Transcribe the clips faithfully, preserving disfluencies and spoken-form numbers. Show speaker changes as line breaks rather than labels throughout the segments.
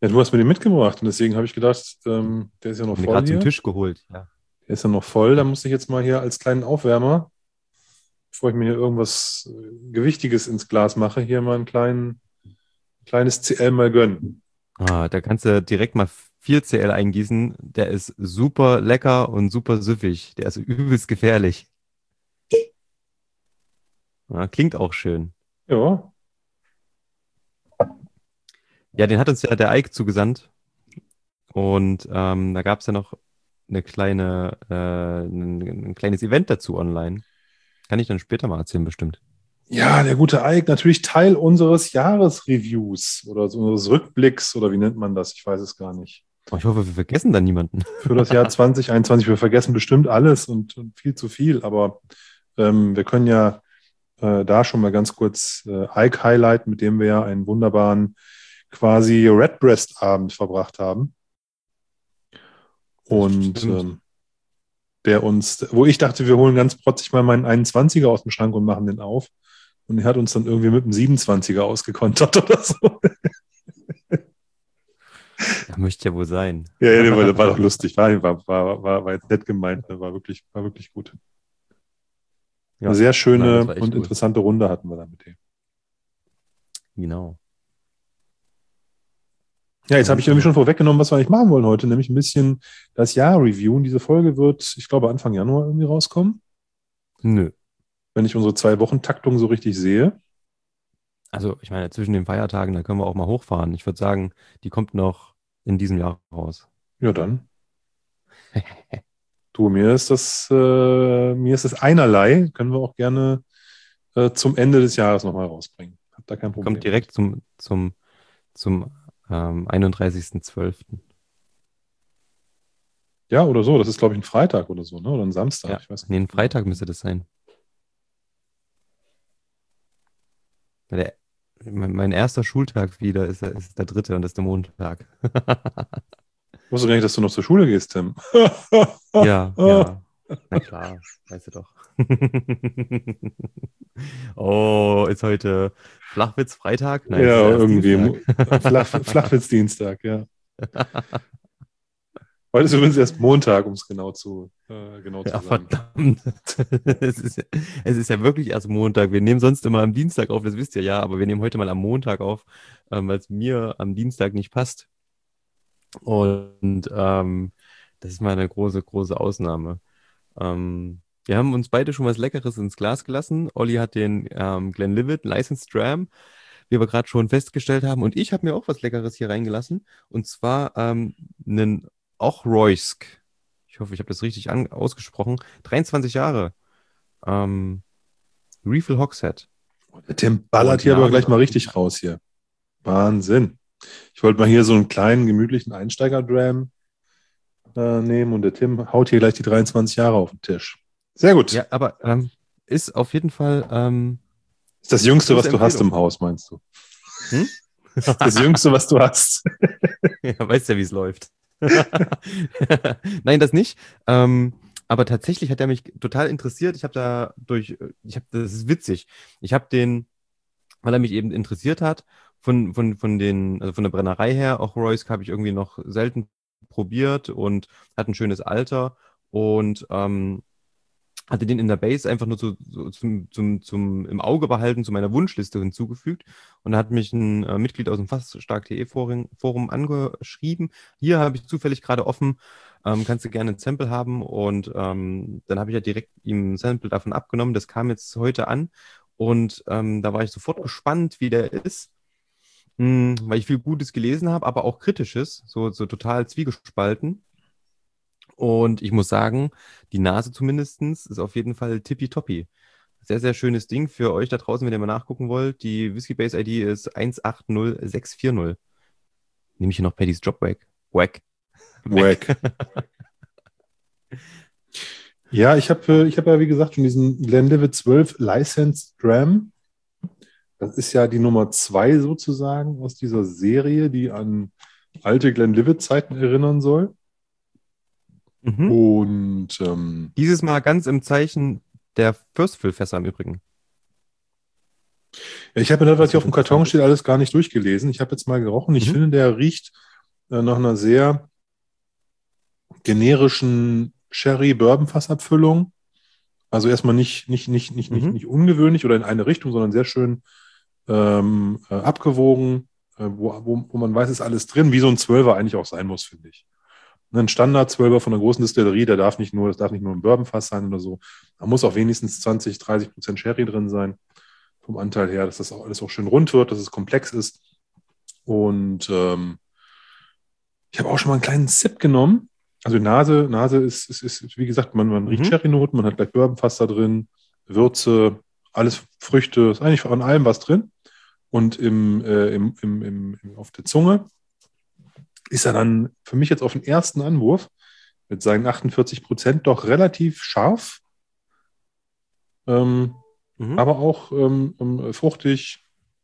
Ja, du hast mir den mitgebracht und deswegen habe ich gedacht, ähm, der ist ja noch
Ich habe mir
voll
gerade zum
hier.
Tisch geholt. Ja.
Der ist ja noch voll. Da muss ich jetzt mal hier als kleinen Aufwärmer, bevor ich mir hier irgendwas äh, Gewichtiges ins Glas mache, hier mal ein kleinen, kleines C L mal gönnen.
Ah, da kannst du direkt mal vier C L eingießen. Der ist super lecker und super süffig. Der ist übelst gefährlich. Ja, klingt auch schön.
Ja,
Ja, den hat uns ja der Ike zugesandt. Und ähm, da gab es ja noch eine kleine, äh, ein, ein kleines Event dazu online. Kann ich dann später mal erzählen, bestimmt.
ja, der gute Ike, natürlich Teil unseres Jahresreviews oder so unseres Rückblicks oder wie nennt man das? Ich weiß es gar nicht.
Oh, ich hoffe, wir vergessen da niemanden.
Für das Jahr zwanzig einundzwanzig. Wir vergessen bestimmt alles und, und viel zu viel, aber ähm, wir können ja äh, da schon mal ganz kurz äh, Ike highlighten, mit dem wir ja einen wunderbaren quasi Redbreast-Abend verbracht haben.
Das
Und
stimmt.
ähm, der uns, wo ich dachte, wir holen ganz protzig mal meinen einundzwanziger aus dem Schrank und machen den auf. Und er hat uns dann irgendwie mit dem siebenundzwanziger ausgekontert oder so.
Ja, möchte ja wohl sein.
Ja, ja, der war, war doch lustig. War, war, war, war, war jetzt nett gemeint. Ne? War wirklich, war wirklich gut. Eine
Ja,
sehr
nein, das
schöne
war echt
und
gut.
interessante Runde hatten wir da mit dem.
Genau.
Ja, jetzt habe ich
Und
irgendwie
äh,
schon vorweggenommen, was wir eigentlich machen wollen heute, nämlich ein bisschen das Jahr reviewen. Diese Folge wird, ich glaube, Anfang Januar irgendwie rauskommen,
nö.
wenn ich unsere Zwei-Wochen-Taktung so richtig sehe.
Also, ich meine, zwischen den Feiertagen, da können wir auch mal hochfahren. Ich würde sagen, die kommt noch in diesem Jahr raus.
Ja, dann. Du, mir ist das, äh, mir ist das einerlei. Können wir auch gerne äh, zum Ende des Jahres nochmal rausbringen. Hab da kein
Kommt
Problem mit.
direkt zum, zum, zum ähm, einunddreißigsten zwölften.
Ja, oder so. Das ist, glaube ich, ein Freitag oder so, ne? Oder ein Samstag.
Ja,
Ich weiß gar
nee, ein
nicht genau.
Freitag müsste das sein. Weil Der, mein, mein erster Schultag wieder ist, der- ist der dritte und das ist der Montag.
Ich wusste gar nicht, dass du noch zur Schule gehst, Tim.
Ja, ja. Na klar, weißt du doch. Oh, ist heute Flachwitz-Freitag? Nein, es ist
Ja,
erst
irgendwie.
Dienstag.
Mu- Flach, Flachwitz-Dienstag, ja. Heute ist übrigens erst Montag, um es genau zu, äh, genau zu
Ja,
sagen.
verdammt. Es ist, es ist ja wirklich erst Montag. Wir nehmen sonst immer am Dienstag auf, das wisst ihr ja, aber wir nehmen heute mal am Montag auf, ähm, weil es mir am Dienstag nicht passt. Und ähm, das ist mal eine große, große Ausnahme. Ähm, wir haben uns beide schon was Leckeres ins Glas gelassen. Olli hat den ähm, Glenlivet Licensed Dram, wie wir gerade schon festgestellt haben. Und ich habe mir auch was Leckeres hier reingelassen. Und zwar ähm, einen Ochroysk. Ich hoffe, ich habe das richtig an ausgesprochen. dreiundzwanzig Jahre. Ähm, Refill Hogshead.
Der Tim ballert
Und die
hier aber
Nase ist
gleich
auf
mal
jeden
richtig
Fall.
raus hier. Wahnsinn. Ich wollte mal hier so einen kleinen, gemütlichen Einsteiger-Dram äh, nehmen und der Tim haut hier gleich die dreiundzwanzig Jahre auf den Tisch. Sehr gut.
Ja, aber ähm, ist auf jeden Fall ähm,
Ist das Jüngste, was
große
du hast
Empfehlung.
im Haus, meinst du?
Hm?
Das Jüngste, was du hast.
Ja, weißt ja, wie es läuft. Nein, das nicht. Ähm, aber tatsächlich hat er mich total interessiert. Ich habe da durch, ich habe, das ist witzig. Ich habe den, weil er mich eben interessiert hat, von, von, von den, also von der Brennerei her, auch Roysk habe ich irgendwie noch selten probiert und hat ein schönes Alter und ähm, hatte den in der Base einfach nur so, so zum, zum, zum im Auge behalten, zu meiner Wunschliste hinzugefügt. Und da hat mich ein äh, Mitglied aus dem Fassstark.de Forum, Forum angeschrieben. Hier habe ich zufällig gerade offen, ähm, kannst du gerne ein Sample haben. Und ähm, dann habe ich ja direkt ihm ein Sample davon abgenommen. Das kam jetzt heute an. Und ähm, da war ich sofort gespannt, wie der ist. Hm, weil ich viel Gutes gelesen habe, aber auch Kritisches, so, so total zwiegespalten. Und ich muss sagen, die Nase zumindestens ist auf jeden Fall tippitoppi. Sehr, sehr schönes Ding für euch da draußen, wenn ihr mal nachgucken wollt. Die Whiskey Base I D ist eins acht null sechs vier null. Nehme ich hier noch Paddy's Job Wack. Wack. Wack.
Wack. Ja, ich habe äh, ich hab ja, wie gesagt, schon diesen Glenlivet zwölf Licensed Dram. Das ist ja die Nummer zwei sozusagen aus dieser Serie, die an alte Glenlivet-Zeiten erinnern soll.
Mhm.
Und ähm,
Dieses Mal ganz im Zeichen der First Fill Fässer im Übrigen.
ja, ich habe mir das, was
Was
hier auf
ganz
dem Karton
interessant
steht,
ist.
alles gar nicht durchgelesen. Ich habe jetzt mal gerochen. Ich
Mhm.
finde, der riecht äh, nach einer sehr generischen Sherry-Bourbon-Fassabfüllung. Also erstmal nicht, nicht, nicht, nicht, nicht,
Mhm.
nicht ungewöhnlich oder in eine Richtung, sondern sehr schön ähm, äh, abgewogen, äh, wo, wo, wo man weiß, ist alles drin, wie so ein Zwölfer eigentlich auch sein muss, finde ich. Ein Standard-Zwölfer von einer großen Distillerie, der darf nicht nur, das darf nicht nur ein Bourbonfass sein oder so. Da muss auch wenigstens zwanzig, dreißig Prozent Sherry drin sein, vom Anteil her, dass das auch alles auch schön rund wird, dass es komplex ist. Und ähm, ich habe auch schon mal einen kleinen Sip genommen. Also Nase, Nase ist, ist, ist wie gesagt, man, man riecht
Mhm.
Sherry-Noten, man hat gleich Bourbonfass da drin, Würze, alles Früchte, ist eigentlich von allem was drin. Und im, äh, im, im, im, im, auf der Zunge ist er dann für mich jetzt auf den ersten Anwurf mit seinen achtundvierzig Prozent doch relativ scharf, ähm,
Mhm.
aber auch ähm, ähm, fruchtig,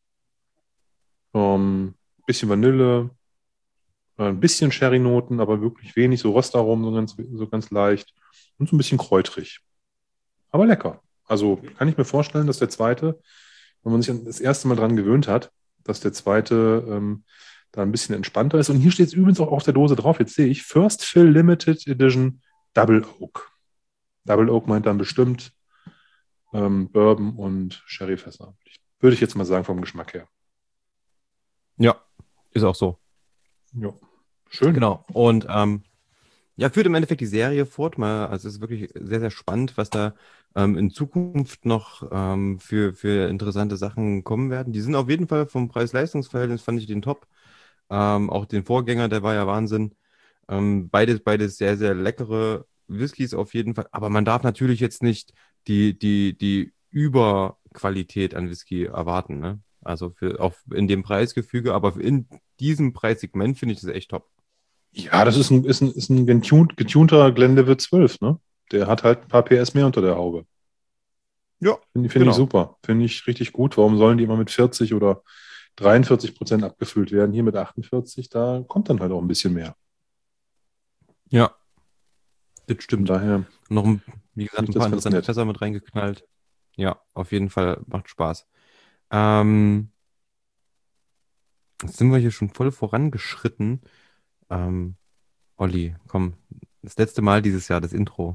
ähm, bisschen Vanille, äh, ein bisschen Sherry-Noten, aber wirklich wenig, so Röstaromen, so ganz, so ganz leicht und so ein bisschen kräutrig. Aber lecker. Also kann ich mir vorstellen, dass der zweite, wenn man sich das erste Mal dran gewöhnt hat, dass der zweite ähm, da ein bisschen entspannter ist. Und hier steht es übrigens auch auf der Dose drauf, jetzt sehe ich, First Fill Limited Edition Double Oak. Double Oak meint dann bestimmt ähm, Bourbon und Sherryfässer. Würde ich jetzt mal sagen, vom Geschmack her.
Ja, ist auch so.
Ja, schön.
Genau. Und ähm, ja, führt im Endeffekt die Serie fort. Mal, also es ist wirklich sehr, sehr spannend, was da ähm, in Zukunft noch ähm, für, für interessante Sachen kommen werden. Die sind auf jeden Fall vom Preis-Leistungs-Verhältnis, fand ich den top. Ähm, auch den Vorgänger, der war ja Wahnsinn. Ähm, beides, beides sehr, sehr leckere Whiskys auf jeden Fall. Aber man darf natürlich jetzt nicht die, die, die Überqualität an Whisky erwarten, ne? Also für, auch in dem Preisgefüge, aber in diesem Preissegment finde ich das echt top.
Ja, das ist ein, ist ein, ist ein getuned, getunter Glenlivet zwölf, ne? Der hat halt ein paar P S mehr unter der Haube.
Ja,
Finde find ich
genau.
super. Finde ich richtig gut. Warum sollen die immer mit vierzig oder dreiundvierzig Prozent abgefüllt werden? Hier mit achtundvierzig, da kommt dann halt auch ein bisschen mehr.
Ja, das
Von
stimmt.
daher
Noch, ein, wie
finde
gesagt,
ich
ein
das
paar
ganz
interessante
nett.
Fässer mit reingeknallt. Ja, auf jeden Fall macht Spaß. Ähm, Jetzt sind wir hier schon voll vorangeschritten. Ähm, Olli, komm, das letzte Mal dieses Jahr, das Intro.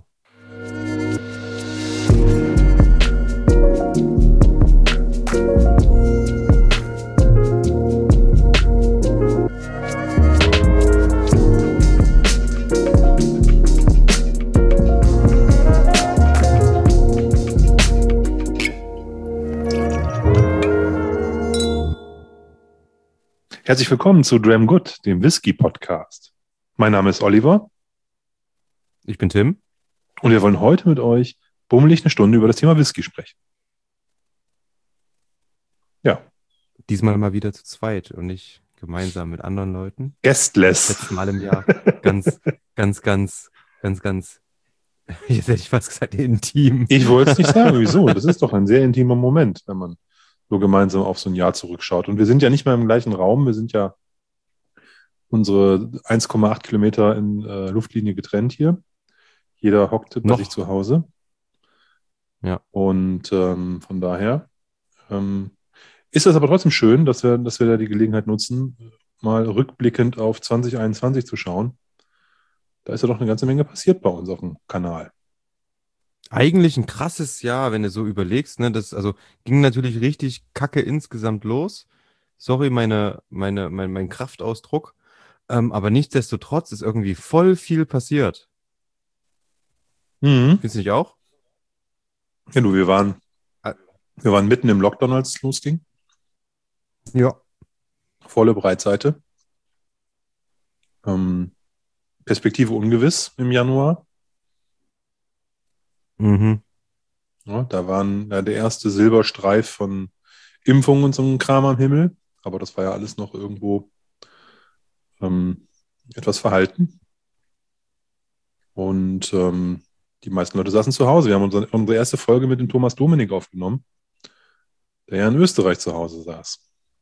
Herzlich willkommen zu Dram Good, dem Whisky-Podcast. Mein Name ist Oliver
Ich bin Tim.
und wir wollen heute mit euch bummelig eine Stunde über das Thema Whisky sprechen. Ja,
Diesmal mal wieder zu zweit und nicht gemeinsam mit anderen Leuten. Das
guestless.
letzte Mal im Jahr ganz, ganz, ganz, ganz, ganz, jetzt hätte ich fast gesagt, intim.
Ich wollte es nicht sagen, wieso? Das ist doch ein sehr intimer Moment, wenn man so gemeinsam auf so ein Jahr zurückschaut. Und wir sind ja nicht mehr im gleichen Raum, wir sind ja unsere eins Komma acht Kilometer in äh, Luftlinie getrennt hier. Jeder hockt bei sich
Noch.
zu Hause.
Ja.
Und ähm, von daher ähm, ist es aber trotzdem schön, dass wir, dass wir da die Gelegenheit nutzen, mal rückblickend auf zwanzig einundzwanzig zu schauen. Da ist ja doch eine ganze Menge passiert bei uns auf dem Kanal.
Eigentlich ein krasses Jahr, wenn du so überlegst, ne? Das also ging natürlich richtig kacke insgesamt los. Sorry, meine, meine, mein, mein Kraftausdruck. Ähm, aber nichtsdestotrotz ist irgendwie voll viel passiert.
Mhm.
Findest du nicht auch?
Ja, du, wir waren,
Ah,
wir waren mitten im Lockdown, als es losging.
ja.
Volle Breitseite. Ähm, Perspektive ungewiss im Januar.
Mhm.
Ja, da waren ja, der erste Silberstreif von Impfungen und so einem Kram am Himmel. Aber das war ja alles noch irgendwo ähm, etwas verhalten. Und ähm, die meisten Leute saßen zu Hause. Wir haben unsere, unsere erste Folge mit dem Thomas Dominik aufgenommen, der ja in Österreich zu Hause saß.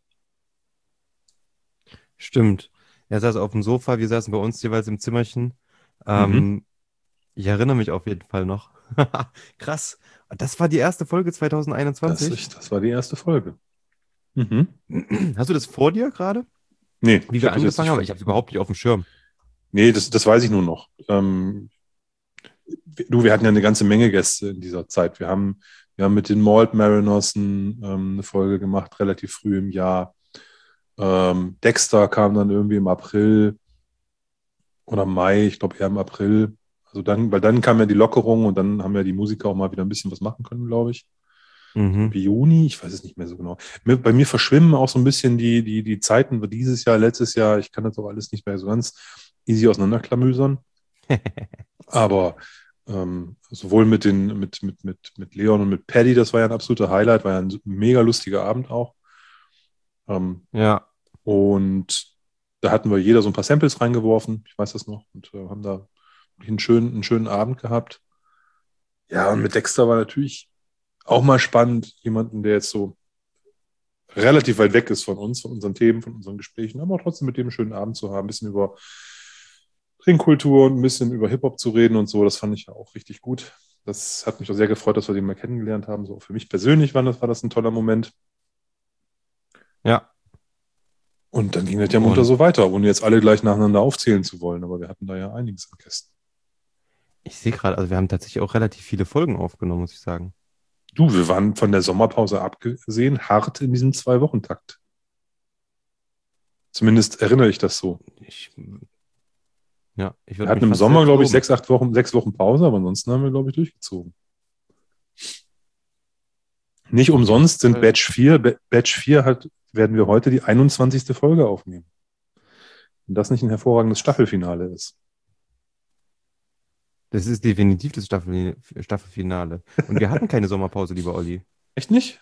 Stimmt. Er saß auf dem Sofa, wir saßen bei uns jeweils im Zimmerchen.
Mhm.
Ähm, ich erinnere mich auf jeden Fall noch. Krass. Das war die erste Folge
Das,
zwanzig einundzwanzig.
ist, das war die erste Folge. Mhm.
Hast du das vor dir gerade?
Nee,
wie
ich
wir
habe das jetzt
angefangen
nicht.
haben. Ich habe es überhaupt nicht auf dem Schirm.
Nee, das, das weiß ich nur noch. Ähm, du, wir hatten ja eine ganze Menge Gäste in dieser Zeit. Wir haben, wir haben mit den Malt Mariners ein, ähm, eine Folge gemacht, relativ früh im Jahr. Ähm, Dexter kam dann irgendwie im April oder Mai, ich glaube eher im April. Also dann, weil dann kam ja die Lockerung und dann haben ja die Musiker auch mal wieder ein bisschen was machen können, glaube ich. Ich
Mhm.
glaube Juni, ich weiß es nicht mehr so genau. Mir, bei mir verschwimmen auch so ein bisschen die, die, die Zeiten, wo dieses Jahr, letztes Jahr, ich kann das auch alles nicht mehr so ganz easy auseinanderklamüsern. Aber ähm, sowohl mit den, mit, mit, mit, mit Leon und mit Paddy, das war ja ein absoluter Highlight, war ja ein mega lustiger Abend auch. Ähm,
Ja,
und da hatten wir jeder so ein paar Samples reingeworfen, ich weiß das noch, und äh, haben da einen schönen, einen schönen Abend gehabt. Ja, und mit Dexter war natürlich auch mal spannend, jemanden, der jetzt so relativ weit weg ist von uns, von unseren Themen, von unseren Gesprächen, aber trotzdem mit dem einen schönen Abend zu haben, ein bisschen über Trinkkultur und ein bisschen über Hip-Hop zu reden und so, das fand ich ja auch richtig gut. Das hat mich auch sehr gefreut, dass wir den mal kennengelernt haben. So für mich persönlich war das, war das ein toller Moment.
ja.
Und dann ging das ja munter
Und
so weiter, ohne jetzt alle gleich nacheinander aufzählen zu wollen. Aber wir hatten da ja einiges an Gästen.
ich sehe gerade, also wir haben tatsächlich auch relativ viele Folgen aufgenommen, muss ich sagen.
Du, wir waren von der Sommerpause abgesehen hart in diesem Zwei-Wochen-Takt. Zumindest erinnere ich das so.
Ich, ja, ich
Wir
würde
hatten
mich
im
fast
Sommer,
selbst
glaube ich,
loben.
sechs, acht Wochen, sechs Wochen Pause, aber ansonsten haben wir, glaube ich, durchgezogen. Nicht
Auf jeden
umsonst sind
Fall.
Batch vier, Ba- Batch vier hat, werden wir heute die einundzwanzigste Folge aufnehmen. Wenn das nicht ein hervorragendes Staffelfinale ist.
Das ist definitiv das Staffel, Staffelfinale. Und wir hatten keine Sommerpause, lieber Olli.
Echt nicht?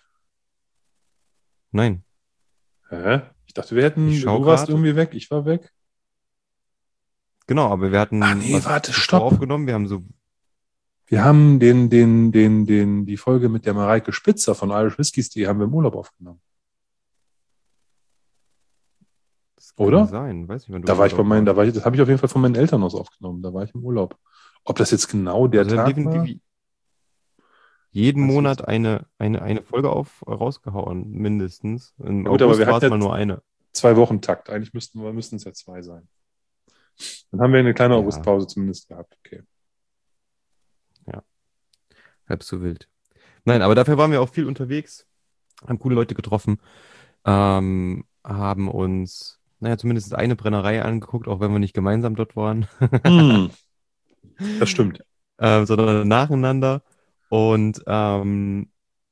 Nein.
Hä? Ich dachte, wir
Ich
hätten,
schaue
du warst
gerade.
irgendwie weg, ich war weg.
Genau, aber wir
Ah,
hatten
nee,
was
warte,
zuvor
stopp.
aufgenommen. Wir haben so,
Wir haben den, den, den, den, die Folge mit der Mareike Spitzer von Irish Whiskies, die haben wir im Urlaub aufgenommen.
das kann
Oder?
sein, weiß nicht, wann du
Da
im
war ich bei
Urlaub
meinen, da
warst.
war ich, das habe ich auf jeden Fall von meinen Eltern aus aufgenommen. Da war ich im Urlaub. Ob das jetzt genau der
Also wir haben
Tag war?
definitiv jeden
Weiß ich jetzt
Monat
nicht.
eine, eine, eine Folge auf, rausgehauen, mindestens. Im
Ja gut, aber
August
wir
war
hatten
es
ja
mal nur eine.
zwei Wochen Takt. Eigentlich müssten wir, müssten es ja zwei sein. Dann haben wir eine kleine
Ja,
Augustpause zumindest gehabt. Okay.
ja, halb so wild. Nein, aber dafür waren wir auch viel unterwegs, haben coole Leute getroffen, ähm, haben uns, naja, zumindest eine Brennerei angeguckt, auch wenn wir nicht gemeinsam dort waren,
Hm, das stimmt.
ähm, sondern nacheinander. Und ähm,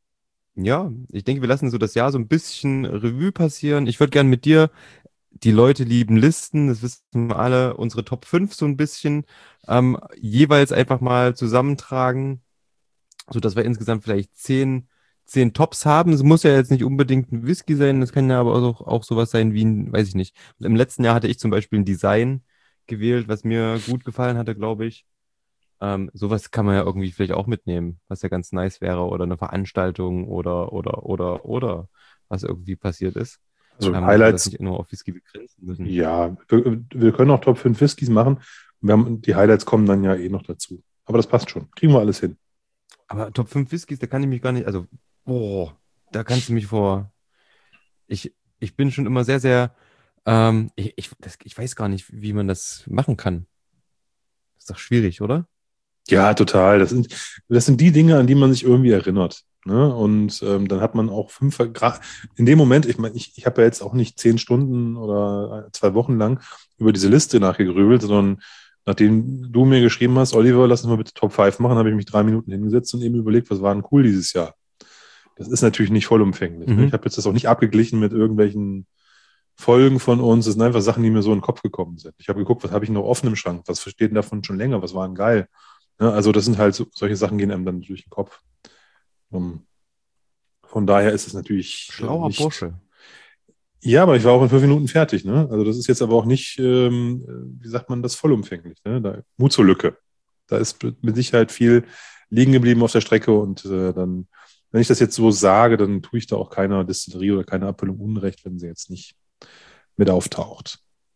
ja, ich denke, wir lassen so das Jahr so ein bisschen Revue passieren. Ich würde gerne mit dir, die Leute lieben Listen, das wissen wir alle, unsere Top fünf so ein bisschen ähm, jeweils einfach mal zusammentragen, sodass wir insgesamt vielleicht zehn, zehn Tops haben. Es muss ja jetzt nicht unbedingt ein Whisky sein, das kann ja aber auch, auch sowas sein wie ein, weiß ich nicht. Im letzten Jahr hatte ich zum Beispiel ein Design gewählt, was mir gut gefallen hatte, glaube ich. Ähm, sowas kann man ja irgendwie vielleicht auch mitnehmen, was ja ganz nice wäre, oder eine Veranstaltung oder, oder, oder, oder was irgendwie passiert ist,
Also
ähm, dass wir das
Highlights,
nicht nur auf Whisky begrenzen müssen.
ja, wir, wir können auch Top fünf Whiskys machen. Wir haben, die Highlights kommen dann ja eh noch dazu. Aber das passt schon. Kriegen wir alles hin.
Aber Top fünf Whiskys, da kann ich mich gar nicht, also, boah, da kannst du mich vor, ich, ich bin schon immer sehr, sehr, ähm, ich, ich, das, ich weiß gar nicht, wie man das machen kann. Ist doch schwierig, oder?
Ja, total. Das sind, das sind die Dinge, an die man sich irgendwie erinnert. Ne? Und ähm, dann hat man auch fünf, gra- in dem Moment, ich meine, ich, ich habe ja jetzt auch nicht zehn Stunden oder zwei Wochen lang über diese Liste nachgegrübelt, sondern nachdem du mir geschrieben hast, Oliver, lass uns mal bitte Top fünf machen, habe ich mich drei Minuten hingesetzt und eben überlegt, was war denn cool dieses Jahr. Das ist natürlich nicht vollumfänglich. Ne? Ich
Mhm.
habe jetzt das auch nicht abgeglichen mit irgendwelchen Folgen von uns. Das sind einfach Sachen, die mir so in den Kopf gekommen sind. Ich habe geguckt, was habe ich noch offen im Schrank? Was steht denn davon schon länger? Was war denn geil? Ja, also das sind halt so, solche Sachen gehen einem dann durch den Kopf. Um, von daher ist es natürlich äh,
Schlauer
nicht.
Bursche.
Ja, aber ich war auch in fünf Minuten fertig. Ne? Also das ist jetzt aber auch nicht, ähm, äh, wie sagt man das, vollumfänglich. Ne? Da, Mut zur Lücke. Da ist mit Sicherheit viel liegen geblieben auf der Strecke und äh, dann, wenn ich das jetzt so sage, dann tue ich da auch keiner Distillerie oder keiner Abfüllung Unrecht, wenn sie jetzt nicht mit auftaucht.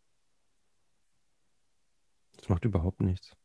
Das macht überhaupt nichts.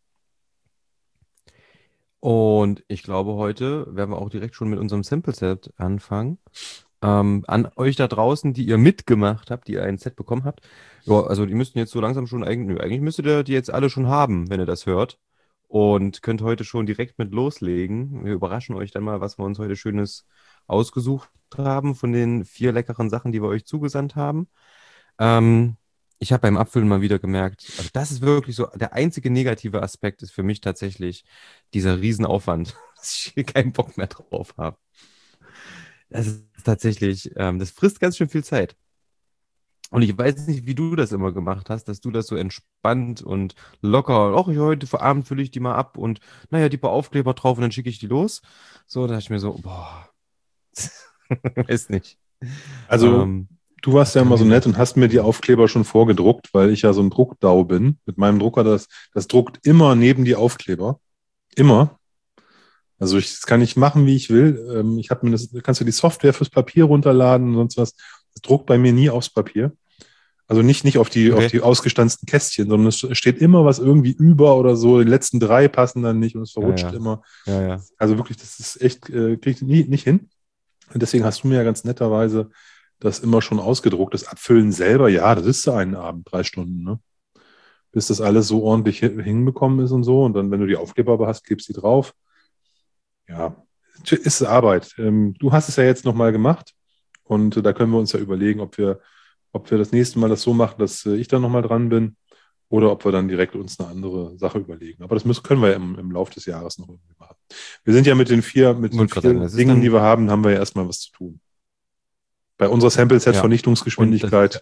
Und ich glaube, heute werden wir auch direkt schon mit unserem Sample Set anfangen. Ähm, an euch da draußen, die ihr mitgemacht habt, die ihr ein Set bekommen habt. Ja, also die müssten jetzt so langsam schon eigentlich, eigentlich müsstet ihr die jetzt alle schon haben, wenn ihr das hört. Und könnt heute schon direkt mit loslegen. Wir überraschen euch dann mal, was wir uns heute Schönes ausgesucht haben von den vier leckeren Sachen, die wir euch zugesandt haben. Ähm, Ich habe beim Abfüllen mal wieder gemerkt, also das ist wirklich so, der einzige negative Aspekt ist für mich tatsächlich dieser Riesenaufwand, dass ich hier keinen Bock mehr drauf habe. Das ist tatsächlich, ähm, das frisst ganz schön viel Zeit. Und ich weiß nicht, wie du das immer gemacht hast, dass du das so entspannt und locker, ach, ich heute vor Abend fülle ich die mal ab und naja, die paar Aufkleber drauf und dann schicke ich die los. So, da dachte ich mir so, boah, weiß nicht.
Also
Ähm,
du warst
Das
ja
kam
immer so
mir
nett
so.
und hast mir die Aufkleber schon vorgedruckt, weil ich ja so ein Druckdau bin. Mit meinem Drucker, das, das druckt immer neben die Aufkleber. Immer. Also ich, das kann ich machen, wie ich will. Ähm, ich habe mir das, kannst du die Software fürs Papier runterladen und sonst was. Das druckt bei mir nie aufs Papier. Also nicht, nicht auf die, auf
Okay.
die ausgestanzten Kästchen, sondern es steht immer was irgendwie über oder so. Die letzten drei passen dann nicht und es
Ja,
verrutscht
ja.
immer.
Ja, ja.
Also wirklich, das ist echt, äh, kriege ich nie, nicht hin. Und deswegen hast du mir ja ganz netterweise das immer schon ausgedruckt. Das Abfüllen selber, ja, das ist ja einen Abend, drei Stunden, ne? Bis das alles so ordentlich hin- hinbekommen ist und so. Und dann, wenn du die Aufkleber aber hast, klebst du die drauf. Ja, ist Arbeit. Ähm, du hast es ja jetzt nochmal gemacht. Und äh, da können wir uns ja überlegen, ob wir, ob wir das nächste Mal das so machen, dass äh, ich dann nochmal dran bin oder ob wir dann direkt uns eine andere Sache überlegen. Aber das müssen, können wir ja im, im Laufe des Jahres noch irgendwie machen. Wir sind ja mit den vier, mit den
Wollte gerade
vier
sagen, das ist
Dingen, die
dann,
wir haben, haben wir ja erstmal was zu tun. Bei unserer
ja. Und das ist ja,
Sample-Set-Vernichtungsgeschwindigkeit.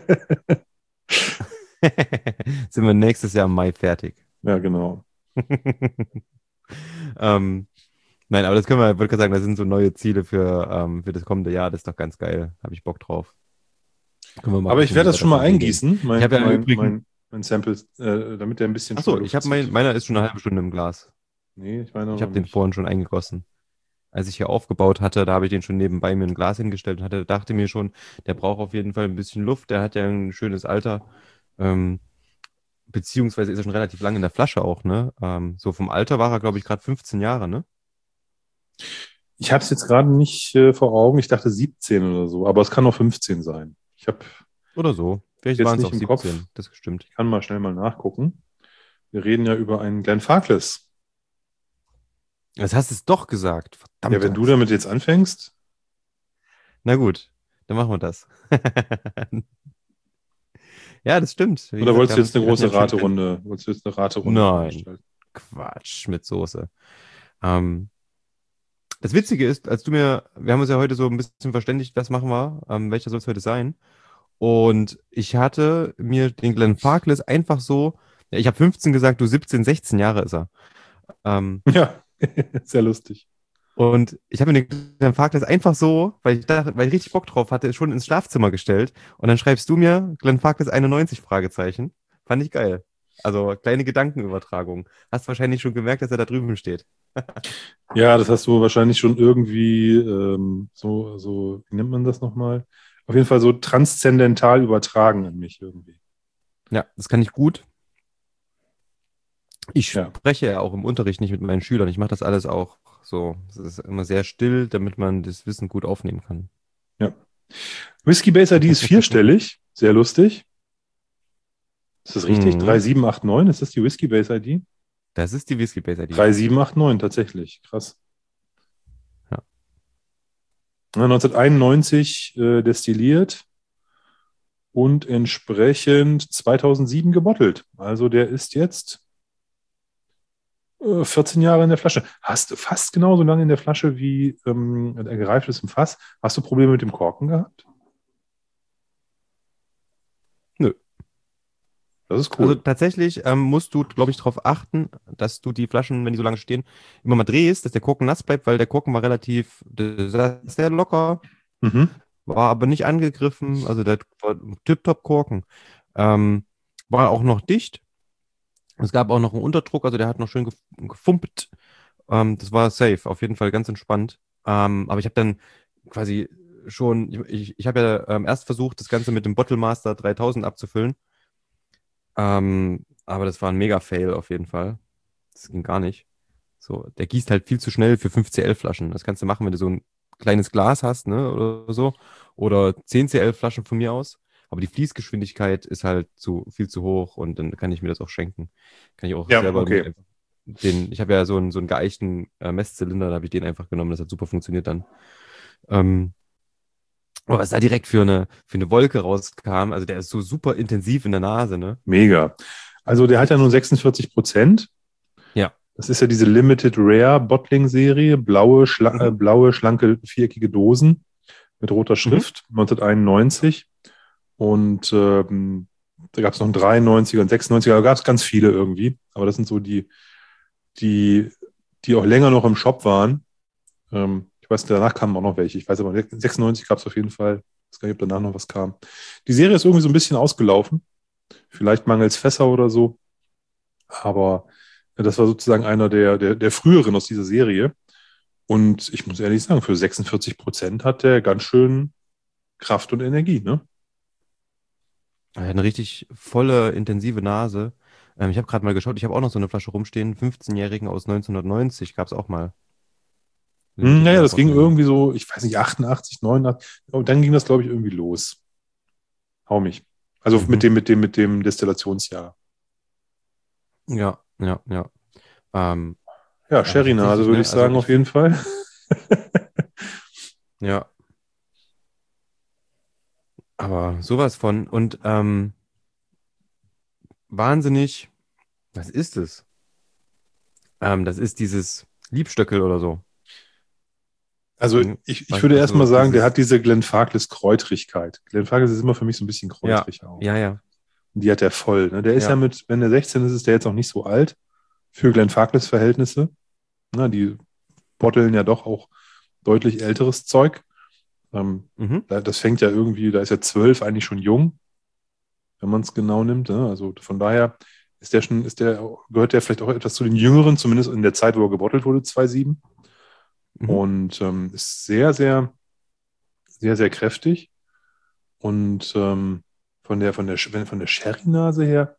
sind wir nächstes Jahr im Mai fertig.
Ja, genau.
Ähm, nein, aber das können wir, wollte gerade sagen, das sind so neue Ziele für, ähm, für das kommende Jahr. Das ist doch ganz geil. Habe ich Bock drauf. Können wir mal
Aber ich
gucken,
werde
wie
das
wir
schon
das
mal
so regeln.
eingießen,
Ich
mein,
habe ja im
mein,
Übrigen,
mein, mein Sample, äh, damit der ein bisschen schon
achso,
mal
ich
Luft
habe mein,
zieht.
meiner ist schon eine halbe Stunde im Glas.
Nee, ich meine
Ich
noch
habe den
nicht.
vorhin schon eingegossen. Als ich hier aufgebaut hatte, da habe ich den schon nebenbei mir ein Glas hingestellt und hatte, dachte mir schon, der braucht auf jeden Fall ein bisschen Luft. Der hat ja ein schönes Alter. Ähm, beziehungsweise ist er schon relativ lange in der Flasche auch, ne? Ähm, so vom Alter war er, glaube ich, gerade fünfzehn Jahre, ne?
Ich habe es jetzt gerade nicht äh, vor Augen. Ich dachte siebzehn oder so, aber es kann auch fünfzehn sein. Ich habe
Oder so. Vielleicht
jetzt
waren es
nicht
auch
im Kopf.
siebzehn. Das stimmt.
Ich kann mal schnell mal nachgucken. Wir reden ja über einen Glenn Farkless.
Das hast du es doch gesagt.
Ja,
Verdammte
wenn du
Axt.
damit jetzt anfängst,
Na gut, dann machen wir das. Ja, das stimmt. Wie
oder
gesagt, wir
wolltest du
haben,
jetzt eine
wir hatten ja
große
einen schönen Glen.
Raterunde? Wolltest du jetzt eine Raterunde
Nein,
veranstalten?
Quatsch mit Soße. Ähm, Das Witzige ist, als du mir, wir haben uns ja heute so ein bisschen verständigt, was machen wir, ähm, welcher soll es heute sein? Und ich hatte mir den Glenn Farkless einfach so, ja, ich habe fünfzehn gesagt, du siebzehn, sechzehn Jahre ist er. Ähm,
Ja, sehr lustig.
und ich habe mir den Glenn Farkless einfach so, weil ich dachte, weil ich richtig Bock drauf hatte, schon ins Schlafzimmer gestellt. Und dann schreibst du mir Glenn Farkless einundneunzig Fragezeichen. Fand ich geil. Also kleine Gedankenübertragung. Hast wahrscheinlich schon gemerkt, dass er da drüben steht.
Ja, das hast du wahrscheinlich schon irgendwie ähm, so, so, wie nennt man das nochmal? Auf jeden Fall so transzendental übertragen an mich irgendwie.
Ja, das kann ich gut. Ich
Ja.
spreche ja auch im Unterricht nicht mit meinen Schülern. Ich mache das alles auch so. Es ist immer sehr still, damit man das Wissen gut aufnehmen kann.
Ja. Whisky Base I D ist vierstellig. Sehr lustig. Ist das richtig?
Mhm.
drei sieben acht neun, ist das die Whisky Base I D?
Das ist die Whisky Base I D.
drei sieben acht neun, tatsächlich. Krass.
Ja.
Ja, neunzehnhunderteinundneunzig äh, destilliert und entsprechend zweitausendsieben gebottelt. Also der ist jetzt äh, vierzehn Jahre in der Flasche. Hast du fast genauso lange in der Flasche wie ähm, er gereift ist im Fass. Hast du Probleme mit dem Korken gehabt?
Nö.
Das ist
Also
cool.
tatsächlich ähm, musst du, glaube ich, darauf achten, dass du die Flaschen, wenn die so lange stehen, immer mal drehst, dass der Korken nass bleibt, weil der Korken war relativ der saß sehr locker,
Mhm.
war aber nicht angegriffen. Also der war tipptopp Korken. Ähm, war auch noch dicht. Es gab auch noch einen Unterdruck, also der hat noch schön gef gefumpt. Ähm, das war safe, auf jeden Fall ganz entspannt. Ähm, aber ich habe dann quasi schon, ich, ich, ich habe ja ähm, erst versucht, das Ganze mit dem Bottle Master dreitausend abzufüllen. Ähm, aber das war ein Mega-Fail auf jeden Fall. Das ging gar nicht. So, der gießt halt viel zu schnell für fünf C L-Flaschen. Das kannst du machen, wenn du so ein kleines Glas hast, ne, oder so. Oder zehn Centiliter Flaschen von mir aus. Aber die Fließgeschwindigkeit ist halt zu, viel zu hoch und dann kann ich mir das auch schenken. Kann ich auch
Ja,
selber mich
okay.
einfach den, ich habe ja so einen, so einen geeichten äh, Messzylinder, da habe ich den einfach genommen, das hat super funktioniert dann. Ähm, aber was da direkt für eine, für eine Wolke rauskam, also der ist so super intensiv in der Nase, ne?
Mega. Also der hat ja nur sechsundvierzig Prozent.
Ja.
Das ist ja diese Limited Rare Bottling-Serie, blaue, schla äh,
Mhm.
blaue, schlanke, viereckige Dosen mit roter
Mhm.
Schrift, neunzehnhunderteinundneunzig. Und ähm, da gab es noch einen dreiundneunziger und sechsundneunziger, da gab es ganz viele irgendwie. Aber das sind so die, die, die auch länger noch im Shop waren. Ähm, ich weiß, danach kamen auch noch welche. Ich weiß aber, sechsundneunzig gab es auf jeden Fall. Ich weiß gar nicht, ob danach noch was kam. Die Serie ist irgendwie so ein bisschen ausgelaufen. Vielleicht mangels Fässer oder so. Aber ja, das war sozusagen einer der, der, der früheren aus dieser Serie. Und ich muss ehrlich sagen, für sechsundvierzig Prozent hat der ganz schön Kraft und Energie, ne?
Er hat eine richtig volle, intensive Nase. Ähm, ich habe gerade mal geschaut, ich habe auch noch so eine Flasche rumstehen, fünfzehnjährigen aus neunzehnhundertneunzig gab es auch mal.
Hm,
Limited
naja,
Rare
das ging
Bottling.
irgendwie so, ich weiß nicht, achtundachtzig, neunundachtzig. Und dann ging das, glaube ich, irgendwie los. Hau mich. Also mit
Mhm.
dem, mit dem, mit dem Destillationsjahr.
Ja, ja, ja. Ähm,
Ja,
aber
Sherry-Nase
tatsächlich,
würde
ne?
ich
Also
sagen,
ich
auf jeden
finde,
Fall.
ja, aber sowas von. Und ähm, wahnsinnig, was ist es? Ähm, das ist dieses Liebstöckel oder so.
Also
Hm?
ich, ich
Was,
würde
also
erstmal sagen, der
dieses,
hat diese Glenfarclas-Kräutrigkeit. Glenfarclas ist immer für mich so ein bisschen
ja,
kräutrig auch.
ja, ja,
Und die hat der voll. Ne? Der ist ja
ja.
mit, wenn der sechzehn ist, ist der jetzt auch nicht so alt für Glenfarclas-Verhältnisse. Na, die botteln ja doch auch deutlich älteres Zeug. Ähm,
Mhm.
da- das fängt ja irgendwie, da ist ja zwölf eigentlich schon jung, wenn man es genau nimmt. Ne? Also von daher ist der schon, ist der, gehört der vielleicht auch etwas zu den Jüngeren, zumindest in der Zeit, wo er gebottelt wurde, zwei Komma sieben.
Mhm.
Und ähm, ist sehr, sehr, sehr, sehr kräftig. Und ähm, von der, von der, wenn- von der Sherry-Nase her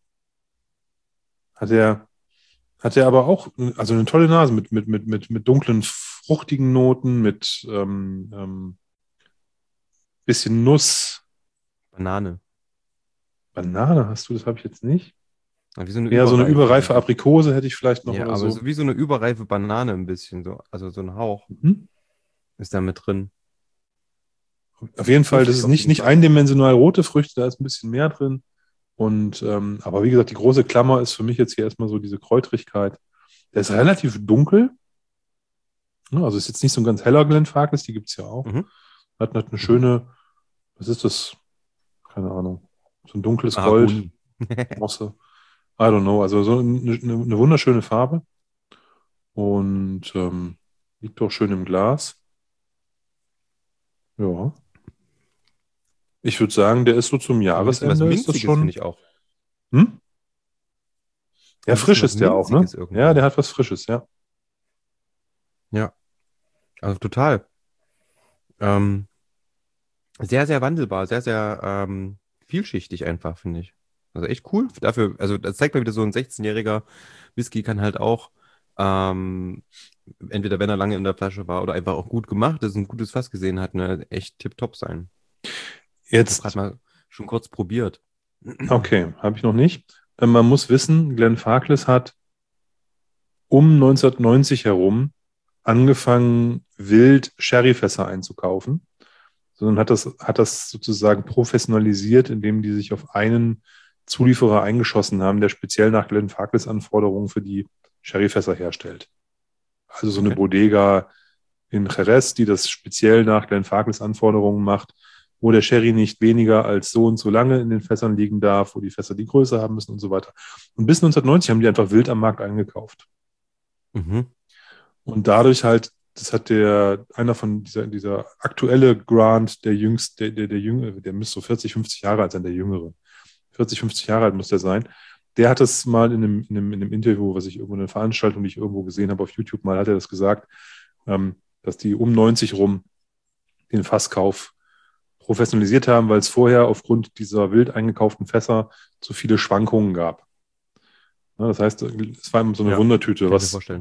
hat er, hat er aber auch, also eine tolle Nase mit, mit, mit, mit, mit dunklen, fruchtigen Noten, mit ähm, ähm, bisschen Nuss.
Banane.
Banane hast du, das habe ich jetzt nicht.
Ja, wie so eine
Eher so eine
überreife, so
überreife
wie,
Aprikose hätte ich vielleicht noch
ja,
oder
aber
so.
so wie so eine überreife Banane ein bisschen, so, also so ein Hauch
Mhm.
ist da mit drin.
Auf jeden Fall, das
Fruchtig
ist
auf
nicht,
jeden
nicht
Fall.
eindimensional rote Früchte, da ist ein bisschen mehr drin. Und ähm, aber wie gesagt, die große Klammer ist für mich jetzt hier erstmal so diese Kräutrigkeit. Der ist relativ dunkel. Ne? Also ist jetzt nicht so ein ganz heller Glenfarclas, die gibt es ja auch.
Mhm.
Hat, hat eine
Mhm.
schöne, was ist das? Keine Ahnung. So ein dunkles Gold,
Mahagoni.
Mosse. I don't know. Also so eine, eine, eine wunderschöne Farbe. Und ähm, liegt auch schön im Glas. Ja. Ich würde sagen, der ist so zum
So ein bisschen was
Jahresende, ist das
Minziges, finde
schon.
ich auch.
Hm? Ja,
So ein bisschen
frisch
was
ist der auch, ne?
Minziges
Ja,
irgendwo.
der hat was Frisches, ja.
Ja, also total. Ähm, sehr, sehr wandelbar, sehr, sehr ähm, vielschichtig einfach, finde ich. Also echt cool. Dafür, also das zeigt mal wieder, so ein sechzehn-jähriger Whisky kann halt auch, ähm, entweder wenn er lange in der Flasche war oder einfach auch gut gemacht ist, ein gutes Fass gesehen hat, ne, echt tipptopp sein. Ich habe gerade
Jetzt,
mal schon kurz probiert.
okay, habe ich noch nicht. Äh, Man muss wissen, Glenfarclas hat um neunzehnhundertneunzig herum angefangen, wild Sherryfässer einzukaufen, sondern hat das, hat das sozusagen professionalisiert, indem die sich auf einen Zulieferer eingeschossen haben, der speziell nach Glenfarclas Anforderungen für die Sherryfässer herstellt. Also so eine
Okay.
Bodega in Jerez, die das speziell nach Glenfarclas Anforderungen macht, wo der Sherry nicht weniger als so und so lange in den Fässern liegen darf, wo die Fässer die Größe haben müssen und so weiter. Und bis neunzehnhundertneunzig haben die einfach wild am Markt eingekauft.
Mhm.
Und dadurch halt, das hat der, einer von dieser, dieser aktuelle Grant, der jüngste, der, der, der Jüngere, der müsste so vierzig, fünfzig Jahre alt sein, der Jüngere. vierzig, fünfzig Jahre alt muss der sein. Der hat es mal in einem, in einem, in einem Interview, was ich irgendwo in einer Veranstaltung, die ich irgendwo gesehen habe auf YouTube mal, hat er das gesagt, ähm, dass die um neunzig rum den Fasskauf professionalisiert haben, weil es vorher aufgrund dieser wild eingekauften Fässer zu viele Schwankungen gab. Ja, das heißt, es war immer so eine
Ja,
Wundertüte,
kann ich mir
was,
vorstellen.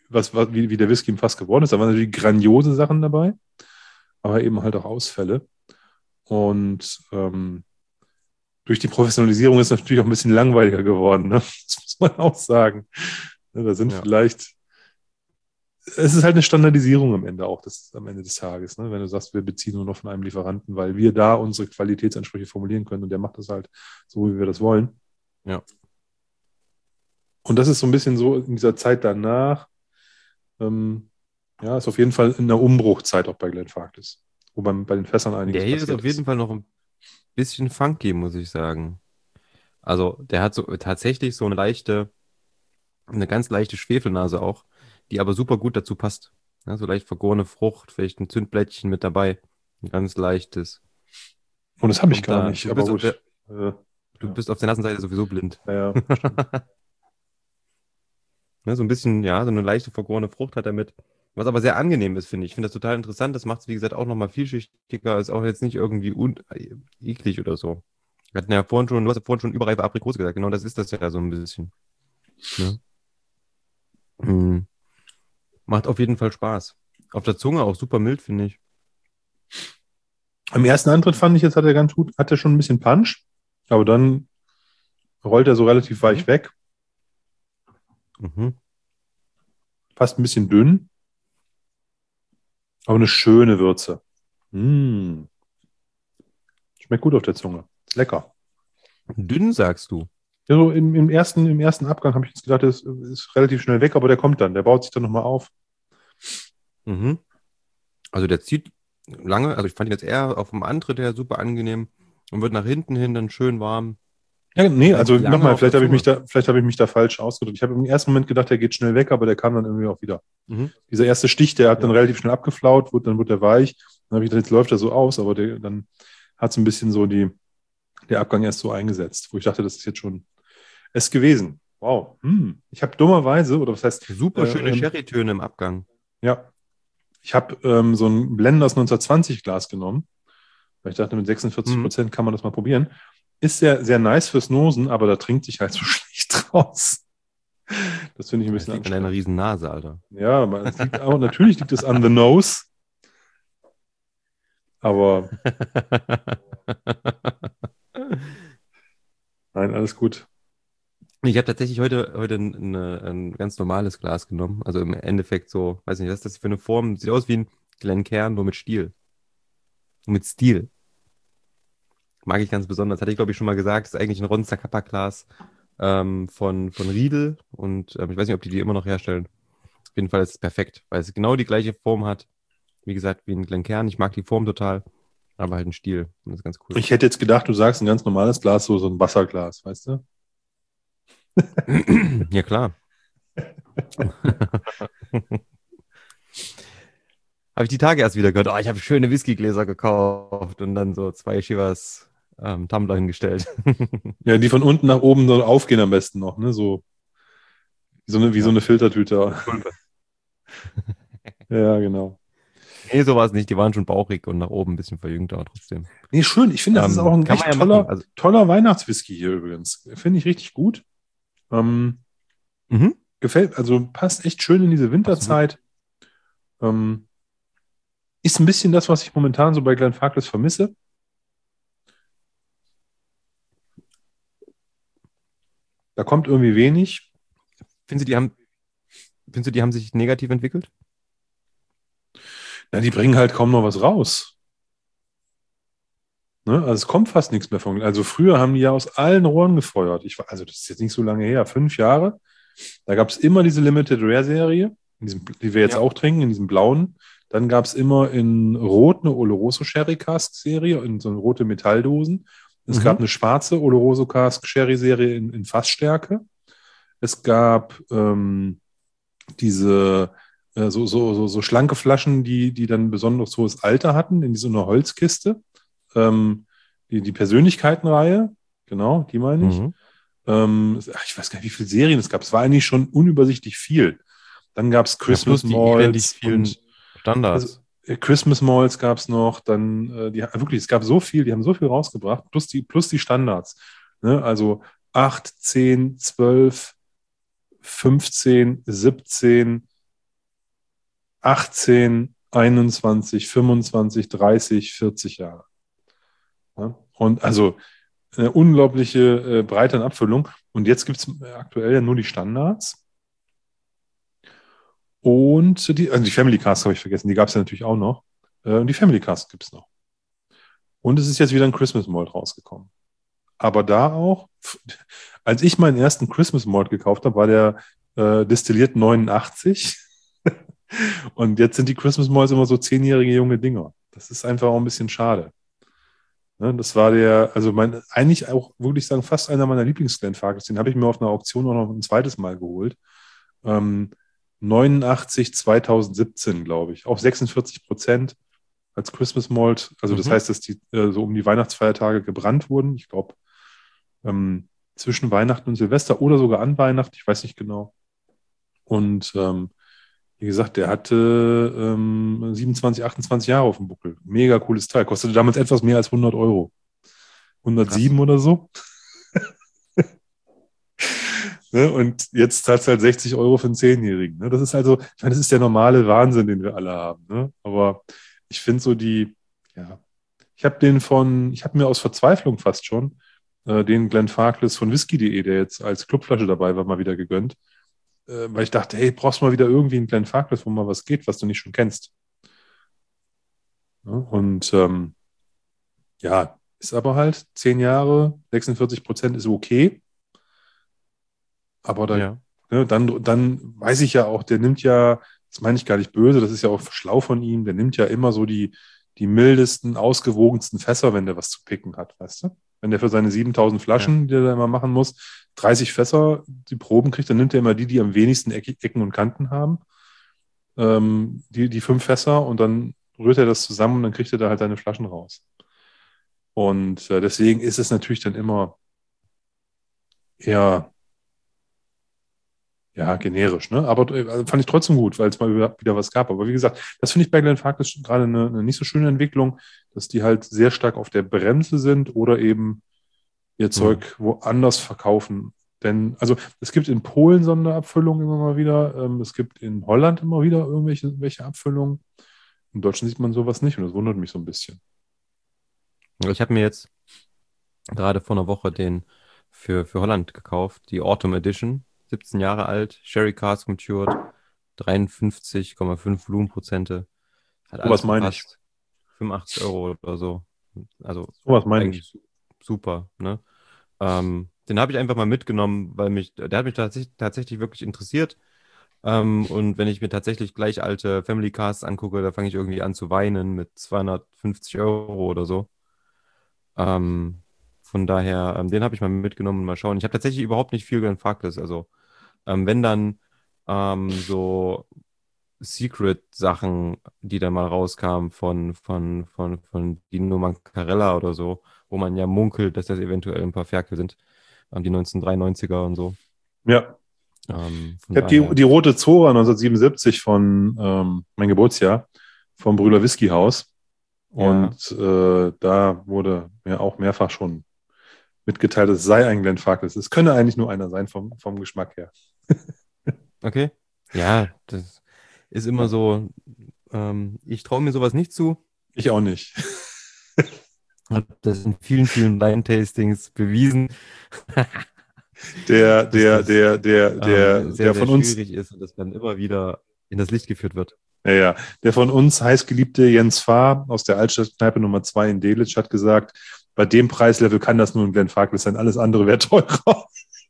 was, was wie, wie der Whisky im Fass geworden ist. Da waren natürlich grandiose Sachen dabei, aber eben halt auch Ausfälle. Und ähm, durch die Professionalisierung ist es natürlich auch ein bisschen langweiliger geworden, ne? Das muss man auch sagen. Ja, da sind
Ja.
vielleicht, es ist halt eine Standardisierung am Ende auch, das, am Ende des Tages, ne? Wenn du sagst, wir beziehen nur noch von einem Lieferanten, weil wir da unsere Qualitätsansprüche formulieren können und der macht das halt so, wie wir das wollen.
Ja.
Und das ist so ein bisschen so in dieser Zeit danach, ähm, ja, ist auf jeden Fall in der Umbruchzeit auch bei Glenfarclas, wo beim, bei den Fässern einiges
Der hier ist
passiert
auf jeden Fall noch ein bisschen funky, muss ich sagen. Also, der hat so tatsächlich so eine leichte, eine ganz leichte Schwefelnase auch, die aber super gut dazu passt. Ja, so leicht vergorene Frucht, vielleicht ein Zündblättchen mit dabei. Ein ganz leichtes.
Und das habe ich
Kommt
gar
da,
nicht,
du
aber
bist auf der,
gut. Äh,
du
ja.
bist auf der Nassenseite sowieso blind.
Ja, ja, stimmt.
Ne, so ein bisschen, ja, so eine leichte vergorene Frucht hat er mit. Was aber sehr angenehm ist, finde ich. Ich finde das total interessant. Das macht es, wie gesagt, auch nochmal vielschichtiger. Ist auch jetzt nicht irgendwie un äh, eklig oder so. Wir hatten ja vorhin schon, du hast ja vorhin schon überreife Aprikose gesagt. Genau, das ist das ja so ein bisschen. Ne? Mm. Macht auf jeden Fall Spaß. Auf der Zunge auch super mild, finde ich.
Im ersten Antritt fand ich jetzt, hat er ganz gut, hat er schon ein bisschen Punch, aber dann rollt er so relativ weich weg,
Mhm.
fast ein bisschen dünn, aber eine schöne Würze. Mm. Schmeckt gut auf der Zunge. Ist lecker.
Dünn, sagst du.
Ja, so im, im, ersten, im ersten Abgang habe ich jetzt gedacht, das ist relativ schnell weg, aber der kommt dann, der baut sich dann nochmal auf.
Mhm. Also der zieht lange, also ich fand ihn jetzt eher auf dem Antritt her super angenehm und wird nach hinten hin dann schön warm.
Ja, nee,
Bleibt
also
lange
nochmal,
auf der
vielleicht habe ich mich
Zunge.
da, vielleicht habe ich mich da falsch ausgedrückt. Ich habe im ersten Moment gedacht, der geht schnell weg, aber der kam dann irgendwie auch wieder.
Mhm.
Dieser erste Stich, der hat dann
Ja.
relativ schnell abgeflaut, wird, dann wird er weich. Dann habe ich gedacht, jetzt läuft er so aus, aber der, dann hat es ein bisschen so die, der Abgang erst so eingesetzt, wo ich dachte, das ist jetzt schon es gewesen. Wow. Hm. Ich habe dummerweise, oder was heißt,
Super
äh,
schöne
ähm,
Sherry-Töne im Abgang.
ja, ich habe ähm, so ein Blender aus neunzehnhundertzwanzig Glas genommen, weil ich dachte, mit sechsundvierzig
Mhm.
Prozent kann man das mal probieren. Ist sehr, sehr nice fürs Nosen, aber da trinkt sich halt so schlecht raus. Das finde ich ein
Das
bisschen
liegt an deiner
anstrengend.
riesen Nase, Alter.
Ja, aber es liegt auch, natürlich liegt es an the nose, aber nein, alles gut.
Ich habe tatsächlich heute, heute ein, ein, ein ganz normales Glas genommen. Also im Endeffekt so, weiß nicht, was ist das für eine Form? Sieht aus wie ein Glencairn, nur mit Stiel. Mit Stil. Mag ich ganz besonders. Hatte ich, glaube ich, schon mal gesagt. Das ist eigentlich ein Ronzer Kappa-Glas ähm, von, von Riedel. Und ähm, ich weiß nicht, ob die die immer noch herstellen. Auf jeden Fall ist es perfekt, weil es genau die gleiche Form hat. Wie gesagt, wie ein Glencairn. Ich mag die Form total, aber halt ein Stiel. Und das ist ganz cool.
Ich hätte jetzt gedacht, du sagst ein ganz normales Glas, so, so ein Wasserglas, weißt du?
Ja, klar. Habe ich die Tage erst wieder gehört. Oh, ich habe schöne Whiskygläser gekauft und dann so zwei Chivas ähm, Tumbler hingestellt.
Ja, die von unten nach oben so aufgehen am besten noch, ne? So wie so eine, wie so
Ja.
eine Filtertüte. Ja, genau.
Nee, so war es nicht. Die waren schon bauchig und nach oben ein bisschen verjüngt, aber trotzdem.
Nee, schön. Ich finde, das ist auch
Ähm,
ein
kann man
echt
ja machen.
toller,
Also,
toller Weihnachtswhisky hier übrigens. Finde ich richtig gut. Ähm,
mhm,
gefällt, also passt echt schön in diese
absolut.
Winterzeit. Ähm, ist ein bisschen das, was ich momentan so bei Glenfarclas vermisse. Da kommt irgendwie wenig.
Findest du, die haben, findest du, die haben sich negativ entwickelt?
Ja, die bringen halt kaum noch was raus. Ne? Also es kommt fast nichts mehr von. Also früher haben die ja aus allen Rohren gefeuert. Ich, war- also das ist jetzt nicht so lange her, fünf Jahre. Da gab es immer diese Limited Rare Serie, in diesem, die wir jetzt
Ja.
auch trinken, in diesem blauen. Dann gab es immer in Rot eine Oloroso Sherry Cask Serie, in so rote Metalldosen. Es gab
Mhm.
eine schwarze Oloroso Cask Sherry Serie in, in Fassstärke. Es gab ähm, diese äh, so, so, so, so schlanke Flaschen, die, die dann besonders hohes Alter hatten, in so einer Holzkiste. Ähm, die, die Persönlichkeitenreihe, genau, die meine ich.
Mhm.
Ähm, ich weiß gar nicht, wie viele Serien es gab. Es war eigentlich schon unübersichtlich viel. Dann gab es
Ja,
Christmas
plus die elendig
Malls
vielen
und also,
Standards.
äh, Christmas Malls gab es noch. Dann äh, die, wirklich, es gab so viel, die haben so viel rausgebracht, plus die, plus die Standards. Ne? Also acht, zehn, zwölf, fünfzehn, siebzehn. achtzehn, einundzwanzig, fünfundzwanzig, dreißig, vierzig Jahre. Ja? Und also eine unglaubliche äh, Breite an Abfüllung. Und jetzt gibt es aktuell ja nur die Standards. Und die, also die Family Cars habe ich vergessen, die gab es ja natürlich auch noch. Äh, und die Family Cars gibt es noch. Und es ist jetzt wieder ein Christmas Malt rausgekommen. Aber da auch, als ich meinen ersten Christmas Malt gekauft habe, war der äh, destilliert neunundachtzig. Und jetzt sind die Christmas Malts immer so zehnjährige junge Dinger. Das ist einfach auch ein bisschen schade. Ne, das war der, also mein, eigentlich auch, würde ich sagen, fast einer meiner Lieblings-Glenfarclas. Den habe ich mir auf einer Auktion auch noch ein zweites Mal geholt. Ähm, neunundachtzig zweitausendsiebzehn, glaube ich. Auch sechsundvierzig Prozent als Christmas Malt. Also das
Mhm.
heißt, dass die äh, so um die Weihnachtsfeiertage gebrannt wurden. Ich glaube, ähm, zwischen Weihnachten und Silvester oder sogar an Weihnachten. Ich weiß nicht genau. Und ähm, wie gesagt, der hatte ähm, siebenundzwanzig, achtundzwanzig Jahre auf dem Buckel. Mega cooles Teil. Kostete damals etwas mehr als hundert Euro.
Krass.
hundertsieben oder so. Ne? Und jetzt zahlst du halt sechzig Euro für einen Zehnjährigen. Ne? Das ist also, ich meine, das ist der normale Wahnsinn, den wir alle haben. Ne? Aber ich finde so die, ja, ich habe den von, ich habe mir aus Verzweiflung fast schon äh, den Glenfarclas von whisky punkt de, der jetzt als Clubflasche dabei war, mal wieder gegönnt. Äh, weil ich dachte, hey, brauchst du mal wieder irgendwie einen Glenfarclas, wo mal was geht, was du nicht schon kennst. Ja? Und ähm, ja, ist aber halt zehn Jahre, sechsundvierzig Prozent ist okay. Aber da,
Ja.
ne, dann, dann weiß ich ja auch, der nimmt ja, das meine ich gar nicht böse, das ist ja auch schlau von ihm, der nimmt ja immer so die, die mildesten, ausgewogensten Fässer, wenn der was zu picken hat, weißt du? Wenn der für seine siebentausend
Ja.
Flaschen, die er da immer machen muss, dreißig Fässer die Proben kriegt, dann nimmt er immer die, die am wenigsten Eck, Ecken und Kanten haben, ähm, die, die fünf Fässer und dann rührt er das zusammen und dann kriegt er da halt seine Flaschen raus. Und äh, deswegen ist es natürlich dann immer eher ja, generisch, ne? Aber äh, fand ich trotzdem gut, weil es mal wieder, wieder was gab. Aber wie gesagt, das finde ich bei Glenfarclas gerade eine, eine nicht so schöne Entwicklung, dass die halt sehr stark auf der Bremse sind oder eben ihr
Mhm.
Zeug woanders verkaufen. Denn, also es gibt in Polen Sonderabfüllungen immer mal wieder, ähm, es gibt in Holland immer wieder irgendwelche welche Abfüllungen. In Deutschland sieht man sowas nicht und das wundert mich so ein bisschen.
Ich habe mir jetzt gerade vor einer Woche den für, für Holland gekauft, die Autumn Edition, siebzehn Jahre alt, Sherry Cask Matured, dreiundfünfzig Komma fünf Volumenprozente, hat
Sowas
alles
meine ich.
gepasst, fünfundachtzig Euro oder so, also
Sowas meine ich.
eigentlich su- super, ne? Ähm, den habe ich einfach mal mitgenommen, weil mich, der hat mich tatsächlich, tatsächlich wirklich interessiert. Ähm, und wenn ich mir tatsächlich gleich alte Family Casts angucke, da fange ich irgendwie an zu weinen mit zweihundertfünfzig Euro oder so. Ähm, von daher, ähm, den habe ich mal mitgenommen und mal schauen. Ich habe tatsächlich überhaupt nicht viel Glenfarclas. Also, ähm, wenn dann ähm, so Secret-Sachen, die dann mal rauskamen von, von, von, von Dino Mancarella oder so, wo man ja munkelt, dass das eventuell ein paar Ferkel sind, ähm, die neunzehnhundertdreiundneunziger und so.
Ja.
Ähm,
Ich
von
habe die,
daher,
die Rote Zora neunzehnhundertsiebenundsiebzig von ähm, mein Geburtsjahr vom Brüder Whisky Haus.
ja,
Und äh, da wurde mir auch mehrfach schon mitgeteilt, es sei ein Glenfarclas. Es könne eigentlich nur einer sein vom, vom Geschmack her.
okay. Ja, das ist immer
Ja,
so, ähm, ich traue mir sowas nicht zu.
ich auch nicht.
Habe das in vielen, vielen Blind-Tastings bewiesen,
Der,
dass
der,
das
der, der,
ähm,
der,
sehr,
der
sehr
von uns,
schwierig ist und das dann immer wieder in das Licht geführt wird.
ja, ja, der von uns heißgeliebte Jens Fahr aus der Altstadtkneipe Nummer zwei in Delitzsch hat gesagt, bei dem Preislevel kann das nur ein Glenfarclas sein, alles andere wäre teurer.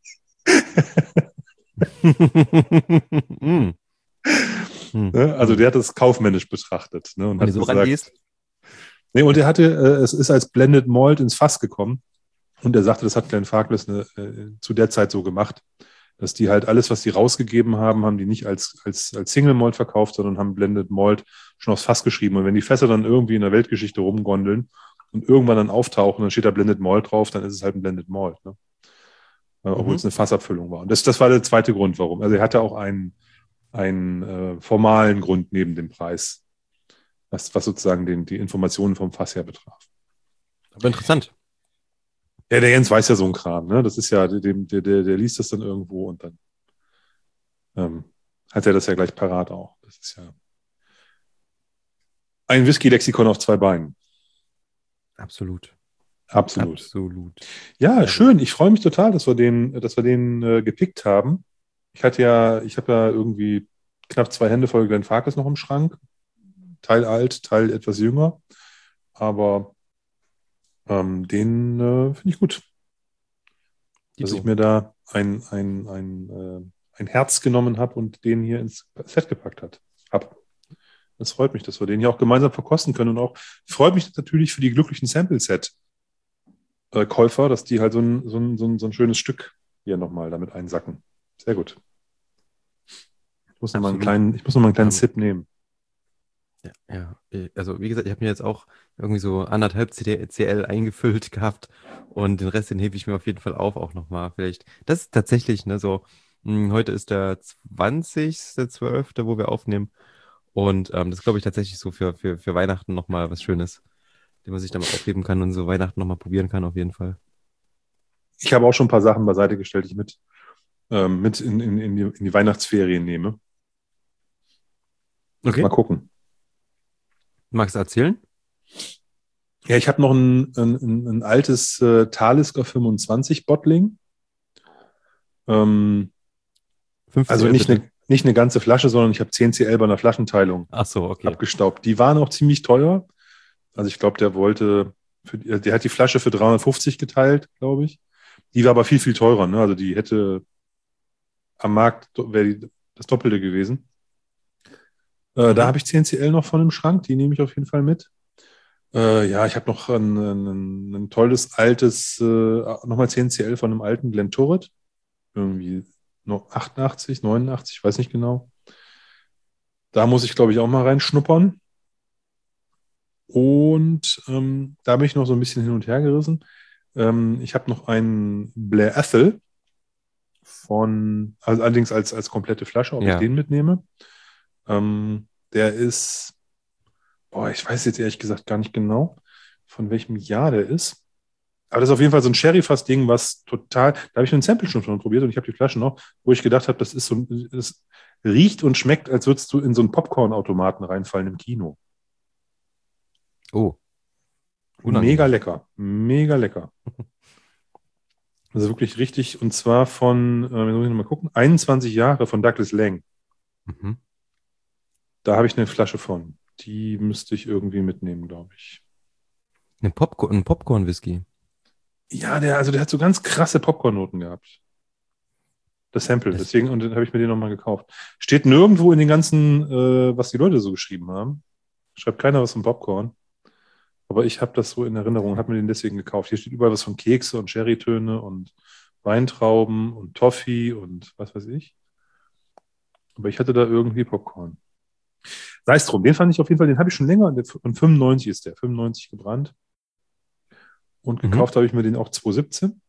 mm. Mm.
Ne? Also
Mm.
der hat das kaufmännisch betrachtet, ne, und
Wenn du
hat
so
gesagt,
rangehst,
nee, und er hatte, äh, es ist als Blended Malt ins Fass gekommen und er sagte, das hat Glenfarclas eine, äh, zu der Zeit so gemacht, dass die halt alles, was die rausgegeben haben, haben die nicht als, als, als Single Malt verkauft, sondern haben Blended Malt schon aufs Fass geschrieben. Und wenn die Fässer dann irgendwie in der Weltgeschichte rumgondeln und irgendwann dann auftauchen, dann steht da Blended Malt drauf, dann ist es halt ein Blended Malt, ne? Äh, obwohl
mhm.
es eine Fassabfüllung war. Und das, das war der zweite Grund, warum. Also er hatte auch einen, einen äh, formalen Grund neben dem Preis, was, was sozusagen den, die Informationen vom Fass her betraf.
Aber interessant.
Ja, der Jens weiß ja so ein Kram, ne? Das ist ja, der, der, der, der liest das dann irgendwo und dann ähm, hat er das ja gleich parat auch. Das ist ja. Ein Whisky-Lexikon auf zwei Beinen.
Absolut.
Absolut.
Absolut.
Ja,
Also,
schön. Ich freue mich total, dass wir den, dass wir den äh, gepickt haben. Ich hatte ja, ich habe ja irgendwie knapp zwei Hände voll Glenfarclas noch im Schrank. Teil alt, Teil etwas jünger. Aber ähm, den äh, finde ich gut, dass ich
Dito.
mir da ein, ein, ein, äh, ein Herz genommen habe und den hier ins Set gepackt hat. Hab. Das freut mich, dass wir den hier auch gemeinsam verkosten können. Und auch freut mich natürlich für die glücklichen Sample-Set-Käufer, dass die halt so ein, so, ein, so, ein, so ein schönes Stück hier nochmal damit einsacken. Sehr gut. Ich muss nochmal einen
Absolut.
kleinen, ich muss noch mal einen kleinen
Ähm,
Sip nehmen.
Ja, ja, äh, also wie gesagt, ich habe mir jetzt auch irgendwie so anderthalb C D C L eingefüllt gehabt und den Rest, den hebe ich mir auf jeden Fall auf, auch nochmal vielleicht. Das ist tatsächlich, ne, so, mh, heute ist der zwanzigste zwölfte, wo wir aufnehmen und ähm, das glaube ich tatsächlich so für, für, für Weihnachten nochmal was Schönes, den man sich dann mal aufheben kann und so Weihnachten nochmal probieren kann, auf jeden Fall.
Ich habe auch schon ein paar Sachen beiseite gestellt, die ich mit, ähm, mit in, in, in, die, in die Weihnachtsferien nehme.
Okay,
Mal gucken.
magst du erzählen?
Ja, ich habe noch ein, ein, ein, ein altes äh, Talisker fünfundzwanzig Bottling. Ähm,
fünf
also
C L
nicht
bitte.
eine, nicht eine ganze Flasche, sondern ich habe zehn C L bei einer Flaschenteilung
Ach so, okay.
abgestaubt. Die waren auch ziemlich teuer. Also ich glaube, der wollte, für, der hat die Flasche für dreihundertfünfzig geteilt, glaube ich. Die war aber viel, viel teurer. Ne? Also die hätte am Markt, wäre die das Doppelte gewesen. Äh, da
Mhm.
habe ich zehn C L noch von im Schrank. Die nehme ich auf jeden Fall mit. Äh, ja, ich habe noch ein, ein, ein tolles altes, äh, nochmal zehn C L von einem alten Glenturret. Irgendwie noch achtundachtzig, neunundachtzig, ich weiß nicht genau. Da muss ich, glaube ich, auch mal reinschnuppern. Und ähm, da bin ich noch so ein bisschen hin und her gerissen. Ähm, ich habe noch einen Blair Ethel von, also allerdings als, als komplette Flasche, ob ich
Ja.
den mitnehme. Ähm, der ist, boah, ich weiß jetzt ehrlich gesagt gar nicht genau, von welchem Jahr der ist. Aber das ist auf jeden Fall so ein Sherry-Fass-Ding, was total, da habe ich einen Sample schon von probiert und ich habe die Flasche noch, wo ich gedacht habe, das ist so, es riecht und schmeckt, als würdest du in so einen Popcorn-Automaten reinfallen im Kino.
Oh,
Mega
unangenehm.
lecker, mega lecker. Also wirklich richtig, und zwar von, äh, muss ich nochmal gucken, einundzwanzig Jahre von Douglas Lang.
Mhm.
Da habe ich eine Flasche von. Die müsste ich irgendwie mitnehmen, glaube ich.
Ein Popcorn, ein Popcorn-Whisky.
Ja, der, also der hat so ganz krasse Popcorn-Noten gehabt. Das Sample,
Das,
deswegen, und dann habe ich mir den nochmal gekauft. Steht nirgendwo in den ganzen, äh, was die Leute so geschrieben haben. Schreibt keiner was von Popcorn. Aber ich habe das so in Erinnerung und habe mir den deswegen gekauft. Hier steht überall was von Kekse und Cherrytöne und Weintrauben und Toffee und was weiß ich. Aber ich hatte da irgendwie Popcorn. Sei es drum, den fand ich auf jeden Fall, den habe ich schon länger. Und fünfundneunzig ist der, fünfundneunzig gebrannt. Und
mhm.
gekauft habe ich mir den auch zwanzig siebzehn.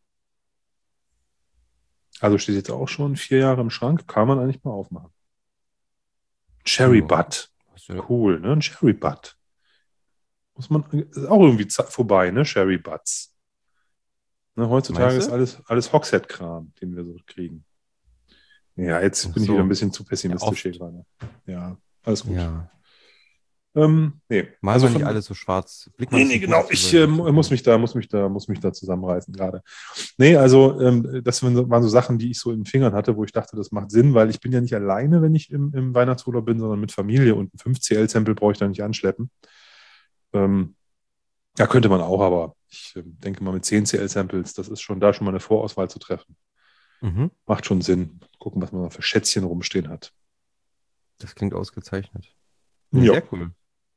Also steht jetzt auch schon vier Jahre im Schrank. Kann man eigentlich mal aufmachen. Cherry
Ja.
Butt.
Hast du-
Cool, ne? Ein Cherry Butt. Muss man, ist auch irgendwie za- vorbei, ne? Cherry Butts. Ne, heutzutage
Meinst
ist
du?
alles, alles Hogshead-Kram, den wir so kriegen. Ja, jetzt
Ach
bin ich wieder ein
so.
bisschen zu
Ja,
pessimistisch hier
oft.
gerade. Ja, alles gut.
Ja.
Ähm, nee,
Malen
also
wir nicht
von,
alles so schwarz. Blick mal
nee,
ein
nee,
bisschen
genau.
positiver
Ich
in
äh,
die
muss mich
Zukunft.
da, muss mich da, muss mich da zusammenreißen gerade. Nee, also ähm, das waren so waren so Sachen, die ich so in den Fingern hatte, wo ich dachte, das macht Sinn, weil ich bin ja nicht alleine, wenn ich im, im Weihnachtsurlaub bin, sondern mit Familie und ein fünf C L-Sample brauche ich da nicht anschleppen. Ähm, ja, könnte man auch, aber ich äh, denke mal mit zehn C L-Samples, das ist schon da schon mal eine Vorauswahl zu treffen.
Mhm.
Macht schon Sinn. Gucken, was man da für Schätzchen rumstehen hat.
Das klingt ausgezeichnet. Nee,
Ja.
sehr cool.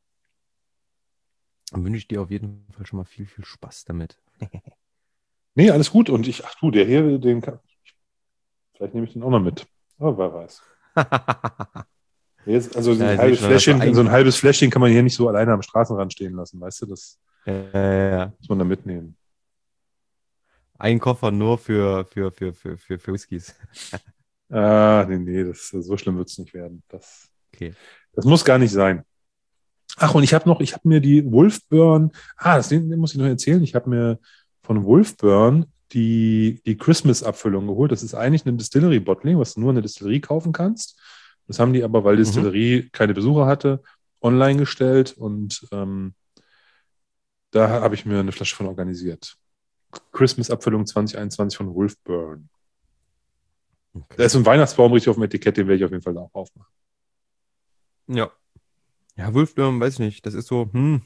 Dann wünsche ich dir auf jeden Fall schon mal viel, viel Spaß damit.
Nee, alles gut. Und ich, ach du, der hier, den kann, vielleicht nehme ich den auch noch mit. Aber wer weiß. Jetzt, also so
Ja,
ein
ich sehe
halbes
schon, hast du
Fläschchen, so
ein.
ein halbes Fläschchen kann man hier nicht so alleine am Straßenrand stehen lassen, weißt du? Das
Äh,
muss man da mitnehmen.
ein Koffer nur für, für, für, für, für, für Whiskys.
Ah, nee, nee, das, so schlimm wird es nicht werden. Das,
Okay.
das muss gar nicht sein. Ach, und ich habe noch, ich habe mir die Wolfburn, ah, das den, den muss ich noch erzählen. Ich habe mir von Wolfburn die, die Christmas-Abfüllung geholt. Das ist eigentlich ein Distillery-Bottling, was du nur in der Distillerie kaufen kannst. Das haben die aber, weil die
Mhm.
Distillerie keine Besucher hatte online gestellt und ähm, da habe ich mir eine Flasche von organisiert. Christmas-Abfüllung zwanzig einundzwanzig von Wolf Burn.
Okay.
Da ist ein Weihnachtsbaum richtig auf dem Etikett, den werde ich auf jeden Fall da auch aufmachen.
Ja. Ja, Wolfbirnen, weiß ich nicht. Das ist so, hm,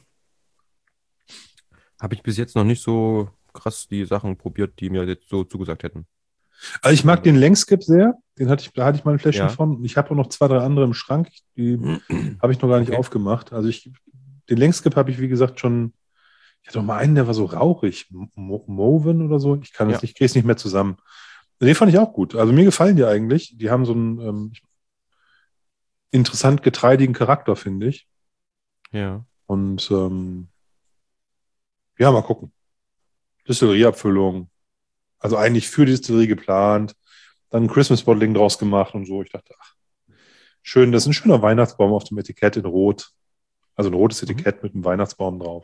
habe ich bis jetzt noch nicht so krass die Sachen probiert, die mir jetzt so zugesagt hätten.
Also ich mag den Längskip sehr. Den hatte ich, da hatte ich mal ein Fläschchen
Ja.
von. Ich habe auch noch zwei, drei andere im Schrank. Die habe ich noch gar nicht
Okay.
aufgemacht. Also ich, den Längskip habe ich, wie gesagt, schon. Ich hatte noch mal einen, der war so rauchig. Mo Moven oder so. Ich kann es
Ja.
nicht, kriege es nicht mehr zusammen. Den fand ich auch gut. Also mir gefallen die eigentlich. Die haben so einen ähm, interessant getreidigen Charakter, finde ich.
Ja.
Und ähm, ja, mal gucken. Distillerieabfüllung. Also eigentlich für die Distillerie geplant. Dann ein Christmas Bottling draus gemacht und so. Ich dachte, ach, schön, das ist ein schöner Weihnachtsbaum auf dem Etikett in Rot. Also ein rotes
Mhm.
Etikett mit einem Weihnachtsbaum drauf.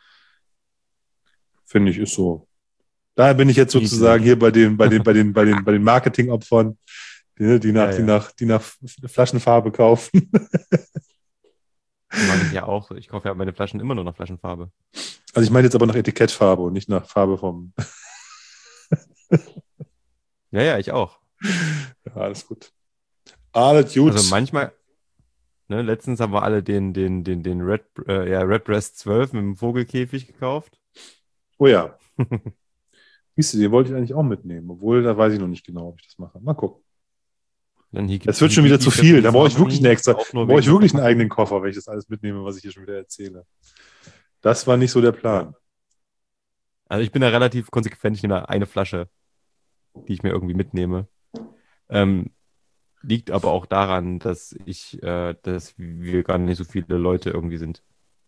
Finde ich, ist so. Daher bin ich jetzt sozusagen
Niedlich.
hier bei den, bei den, bei den, bei den, bei den Marketingopfern, die, die, nach,
Ja,
die,
ja.
nach, die nach Flaschenfarbe kaufen.
Mache ich ja auch. Ich kaufe ja meine Flaschen immer nur nach Flaschenfarbe.
Also ich meine jetzt aber nach Etikettfarbe und nicht nach Farbe vom.
Ja, ja, ich auch.
Ja, alles gut. Alles gut.
Also manchmal, ne, letztens haben wir alle den, den, den, den Red, äh, ja, Redbreast zwölf mit dem Vogelkäfig gekauft.
Oh ja. Siehst du, den wollte ich eigentlich auch mitnehmen, obwohl da weiß ich noch nicht genau, ob ich das mache. Mal gucken.
Dann hier
Das wird schon wieder zu viel. Da brauche ich wirklich einen extra, da brauche ich wirklich einen eigenen Koffer, wenn ich das alles mitnehme, was ich hier schon wieder erzähle. Das war nicht so der Plan.
Also ich bin da relativ konsequent. Ich nehme da eine Flasche, die ich mir irgendwie mitnehme. Ähm, liegt aber auch daran, dass ich, äh, dass wir gar nicht so viele Leute irgendwie sind.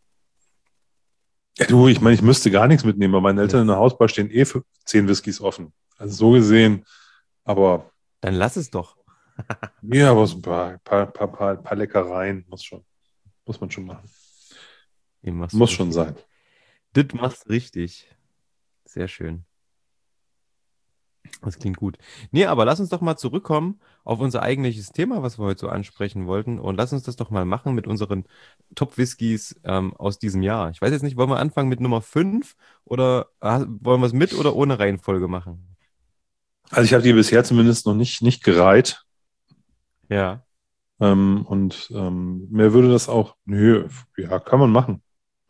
Ja, du, ich meine, ich müsste gar nichts mitnehmen, weil meine Eltern in der Hausbar stehen eh für zehn Whiskys offen. Also so gesehen, aber
Dann lass es doch.
ja, aber so ein paar, paar, paar, paar, paar Leckereien muss schon, muss man schon machen.
Eben machst du
Muss schon
richtig.
sein.
Das machst du richtig. Sehr schön. Das klingt gut. Nee, aber lass uns doch mal zurückkommen auf unser eigentliches Thema, was wir heute so ansprechen wollten. Und lass uns das doch mal machen mit unseren Top-Whiskys ähm, aus diesem Jahr. Ich weiß jetzt nicht, wollen wir anfangen mit Nummer fünf oder äh, wollen wir es mit oder ohne Reihenfolge machen?
Also ich habe die bisher zumindest noch nicht, nicht gereiht.
Ja.
Ähm, und ähm, mir würde das auch, nö, ja, kann man machen.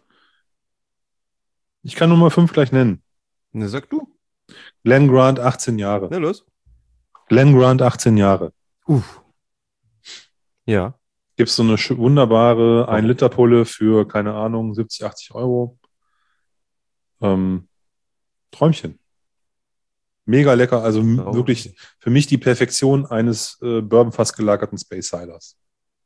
Ich kann Nummer fünf gleich nennen.
Ne, sag du.
Glen Grant, achtzehn Jahre.
Na los.
Glen Grant, achtzehn Jahre.
Uff. Ja.
Gibt es so eine sch- wunderbare
Warum?
ein Liter Pulle für, keine Ahnung, siebzig, achtzig Euro. Ähm, Träumchen. Mega lecker. Also m-
Warum?
wirklich für mich die Perfektion eines äh, Bourbon-Fass gelagerten Space Ciders.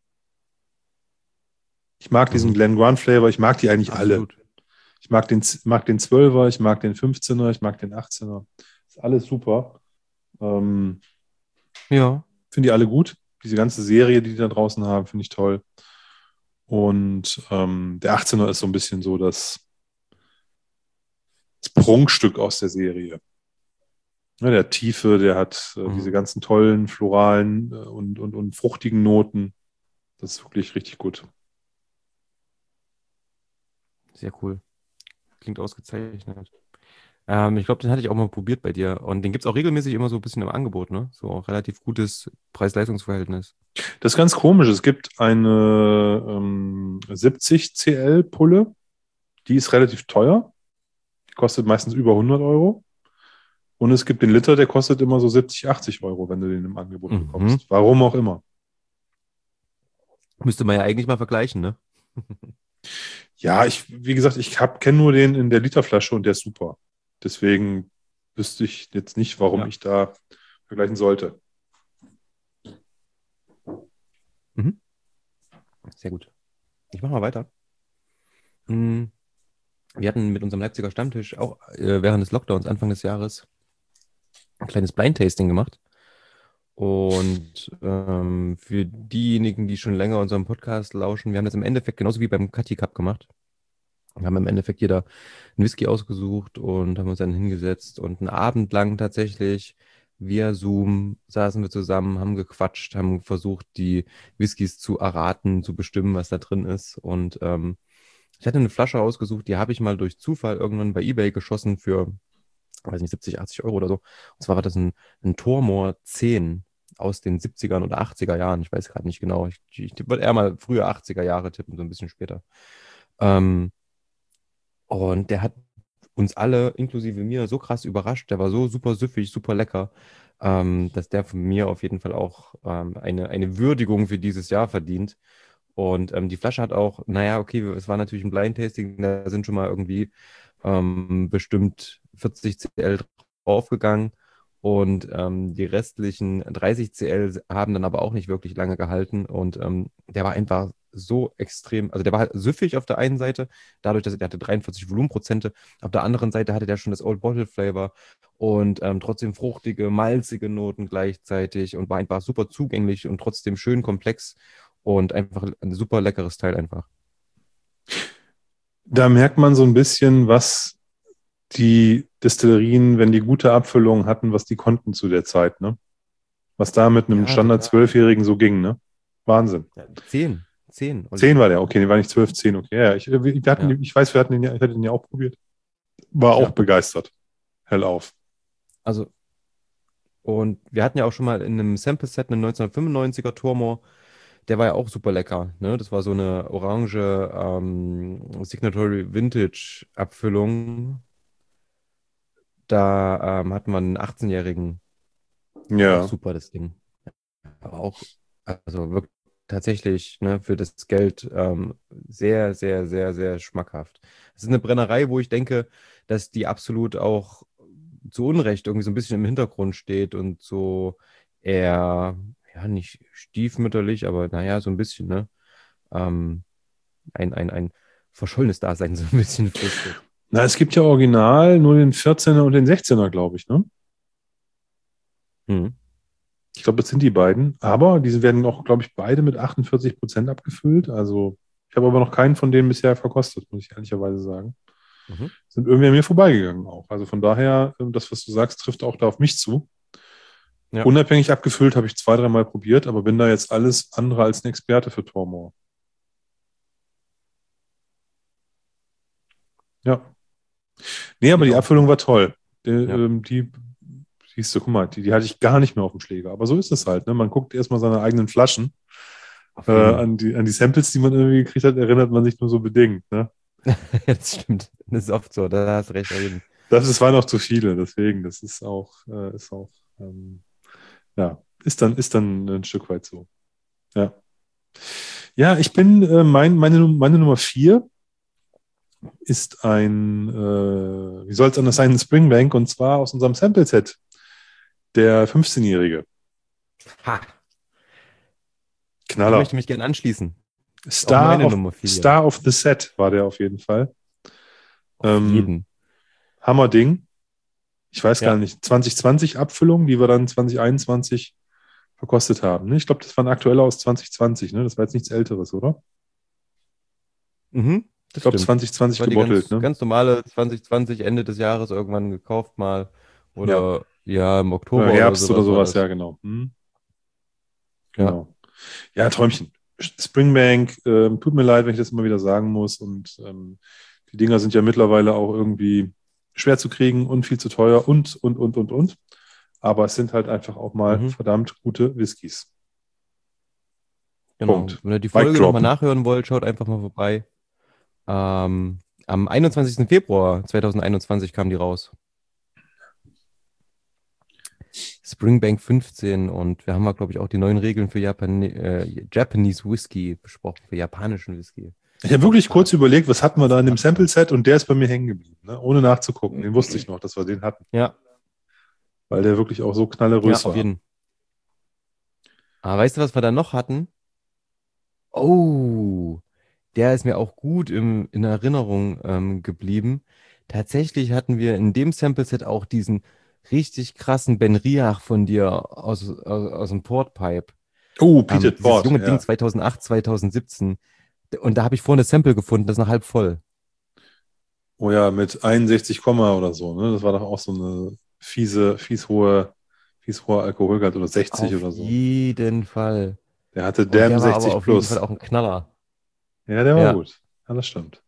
Ich mag diesen
Mhm.
Glen Grant Flavor. Ich mag die eigentlich alle.
Absolut.
Ich mag den, Z- mag den zwölfer, ich mag den fünfzehner, ich mag den achtzehner. Ist alles super. Ähm,
Ja.
Finde die alle gut. Diese ganze Serie, die die da draußen haben, finde ich toll. Und ähm, der achtzehner ist so ein bisschen so das, das Prunkstück aus der Serie. Ja, der hat Tiefe, der hat äh,
Mhm.
diese ganzen tollen floralen äh, und, und, und fruchtigen Noten. Das ist wirklich richtig gut.
Sehr cool. Klingt ausgezeichnet. Ähm, ich glaube, den hatte ich auch mal probiert bei dir. Und den gibt es auch regelmäßig immer so ein bisschen im Angebot, ne? So auch relativ gutes Preis-Leistungs-Verhältnis.
Das ist ganz komisch. Es gibt eine ähm, siebzig C L Pulle, die ist relativ teuer. Die kostet meistens über hundert Euro. Und es gibt den Liter, der kostet immer so siebzig, achtzig Euro, wenn du den im Angebot
Mhm.
bekommst. Warum auch immer.
Müsste man ja eigentlich mal vergleichen, ne?
Ja, ich, wie gesagt, ich kenne nur den in der Literflasche und der ist super. Deswegen wüsste ich jetzt nicht, warum
Ja.
ich da vergleichen sollte.
Mhm. Sehr gut. Ich mache mal weiter. Mm, Wir hatten mit unserem Leipziger Stammtisch auch äh, während des Lockdowns Anfang des Jahres ein kleines Blind-Tasting gemacht. Und ähm, für diejenigen, die schon länger unseren Podcast lauschen, wir haben das im Endeffekt genauso wie beim Cutty Cup gemacht. Wir haben im Endeffekt jeder einen Whisky ausgesucht und haben uns dann hingesetzt und einen Abend lang tatsächlich via Zoom saßen wir zusammen, haben gequatscht, haben versucht, die Whiskys zu erraten, zu bestimmen, was da drin ist. Und ähm, ich hatte eine Flasche ausgesucht, die habe ich mal durch Zufall irgendwann bei eBay geschossen für, weiß nicht, siebzig, achtzig Euro oder so. Und zwar war das ein, ein Tormor zehn aus den siebzigern oder achtziger Jahren. Ich weiß gerade nicht genau. Ich, ich, ich würde eher mal früher achtziger Jahre tippen, so ein bisschen später. Ähm, und der hat uns alle, inklusive mir, so krass überrascht. Der war so super süffig, super lecker, ähm, dass der von mir auf jeden Fall auch ähm, eine, eine Würdigung für dieses Jahr verdient. Und ähm, die Flasche hat auch, naja, okay, es war natürlich ein Blind Tasting, da sind schon mal irgendwie ähm, bestimmt vierzig Zentiliter draufgegangen. Und ähm, die restlichen dreißig Zentiliter haben dann aber auch nicht wirklich lange gehalten. Und ähm, der war einfach so extrem, also der war halt süffig auf der einen Seite, dadurch, dass er der hatte dreiundvierzig Volumenprozente. Auf der anderen Seite hatte der schon das Old Bottle Flavor und ähm, trotzdem fruchtige, malzige Noten gleichzeitig und war einfach super zugänglich und trotzdem schön komplex und einfach ein super leckeres Teil einfach.
Da merkt man so ein bisschen, was die Destillerien, wenn die gute Abfüllung hatten, was die konnten zu der Zeit, ne? Was da mit einem
Ja,
Standard
total.
Zwölfjährigen so ging, ne? Wahnsinn.
Ja, zehn. Zehn. Und
Zehn war der, okay, der war nicht zwölf, zehn, okay. Ja, ich, wir
ja,
hatten, ich weiß, wir hatten den ja, ich hatte den ja auch probiert. War auch
ja.
begeistert. Hell auf.
Also, und wir hatten ja auch schon mal in einem Sample-Set einen neunzehnhundertfünfundneunziger Tormor. Der war ja auch super lecker. Ne? Das war so eine orange ähm, Signatory Vintage Abfüllung. Da ähm, hatten wir einen achtzehnjährigen. Auch
Ja.
super, das Ding. Aber auch, also wirklich tatsächlich ne, für das Geld ähm, sehr, sehr, sehr, sehr schmackhaft. Es ist eine Brennerei, wo ich denke, dass die absolut auch zu Unrecht irgendwie so ein bisschen im Hintergrund steht und so eher, ja, nicht stiefmütterlich, aber naja, so ein bisschen, ne? Ähm, ein, ein, ein verschollenes Dasein so ein bisschen fristet.
Na, es gibt ja original nur den vierzehner und den sechzehner, glaube ich, ne?
Hm.
Ich glaube, das sind die beiden. Aber diese werden auch, glaube ich, beide mit achtundvierzig Prozent abgefüllt. Also, ich habe aber noch keinen von denen bisher verkostet, muss ich ehrlicherweise sagen.
Mhm.
Sind irgendwie an mir vorbeigegangen auch. Also von daher, ähm, das, was du sagst, trifft auch da auf mich zu.
Ja,
Unabhängig abgefüllt habe ich zwei, dreimal probiert, aber bin da jetzt alles andere als ein Experte für Tormor. Ja. Nee, aber
ich
die
auch.
Abfüllung war toll. Die,
Ja,
ähm, die siehst du, guck mal, die, die hatte ich gar nicht mehr auf dem Schläger. Aber so ist es halt. Ne? Man guckt erstmal seine eigenen Flaschen. Äh,
auf jeden.
an die, an die Samples, die man irgendwie gekriegt hat, erinnert man sich nur so bedingt. Ne?
Das stimmt. Das ist oft so, da hast du recht, auf jeden.
Das, es waren auch zu viele, deswegen, das ist auch, äh, ist auch, ähm, ja, ist dann, ist dann ein Stück weit so. Ja. Ja, ich bin, äh, mein, meine, meine Nummer vier ist ein, äh, wie soll es anders sein, ein Springbank und zwar aus unserem Sample-Set, der fünfzehnjährige.
Ha, da
Knaller.
möchte ich mich gerne anschließen. Ist auch
Star
meine
of,
Nummer vier.
Star of the Set war der auf jeden Fall.
Auf
Ähm,
jeden.
Hammerding. Ich weiß gar
Ja.
nicht, zwanzig zwanzig Abfüllung, die wir dann zwanzig einundzwanzig verkostet haben. Ne? Ich glaube, das war ein aktueller aus zwanzig zwanzig. Ne? Das war jetzt nichts Älteres, oder?
Mhm,
Ich
das
glaube,
stimmt. Das
zwanzig zwanzig
war die
gebottelt.
ganz,
Ne?
ganz normale zwanzig zwanzig, Ende des Jahres irgendwann gekauft mal.
Ja.
Oder ja, im
Oder
Oktober oder
Herbst oder
sowas war
sowas, ja,
das.
genau. Hm,
Ja.
genau. Ja, Träumchen. Springbank, ähm, tut mir leid, wenn ich das immer wieder sagen muss. Und ähm, die Dinger sind ja mittlerweile auch irgendwie schwer zu kriegen und viel zu teuer und, und, und, und, und. Aber es sind halt einfach auch mal
Mhm,
verdammt gute Whiskys.
genau.
Punkt.
Wenn ihr die
Mic
Folge nochmal
drop.
nachhören wollt, schaut einfach mal vorbei. Ähm, am einundzwanzigsten Februar zweitausendeinundzwanzig kam die raus. Springbank fünfzehn und wir haben ja, glaube ich, auch die neuen Regeln für Japan äh, Japanese Whisky besprochen, für japanischen Whisky.
Ich habe wirklich kurz
Hart.
überlegt, was hatten wir da in dem
Hardcore.
Sample-Set und der ist bei mir hängen geblieben, ne? Ohne nachzugucken. Den wusste ich noch, dass wir den hatten,
Ja,
weil der wirklich auch so
ja,
knallerös
auf
war.
jeden. Aber weißt du, was wir da noch hatten? Oh, der ist mir auch gut im, in Erinnerung ähm, geblieben. Tatsächlich hatten wir in dem Sample-Set auch diesen richtig krassen Ben Riach von dir aus, aus, aus dem Portpipe.
Oh,
Ähm,
Peated
dieses
Port,
junge Ding
ja.
zweitausendacht, zweitausendsiebzehn. Und da habe ich vorne ein Sample gefunden, das ist noch halb voll.
Oh ja, mit einundsechzig Komma oder so, ne? Das war doch auch so eine fiese, fies hohe, hieß hoher Alkoholgehalt oder sechzig
Auf
oder so.
jeden Fall.
Der hatte
Und
Damn
der war aber
sechzig
auf jeden Fall
plus.
auch ein Knaller.
Ja, der war
Ja,
gut. Ja, das stimmt.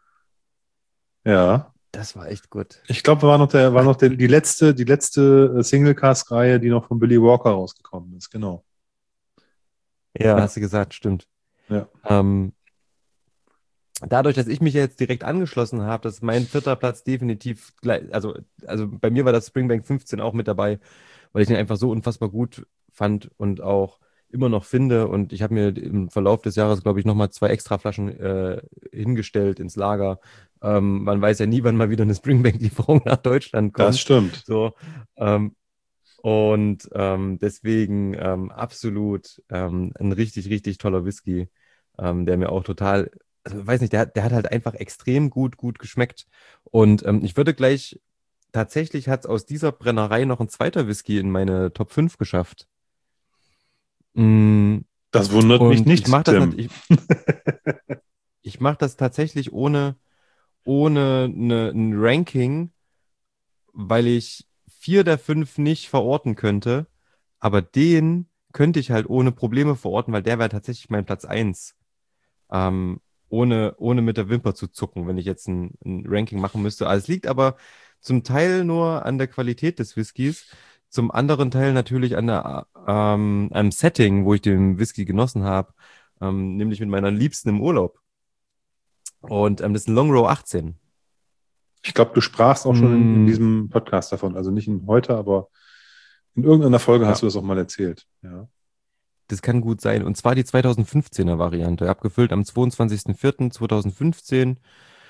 Ja.
das war echt gut.
Ich glaube, war noch der, war
Ach,
noch der, die letzte, die letzte äh, Single-Cast-Reihe, die noch von Billy Walker rausgekommen ist. Genau.
ja,
Ja,
hast du gesagt, stimmt.
ja.
Ähm, dadurch, dass ich mich ja jetzt direkt angeschlossen habe, dass mein vierter Platz definitiv gleich, also, also bei mir war das Springbank fünfzehn auch mit dabei, weil ich ihn einfach so unfassbar gut fand und auch immer noch finde. Und ich habe mir im Verlauf des Jahres, glaube ich, nochmal zwei extra Flaschen äh, hingestellt ins Lager. Ähm, man weiß ja nie, wann mal wieder eine Springbank-Lieferung nach Deutschland
Das
kommt.
stimmt.
So, ähm, und ähm, deswegen ähm, absolut ähm, ein richtig, richtig toller Whisky, ähm, der mir auch total, also weiß nicht, der, hat- der hat halt einfach extrem gut, gut geschmeckt. Und ähm, ich würde gleich, tatsächlich hat es aus dieser Brennerei noch ein zweiter Whisky in meine Top fünf geschafft. Mm,
Das wundert mich
und ich
nicht,
mache das
Tim.
natürlich, ich mache das tatsächlich ohne, ohne ne, ein Ranking, weil ich vier der fünf nicht verorten könnte. Aber den könnte ich halt ohne Probleme verorten, weil der wäre tatsächlich mein Platz eins. Ähm, ohne, ohne mit der Wimper zu zucken, wenn ich jetzt ein, ein Ranking machen müsste. Also es liegt aber zum Teil nur an der Qualität des Whiskys, zum anderen Teil natürlich an der, ähm, am Setting, wo ich den Whisky genossen habe, ähm, nämlich mit meiner Liebsten im Urlaub. Und ähm, das ist ein Long Row achtzehn.
Ich glaube, du sprachst auch schon in, in
Mm,
diesem Podcast davon. Also nicht in heute, aber in irgendeiner Folge hast
ja.
du das auch mal erzählt. Ja.
Das kann gut sein. Und zwar die zweitausendfünfzehner Variante. Abgefüllt am zweiundzwanzigster vierter zweitausendfünfzehn.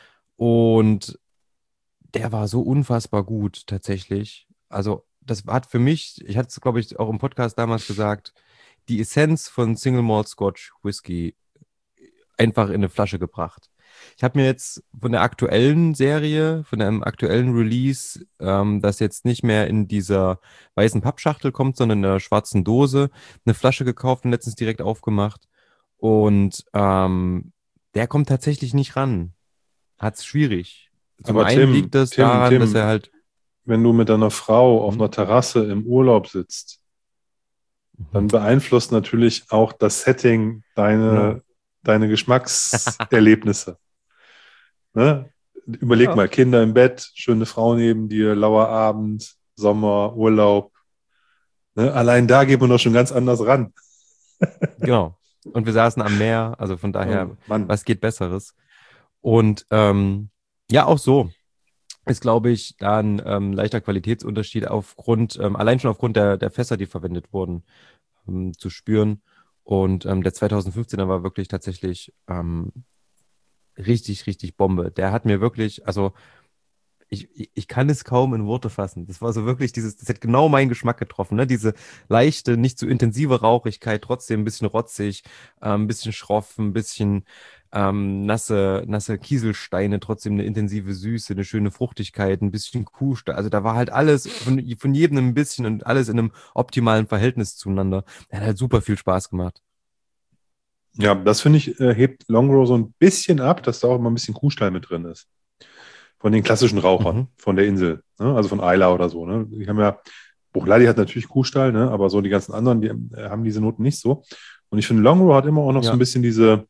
Und der war so unfassbar gut, tatsächlich. Also, das hat für mich, ich hatte es, glaube ich, auch im Podcast damals gesagt, die Essenz von Single Malt Scotch Whisky einfach in eine Flasche gebracht. Ich habe mir jetzt von der aktuellen Serie, von einem aktuellen Release, ähm, das jetzt nicht mehr in dieser weißen Pappschachtel kommt, sondern in einer schwarzen Dose, eine Flasche gekauft und letztens direkt aufgemacht. Und ähm, der kommt tatsächlich nicht ran. Hat's schwierig. Zum
Aber
einen
Tim,
liegt das
Tim,
daran, dass er
Tim,
halt.
wenn du mit deiner Frau auf
Hm?
einer Terrasse im Urlaub sitzt,
Mhm.
dann beeinflusst natürlich auch das Setting
Genau.
deine, deine Geschmackserlebnisse. Ne? Überleg
Ja,
mal, Kinder im Bett, schöne Frau neben dir, lauer Abend, Sommer, Urlaub. Ne? Allein da geht man doch schon ganz anders ran.
genau. Und wir saßen am Meer, also von
Oh,
daher,
Mann.
was geht Besseres? Und ähm, ja, auch so ist, glaube ich, da ein ähm, leichter Qualitätsunterschied aufgrund, ähm, allein schon aufgrund der, der Fässer, die verwendet wurden, ähm, zu spüren. Und ähm, der zweitausendfünfzehner war wirklich tatsächlich ähm, richtig, richtig Bombe. Der hat mir wirklich, also ich, ich ich kann es kaum in Worte fassen. Das war so wirklich dieses, das hat genau meinen Geschmack getroffen, ne? Diese leichte, nicht so intensive Rauchigkeit, trotzdem ein bisschen rotzig, äh, ein bisschen schroff, ein bisschen ähm, nasse, nasse Kieselsteine, trotzdem eine intensive Süße, eine schöne Fruchtigkeit, ein bisschen Kuhstein. Also da war halt alles von, von jedem ein bisschen und alles in einem optimalen Verhältnis zueinander. Der hat halt super viel Spaß gemacht.
Ja, das finde ich, äh, hebt Longrow so ein bisschen ab, dass da auch immer ein bisschen Kuhstall mit drin ist. Von den klassischen Rauchern,
Mhm.
von der Insel, ne? Also von Isla oder so. Ne? Die haben ja, Bruichladdich hat natürlich Kuhstall, ne? Aber so die ganzen anderen, die äh, haben diese Noten nicht so. Und ich finde, Longrow hat immer auch noch so ein
Ja.
bisschen diese,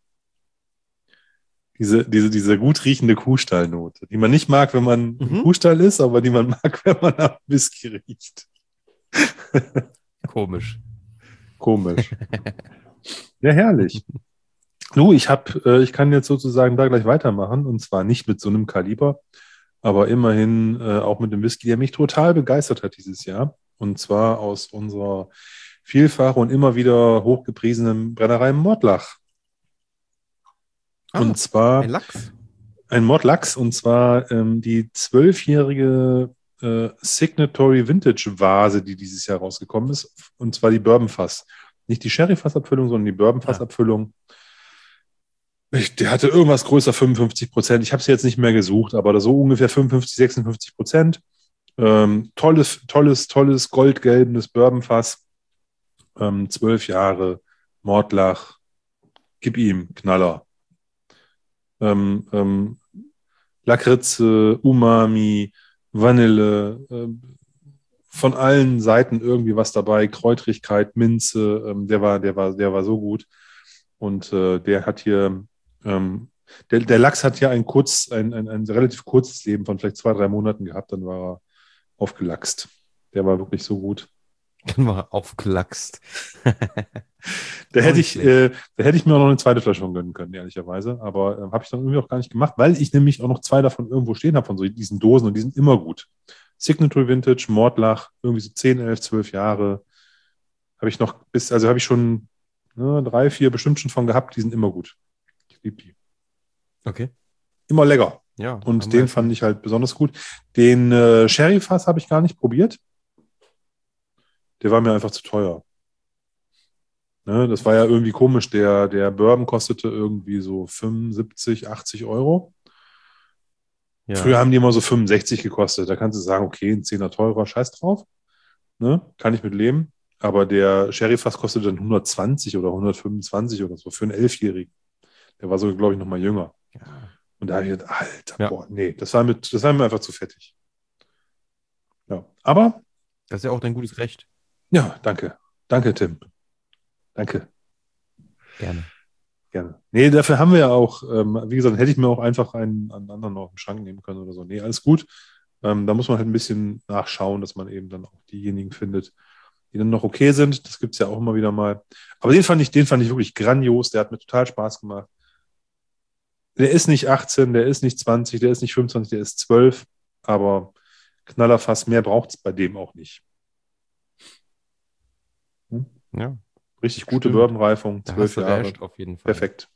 diese, diese, diese gut riechende Kuhstallnote, die man nicht mag, wenn man im
Mhm.
Kuhstall ist, aber die man mag, wenn man am Whisky riecht.
Komisch.
Komisch. Ja, herrlich. Du, ich hab, äh, ich kann jetzt sozusagen da gleich weitermachen und zwar nicht mit so einem Kaliber, aber immerhin äh, auch mit dem Whisky, der mich total begeistert hat dieses Jahr. Und zwar aus unserer vielfach und immer wieder hochgepriesenen Brennerei Mordlach. Und
Ah, ein
zwar
Lachs.
ein Mordlachs und zwar ähm, die zwölfjährige äh, Signatory Vintage Vase, die dieses Jahr rausgekommen ist. Und zwar die Bourbon Fass. Nicht die Sherry Fassabfüllung, sondern die Bourbon
Ah,
Fassabfüllung. Ich, der hatte irgendwas größer, fünfundfünfzig Prozent. Ich habe es jetzt nicht mehr gesucht, aber so ungefähr fünfundfünfzig, sechsundfünfzig Prozent. Ähm, tolles, tolles, tolles goldgelbenes Bourbonfass. Ähm, zwölf Jahre, Mordlach, gib ihm, Knaller. Ähm, ähm, Lakritze, Umami, Vanille, ähm, von allen Seiten irgendwie was dabei. Kräutrigkeit, Minze, ähm, der war, der war, der war so gut. Und äh, der hat hier, ähm, der, der Lachs hat ja ein kurz, ein, ein, ein relativ kurzes Leben von vielleicht zwei, drei Monaten gehabt, dann war er aufgelachst. Der war wirklich so gut.
Dann war er aufgelachst.
Da
Auch
hätte
nicht
ich, äh, da hätte ich mir auch noch eine zweite Flasche von gönnen können, ehrlicherweise. Aber äh, habe ich dann irgendwie auch gar nicht gemacht, weil ich nämlich auch noch zwei davon irgendwo stehen habe, von so diesen Dosen, und die sind immer gut. Signature Vintage, Mordlach, irgendwie so zehn, elf, zwölf Jahre. Habe ich noch bis, also habe ich schon ne, drei, vier bestimmt schon von gehabt, die sind immer gut. Ich liebe die.
Okay.
Immer lecker.
Ja.
Und
haben wir
den
schon.
fand ich halt besonders gut. Den äh, Sherry-Fass habe ich gar nicht probiert. Der war mir einfach zu teuer. Ne, das war ja irgendwie komisch. Der, der Bourbon kostete irgendwie so fünfundsiebzig, achtzig Euro.
Ja.
Früher haben die immer so fünfundsechzig gekostet. Da kannst du sagen, okay, ein Zehner teurer, scheiß drauf. Ne? Kann ich mit leben. Aber der Sherry-Fass kostet dann hundertzwanzig oder hundertfünfundzwanzig oder so für einen Elfjährigen. Der war so, glaube ich, noch mal jünger.
Ja.
Und da habe ich gedacht, Alter,
Ja.
boah, nee, das war, mit, das war mir einfach zu fettig. Ja, aber,
Das ist ja auch dein gutes Recht.
ja, danke. Danke, Tim. Danke.
Gerne.
Gerne. Nee, dafür haben wir ja auch, ähm, wie gesagt, hätte ich mir auch einfach einen, einen anderen noch im Schrank nehmen können oder so. Nee, alles gut. Ähm, da muss man halt ein bisschen nachschauen, dass man eben dann auch diejenigen findet, die dann noch okay sind. Das gibt es ja auch immer wieder mal. Aber den fand ich, den fand ich wirklich grandios. Der hat mir total Spaß gemacht. Der ist nicht achtzehn, der ist nicht zwanzig, der ist nicht fünfundzwanzig, der ist zwölf. Aber Knallerfass, mehr braucht es bei dem auch nicht. Hm?
Ja.
Richtig gute
Stimmt.
Bourbonreifung,
Da
zwölf
hast du
Jahre.
recht, auf jeden Fall.
Perfekt.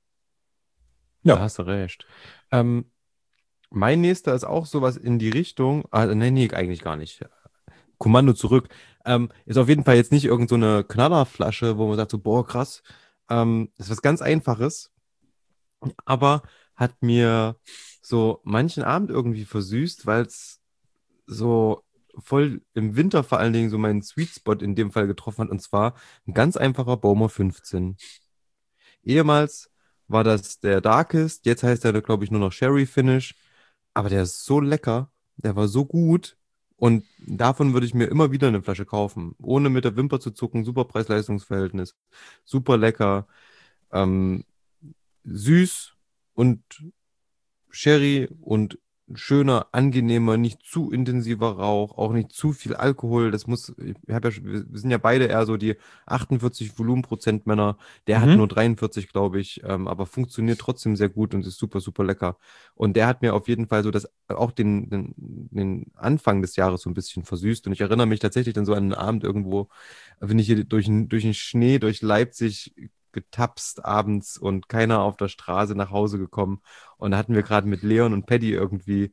Da
Ja.
hast du recht. Ähm, mein nächster ist auch sowas in die Richtung. Ah, nee, nee, eigentlich gar nicht. Kommando zurück. Ähm, ist auf jeden Fall jetzt nicht irgend so eine Knallerflasche, wo man sagt so, boah, krass. Ähm, das ist was ganz Einfaches, aber hat mir so manchen Abend irgendwie versüßt, weil es so voll im Winter vor allen Dingen so meinen Sweet Spot in dem Fall getroffen hat, und zwar ein ganz einfacher Bowmer fünfzehn. Ehemals war das der Darkest, jetzt heißt er, glaube ich, nur noch Sherry Finish, aber der ist so lecker, der war so gut, und davon würde ich mir immer wieder eine Flasche kaufen, ohne mit der Wimper zu zucken. Super Preis-Leistungs-Verhältnis, super lecker, ähm, süß und Sherry und ein schöner, angenehmer, nicht zu intensiver Rauch, auch nicht zu viel Alkohol. Das muss, ich hab ja, schon- wir wir sind ja beide eher so die achtundvierzig Volumenprozent Männer. Der hat
Mhm.
nur dreiundvierzig, glaube ich, ähm, aber funktioniert trotzdem sehr gut und ist super, super lecker. Und der hat mir auf jeden Fall so das, auch den, den, den Anfang des Jahres so ein bisschen versüßt. Und ich erinnere mich tatsächlich dann so an einen Abend irgendwo, bin ich hier durch, den- durch den Schnee, durch Leipzig getapst abends und keiner auf der Straße nach Hause gekommen. Und da hatten wir gerade mit Leon und Paddy irgendwie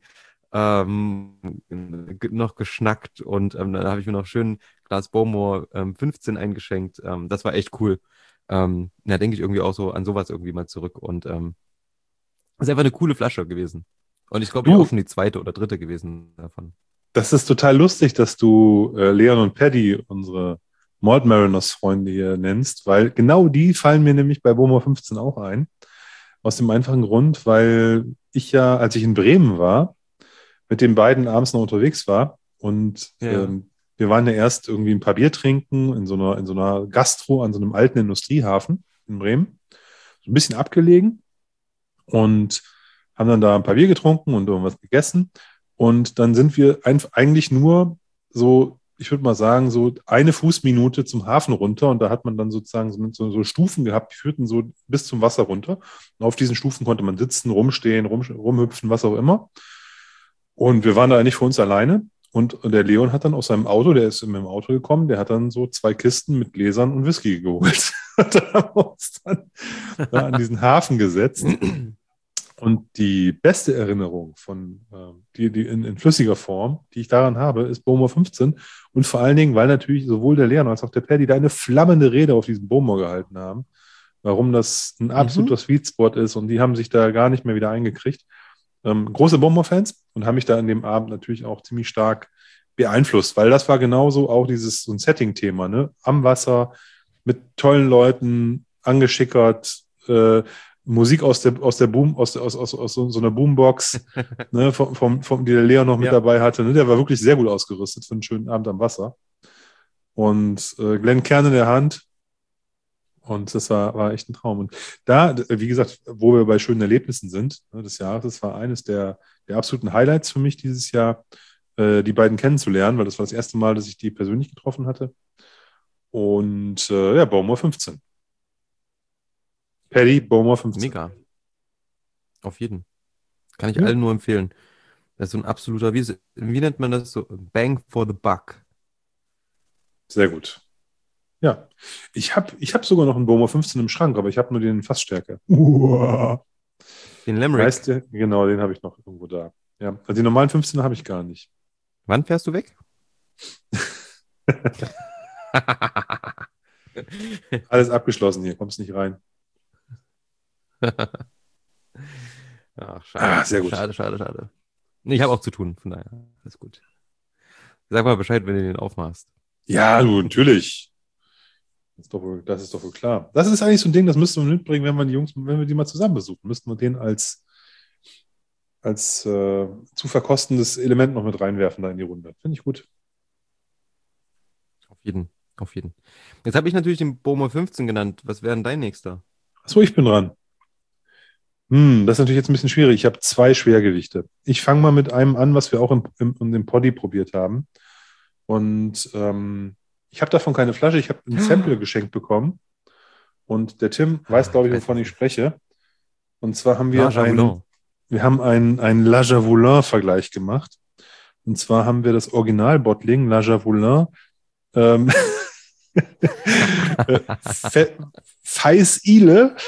ähm, ge- noch geschnackt, und ähm, dann habe ich mir noch schön ein Glas Bowmore ähm, fünfzehn eingeschenkt. Ähm, das war echt cool. Ähm, da denke ich irgendwie auch so an sowas irgendwie mal zurück, und ähm, ist einfach eine coole Flasche gewesen. Und ich glaube, ich auch
Du,
schon die zweite oder dritte gewesen davon.
das ist total lustig, dass du äh, Leon und Paddy, unsere Malt Mariners Freunde hier nennst, weil genau die fallen mir nämlich bei Bowmore fünfzehn auch ein. Aus dem einfachen Grund, weil ich ja, als ich in Bremen war, mit den beiden abends noch unterwegs war, und
Ja, ja.
ähm, wir waren ja erst irgendwie ein paar Bier trinken in so einer, in so einer Gastro an so einem alten Industriehafen in Bremen, so ein bisschen abgelegen, und haben dann da ein paar Bier getrunken und irgendwas gegessen. Und dann sind wir ein, eigentlich nur so, ich würde mal sagen, so eine Fußminute zum Hafen runter. Und da hat man dann sozusagen so, so, so Stufen gehabt, die führten so bis zum Wasser runter. Und auf diesen Stufen konnte man sitzen, rumstehen, rum, rumhüpfen, was auch immer. Und wir waren da eigentlich für uns alleine. Und der Leon hat dann aus seinem Auto, der ist mit dem Auto gekommen, der hat dann so zwei Kisten mit Gläsern und Whisky geholt. Und da haben wir uns dann da an diesen Hafen gesetzt. Und die beste Erinnerung von, äh, die, die in, in flüssiger Form, die ich daran habe, ist Bowmore fünfzehn. Und vor allen Dingen, weil natürlich sowohl der Leon als auch der Paddy da eine flammende Rede auf diesem Bowmore gehalten haben, warum das ein absoluter
Mhm.
Sweet Spot ist. Und die haben sich da gar nicht mehr wieder eingekriegt. Ähm, große Bowmore-Fans, und haben mich da an dem Abend natürlich auch ziemlich stark beeinflusst, weil das war genauso auch dieses so ein Setting-Thema, ne? Am Wasser, mit tollen Leuten, angeschickert, äh, Musik aus der, aus der Boom, aus, der, aus, aus, aus so, so einer Boombox, ne, vom, vom, vom, die der Leon noch mit
Ja.
dabei hatte. Ne? Der war wirklich sehr gut ausgerüstet für einen schönen Abend am Wasser. Und äh, Glenn Kern in der Hand. Und das war, war echt ein Traum. Und da, wie gesagt, wo wir bei schönen Erlebnissen sind, ne, des Jahres, das war eines der, der absoluten Highlights für mich dieses Jahr, äh, die beiden kennenzulernen, weil das war das erste Mal, dass ich die persönlich getroffen hatte. Und äh, ja, Bowmore fünfzehn. Paddy, Bowmore fünfzehn.
Mega. Auf jeden. Kann ich
Ja.
allen nur empfehlen. Das ist so ein absoluter, wie, wie nennt man das so? Bang for the buck.
Sehr gut. Ja, ich habe ich hab sogar noch einen Bowmore fünfzehn im Schrank, aber ich habe nur den Fassstärke. Uah.
Den Limerick.
Weißt du, genau, den habe ich noch irgendwo da. Ja, also die normalen fünfzehn habe ich gar nicht.
Wann fährst du weg?
Alles abgeschlossen hier, kommst nicht rein.
Ach, schade.
Ah, sehr gut.
Schade, schade, schade. Nee, ich habe auch zu tun, von daher. Alles gut. Sag mal Bescheid, wenn du den aufmachst.
Ja, du, natürlich. Das ist doch wohl, das ist doch wohl klar. Das ist eigentlich so ein Ding, das müssten wir mitbringen, wenn wir die Jungs, wenn wir die mal zusammen besuchen, müssten wir den als, als äh, zu verkostendes Element noch mit reinwerfen da in die Runde. Finde ich gut.
Auf jeden, auf jeden. Jetzt habe ich natürlich den Bowmore fünfzehn genannt. Was wäre denn dein nächster?
Achso, ich bin dran. Hm, das ist natürlich jetzt ein bisschen schwierig. Ich habe zwei Schwergewichte. Ich fange mal mit einem an, was wir auch im, im, in dem Poddy probiert haben. Und ähm, ich habe davon keine Flasche. Ich habe ein Sample geschenkt bekommen. Und der Tim weiß, glaube ich, wovon ich spreche. Und zwar haben wir
La
einen,
Javelin.
wir haben einen, einen La Javelin-Vergleich gemacht. Und zwar haben wir das Original-Bottling La Javelin ähm, Feiß Ile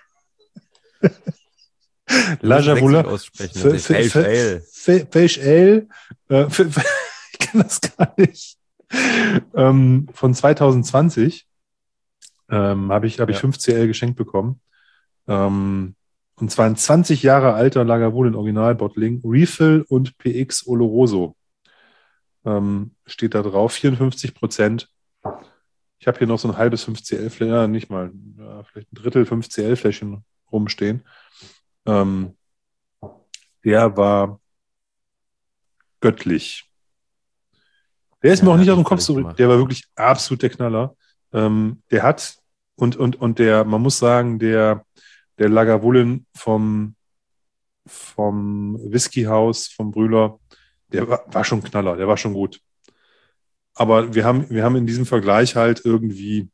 La Javelin
aussprechen. Das ist Felsch Ale.
Felsch Ale ich kann das gar nicht. Ähm, von zwanzig zwanzig ähm, habe ich, hab ich
Ja.
fünf C L geschenkt bekommen. Ähm, und zwar ein zwanzig Jahre alter Lagavulin Original-Bottling, Refill und P X Oloroso. Ähm, steht da drauf, vierundfünfzig Prozent. Ich habe hier noch so ein halbes fünf C L-Fläschchen, ja, nicht mal, ja, vielleicht ein Drittel fünf C L-Fläschchen rumstehen. Ähm, der war göttlich. Der ist
Ja,
mir auch
der
nicht
hat
aus dem
mich
Kopf
fertig
so,
gemacht.
der war wirklich absolut der Knaller. Ähm, der hat, und, und, und der, man muss sagen, der, der Lagavulin vom, vom Whiskyhaus, vom Brühler, der war, war schon Knaller, der war schon gut. Aber wir haben, wir haben in diesem Vergleich halt irgendwie,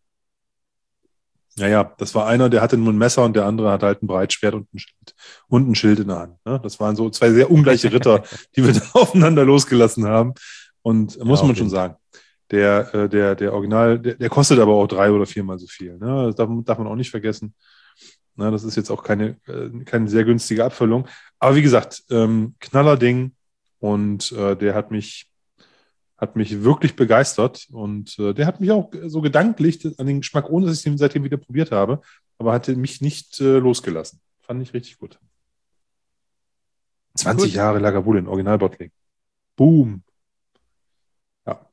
naja, das war einer, der hatte nur ein Messer und der andere hat halt ein Breitschwert und ein Schild, und ein Schild in der Hand. Ne? Das waren so zwei sehr ungleiche Ritter, die wir da aufeinander losgelassen haben. Und muss
Ja,
man
auf
schon
jeden
sagen, der, äh, der, der Original, der, der kostet aber auch drei oder viermal so viel. Ne? Das darf, darf man auch nicht vergessen. Na, das ist jetzt auch keine, äh, keine sehr günstige Abfüllung. Aber wie gesagt, ähm, Knallerding und äh, der hat mich, hat mich wirklich begeistert und äh, der hat mich auch so gedanklich an den Geschmack, ohne dass ich ihn seitdem wieder probiert habe, aber hatte mich nicht äh, losgelassen. Fand ich richtig gut. zwanzig
Gut.
Jahre Lagavulin, Original-Bottling. Boom. Ja.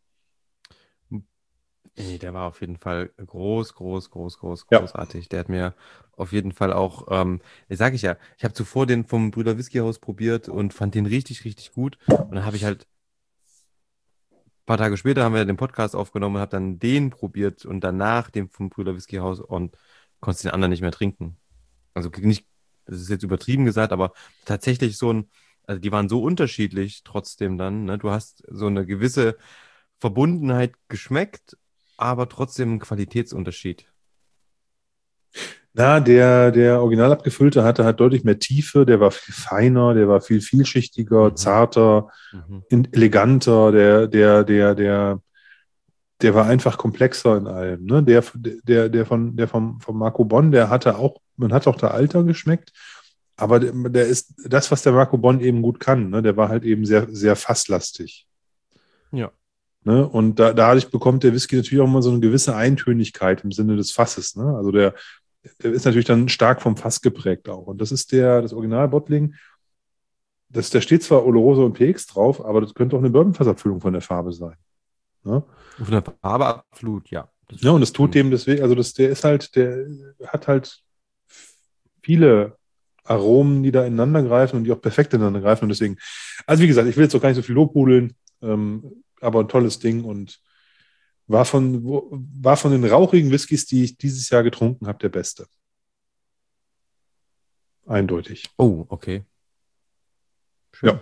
Nee, der war auf jeden Fall groß, groß, groß, groß,
Ja.
großartig. Der hat mir auf jeden Fall auch, ähm, sage ich ja, ich habe zuvor den vom Brüder Whiskyhaus probiert und fand den richtig, richtig gut. Und dann habe ich halt ein paar Tage später haben wir den Podcast aufgenommen und habe dann den probiert und danach den vom Brüder Whiskyhaus und konnte den anderen nicht mehr trinken. Also nicht, das ist jetzt übertrieben gesagt, aber tatsächlich so ein, also die waren so unterschiedlich trotzdem dann, ne? Du hast so eine gewisse Verbundenheit geschmeckt, aber trotzdem ein Qualitätsunterschied.
Na, der, der original abgefüllte hatte halt deutlich mehr Tiefe, der war viel feiner, der war viel vielschichtiger,
Mhm.
zarter,
Mhm.
in- eleganter, der, der, der, der, der war einfach komplexer in allem. Ne? Der, der, der von, der vom, vom Marco Bonn, der hatte auch, man hat auch da Alter geschmeckt, aber der, der ist das, was der Marco Bonn eben gut kann, ne? Der war halt eben sehr, sehr fasslastig.
Ja.
Ne? Und da, dadurch bekommt der Whisky natürlich auch immer so eine gewisse Eintönigkeit im Sinne des Fasses. Ne? Also der, der ist natürlich dann stark vom Fass geprägt auch. Und das ist der, das Original-Bottling. Das, da steht zwar Oloroso und P X drauf, aber das könnte auch eine Bourbonfassabfüllung von der Farbe sein. Ne?
Und von der Farbe absolut, ja. Das
Ja, und das tut
stimmt.
dem deswegen, also das, der ist halt, der hat halt viele Aromen, die da ineinander greifen und die auch perfekt ineinander greifen. Und deswegen, also wie gesagt, ich will jetzt auch gar nicht so viel lobhudeln, ähm, aber ein tolles Ding und war von, wo, war von den rauchigen Whiskys, die ich dieses Jahr getrunken habe, der beste. Eindeutig.
Oh, okay.
Ja.
Schön.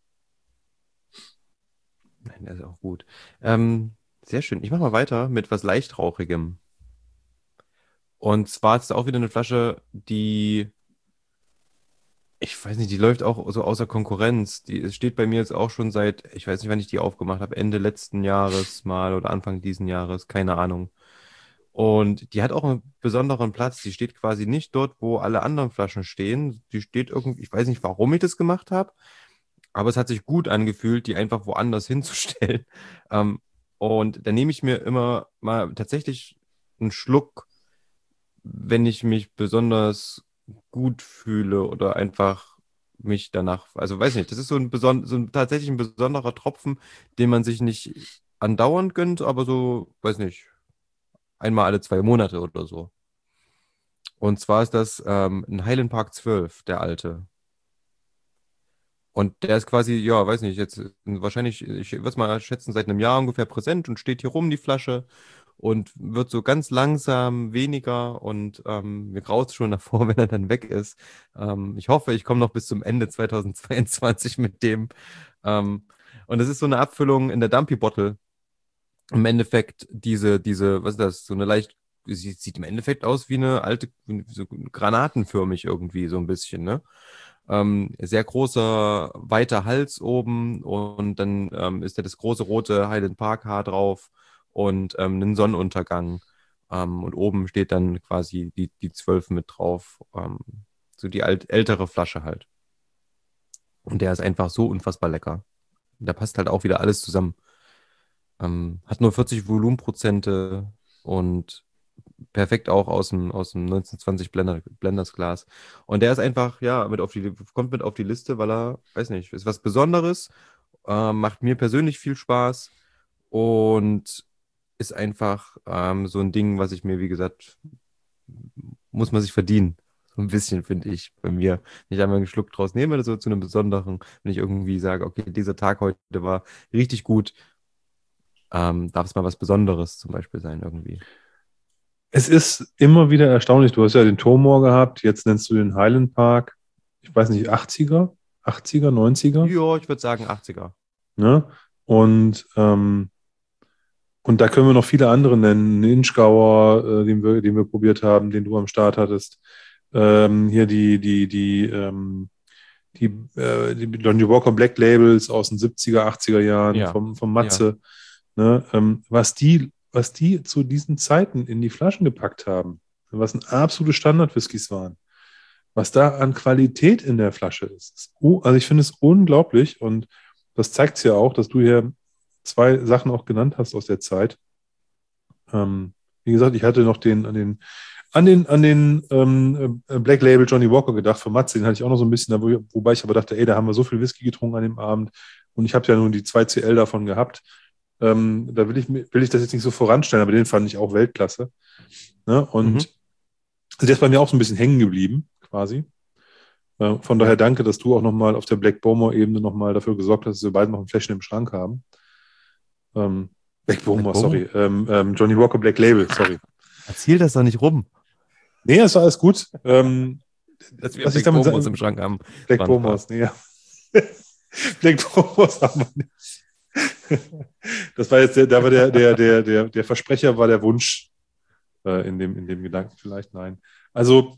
Nein, der ist auch gut. Ähm, sehr schön. Ich mache mal weiter mit was leicht Rauchigem. Und zwar ist es auch wieder eine Flasche, die, ich weiß nicht, die läuft auch so außer Konkurrenz. Die es steht bei mir jetzt auch schon seit, ich weiß nicht, wann ich die aufgemacht habe, Ende letzten Jahres mal oder Anfang diesen Jahres, keine Ahnung. Und die hat auch einen besonderen Platz. Die steht quasi nicht dort, wo alle anderen Flaschen stehen. Die steht irgendwie, ich weiß nicht, warum ich das gemacht habe, aber es hat sich gut angefühlt, die einfach woanders hinzustellen. Ähm, und da nehme ich mir immer mal tatsächlich einen Schluck, wenn ich mich besonders gut fühle oder einfach mich danach, also weiß nicht, das ist so ein, beson so ein tatsächlich ein besonderer Tropfen, den man sich nicht andauernd gönnt, aber so, weiß nicht, einmal alle zwei Monate oder so. Und zwar ist das ähm, ein Highland Park zwölf, der alte. Und der ist quasi, ja, weiß nicht, jetzt äh, wahrscheinlich, ich würde es mal schätzen, seit einem Jahr ungefähr präsent und steht hier rum, die Flasche, und wird so ganz langsam weniger und ähm, mir graut es schon davor, wenn er dann weg ist. Ähm, ich hoffe, ich komme noch bis zum Ende zweitausendzweiundzwanzig mit dem. Ähm, und es ist so eine Abfüllung in der Dumpy Bottle. Im Endeffekt diese, diese, was ist das, so eine leicht, sie sieht im Endeffekt aus wie eine alte, wie so granatenförmig irgendwie, so ein bisschen, ne? Ähm, sehr großer, weiter Hals oben und dann ähm, ist da das große rote Highland Park Haar drauf und ähm, ein Sonnenuntergang. Ähm, und oben steht dann quasi die, die zwölf mit drauf. Ähm, so die alt, ältere Flasche halt. Und der ist einfach so unfassbar lecker. Da passt halt auch wieder alles zusammen. Ähm, hat nur vierzig Volumenprozente und perfekt auch aus dem, aus dem neunzehnhundertzwanzig Blender, Blenders Glas. Und der ist einfach, ja, mit auf die, kommt mit auf die Liste, weil er, weiß nicht, ist was Besonderes, äh, macht mir persönlich viel Spaß und ist einfach ähm, so ein Ding, was ich mir, wie gesagt, muss man sich verdienen. So ein bisschen, finde ich, bei mir. Wenn ich einmal einen Schluck draus nehme oder so zu einem besonderen, wenn ich irgendwie sage, okay, dieser Tag heute war richtig gut, ähm, darf es mal was Besonderes zum Beispiel sein irgendwie.
Es ist immer wieder erstaunlich. Du hast ja den Tomor gehabt, jetzt nennst du den Highland Park. Ich weiß nicht, achtziger, achtziger, neunziger,
Ja, ich würde sagen achtziger.
ne? Und, ähm, und da können wir noch viele andere nennen. Den Inchgauer, äh, den wir, den wir probiert haben, den du am Start hattest. Ähm, hier die, die, die, ähm, die, äh, die Johnny Walker Black Labels aus den siebziger, achtziger Jahren
Ja,
vom, vom
ja.
Matze, ne? Ähm, was die, was die zu diesen Zeiten in die Flaschen gepackt haben, was ein absolute Standard-Whiskys waren, was da an Qualität in der Flasche ist. ist u- also ich finde es unglaublich und das zeigt es ja auch, dass du hier zwei Sachen auch genannt hast aus der Zeit. Ähm, wie gesagt, ich hatte noch den an den an den, an den ähm, äh, Black Label Johnny Walker gedacht, für Matze, den hatte ich auch noch so ein bisschen, da, wo, wobei ich aber dachte, ey, da haben wir so viel Whisky getrunken an dem Abend und ich habe ja nur die zwei C L davon gehabt. Ähm, da will ich, will ich das jetzt nicht so voranstellen, aber den fand ich auch Weltklasse. Ne?
Mhm.
Und der ist bei mir auch so ein bisschen hängen geblieben, quasi. Äh, von daher
Ja.
danke, dass du auch nochmal auf der Black Bowmore-Ebene nochmal dafür gesorgt hast, dass wir beide noch ein Fläschchen im Schrank haben. Ähm, Black
Black
Bowmore,
Bowmore?
sorry. Ähm, ähm, Johnny Walker Black Label, sorry.
Erzähl das doch nicht rum,
Nee, ist alles gut. Ähm,
dass wir
was ich
Black
damit
Bomos
sagen,
im Schrank haben. Das
Black
war ein Spaß.
Bomos, nee, ja. Black Bomos haben wir nicht. Das war jetzt der, da war der, der, der, der, der Versprecher war der Wunsch äh, in dem, in dem Gedanken vielleicht, nein. Also,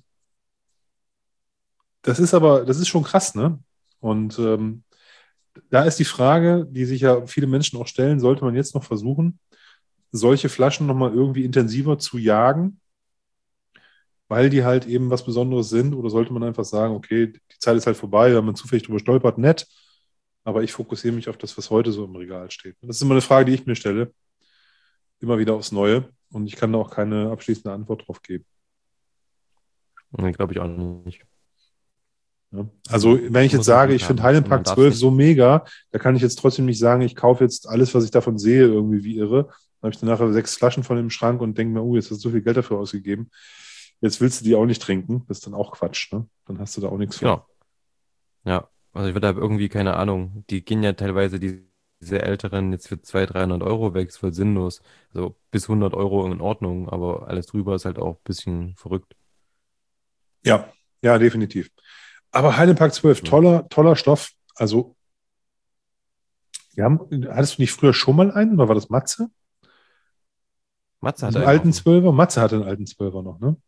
das ist aber, das ist schon krass, ne? Und ähm, da ist die Frage, die sich ja viele Menschen auch stellen, sollte man jetzt noch versuchen, solche Flaschen nochmal irgendwie intensiver zu jagen, weil die halt eben was Besonderes sind, oder sollte man einfach sagen, okay, die Zeit ist halt vorbei, wenn man zufällig drüber stolpert, nett, aber ich fokussiere mich auf das, was heute so im Regal steht. Das ist immer eine Frage, die ich mir stelle, immer wieder aufs Neue, und ich kann da auch keine abschließende Antwort drauf geben.
Nee, glaube ich auch nicht.
Ja. Also,
Man
wenn ich jetzt
muss einen
sage,
Punkt
ich finde
haben.
Highland
Und man
Park
darf es
zwölf
nicht.
so mega, da kann ich jetzt trotzdem nicht sagen, ich kaufe jetzt alles, was ich davon sehe, irgendwie wie irre. Dann habe ich dann nachher sechs Flaschen von dem Schrank und denke mir, oh, jetzt hast du so viel Geld dafür ausgegeben. Jetzt willst du die auch nicht trinken, das ist dann auch Quatsch, ne? Dann hast du da auch nichts von.
Genau. Ja, also ich würde da irgendwie, keine Ahnung, die gehen ja teilweise die, diese älteren jetzt für zweihundert, dreihundert Euro weg, ist voll sinnlos. Also bis hundert Euro in Ordnung, aber alles drüber ist halt auch ein bisschen verrückt.
Ja, ja, definitiv. Aber Heidepark zwölf,
Ja.
toller, toller Stoff. Also, wir haben, hattest du nicht früher schon mal einen oder war das Matze?
Matze hat
Diesen
einen
alten
offen.
Zwölfer? Matze hatte einen alten Zwölfer noch, ne?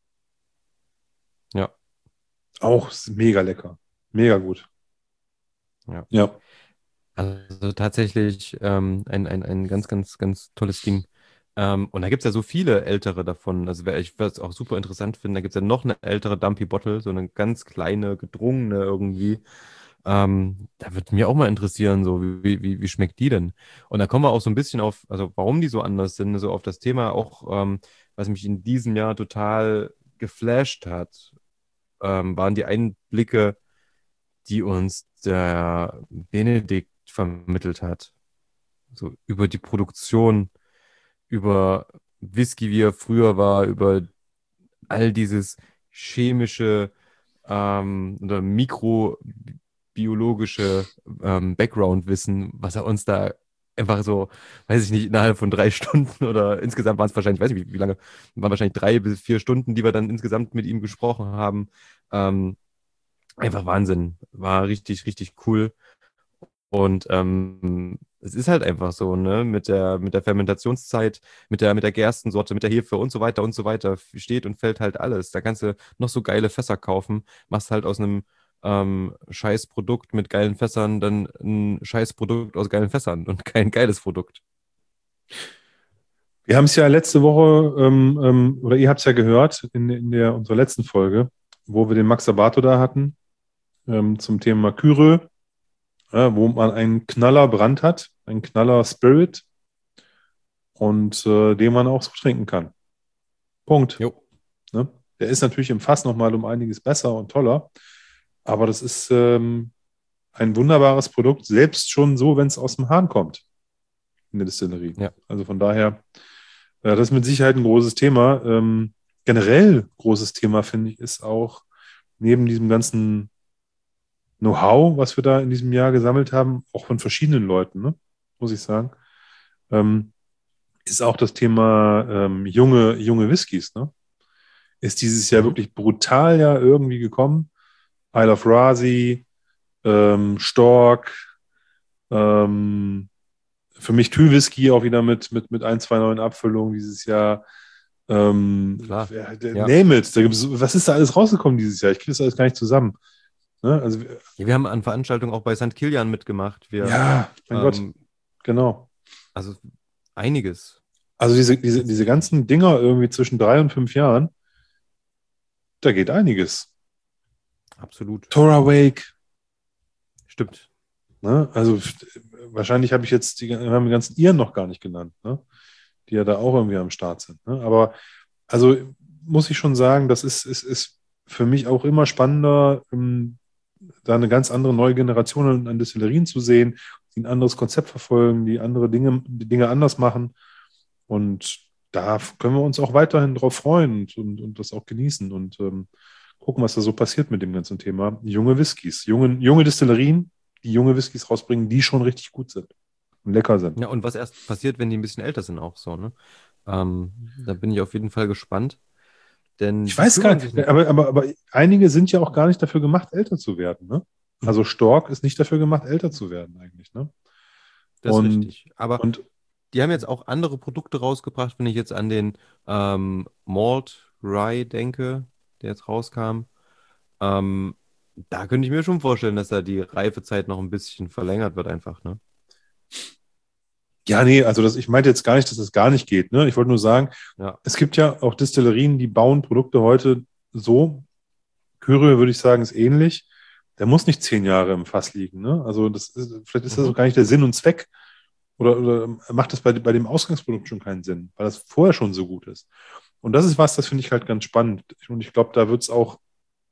Ja,
Auch mega lecker. Mega gut.
ja.
Ja.
Also tatsächlich ähm, ein, ein, ein ganz, ganz, ganz tolles Ding. Ähm, und da gibt es ja so viele ältere davon. Also wer- ich würde es auch super interessant finden, da gibt es ja noch eine ältere Dumpy Bottle, so eine ganz kleine, gedrungene irgendwie. Ähm, da würde mir auch mal interessieren, so wie, wie, wie schmeckt die denn? Und da kommen wir auch so ein bisschen auf, also warum die so anders sind, so auf das Thema auch, ähm, was mich in diesem Jahr total geflasht hat, ähm, waren die Einblicke, die uns der Benedikt vermittelt hat. So über die Produktion, über Whisky, wie er früher war, über all dieses chemische ähm, oder mikrobiologische ähm, Background-Wissen, was er uns da einfach so, weiß ich nicht, innerhalb von drei Stunden oder insgesamt waren es wahrscheinlich, weiß nicht, wie, wie lange, waren wahrscheinlich drei bis vier Stunden, die wir dann insgesamt mit ihm gesprochen haben. Ähm, einfach Wahnsinn. War richtig, richtig cool. Und ähm, es ist halt einfach so, ne, mit der, mit der Fermentationszeit, mit der, mit der Gerstensorte, mit der Hefe und so weiter und so weiter, steht und fällt halt alles. Da kannst du noch so geile Fässer kaufen, machst halt aus einem ähm, Scheißprodukt mit geilen Fässern dann ein Scheißprodukt aus geilen Fässern und kein geiles Produkt.
Wir haben es ja letzte Woche, ähm, ähm, oder ihr habt es ja gehört in, in der, unserer letzten Folge, wo wir den Max Sabato da hatten, ähm, zum Thema Kyre, ja, wo man einen Knaller Brand hat, einen Knaller Spirit und äh, den man auch so trinken kann. Punkt.
Jo,
Ne? Der ist natürlich im Fass nochmal um einiges besser und toller, aber das ist ähm, ein wunderbares Produkt, selbst schon so, wenn es aus dem Hahn kommt in der Distillerie.
ja.
Also von daher, äh, das ist mit Sicherheit ein großes Thema. Ähm, generell großes Thema, finde ich, ist auch neben diesem ganzen Know-how, was wir da in diesem Jahr gesammelt haben, auch von verschiedenen Leuten, ne? Muss ich sagen, ähm, ist auch das Thema ähm, junge, junge Whiskys, ne? Ist dieses Jahr
Mhm.
wirklich brutal ja irgendwie gekommen. Isle of Rasay, ähm, Stork, ähm, für mich Tüll-Whisky auch wieder mit, mit, mit ein, zwei neuen Abfüllungen dieses Jahr. Ähm,
Klar.
ja, der-
Ja.
name it. Da gibt's, was ist da alles rausgekommen dieses Jahr? Ich kriege das alles gar nicht zusammen. Ne? Also,
Ja, wir haben an Veranstaltungen auch bei Sankt Kilian mitgemacht. Wir,
ja, mein Gott,
ähm,
genau.
also einiges.
Also diese, diese, diese
Tatsächlich.
ganzen Dinger irgendwie zwischen drei und fünf Jahren, da geht einiges.
Absolut.
Tora Wake,
Stimmt.
ne? Also f- wahrscheinlich habe ich jetzt die, haben die ganzen Iren noch gar nicht genannt, ne? Die ja da auch irgendwie am Start sind. Ne? Aber also muss ich schon sagen, das ist, ist, ist für mich auch immer spannender, ähm, da eine ganz andere neue Generation an, an Destillerien zu sehen, die ein anderes Konzept verfolgen, die andere Dinge, die Dinge anders machen. Und da können wir uns auch weiterhin drauf freuen und, und, und das auch genießen und ähm, gucken, was da so passiert mit dem ganzen Thema. Junge Whiskys, junge, junge Destillerien, die junge Whiskys rausbringen, die schon richtig gut sind und lecker sind.
Ja, und was erst passiert, wenn die ein bisschen älter sind, auch so, ne? Ähm, da bin ich auf jeden Fall gespannt, denn
Ich
die
weiß gar
kümmern sich
nicht,
nicht.
aber, aber, aber einige sind ja auch gar nicht dafür gemacht, älter zu werden. Ne? Also Stork ist nicht dafür gemacht, älter zu werden eigentlich. Ne?
Das ist
Und,
richtig. Aber
und
die haben jetzt auch andere Produkte rausgebracht, wenn ich jetzt an den ähm, Malt Rye denke, der jetzt rauskam. Ähm, da könnte ich mir schon vorstellen, dass da die Reifezeit noch ein bisschen verlängert wird, einfach, ne?
ja, nee, also das, ich meinte jetzt gar nicht, dass das gar nicht geht. Ne? Ich wollte nur sagen,
Ja.
es gibt ja auch Destillerien, die bauen Produkte heute so. Kyrie würde ich sagen, ist ähnlich. Der muss nicht zehn Jahre im Fass liegen. Ne? Also das ist, vielleicht ist das auch
Mhm.
gar nicht der Sinn und Zweck. Oder, oder macht das bei, bei dem Ausgangsprodukt schon keinen Sinn, weil das vorher schon so gut ist. Und das ist was, das finde ich halt ganz spannend. Und ich glaube, da wird es auch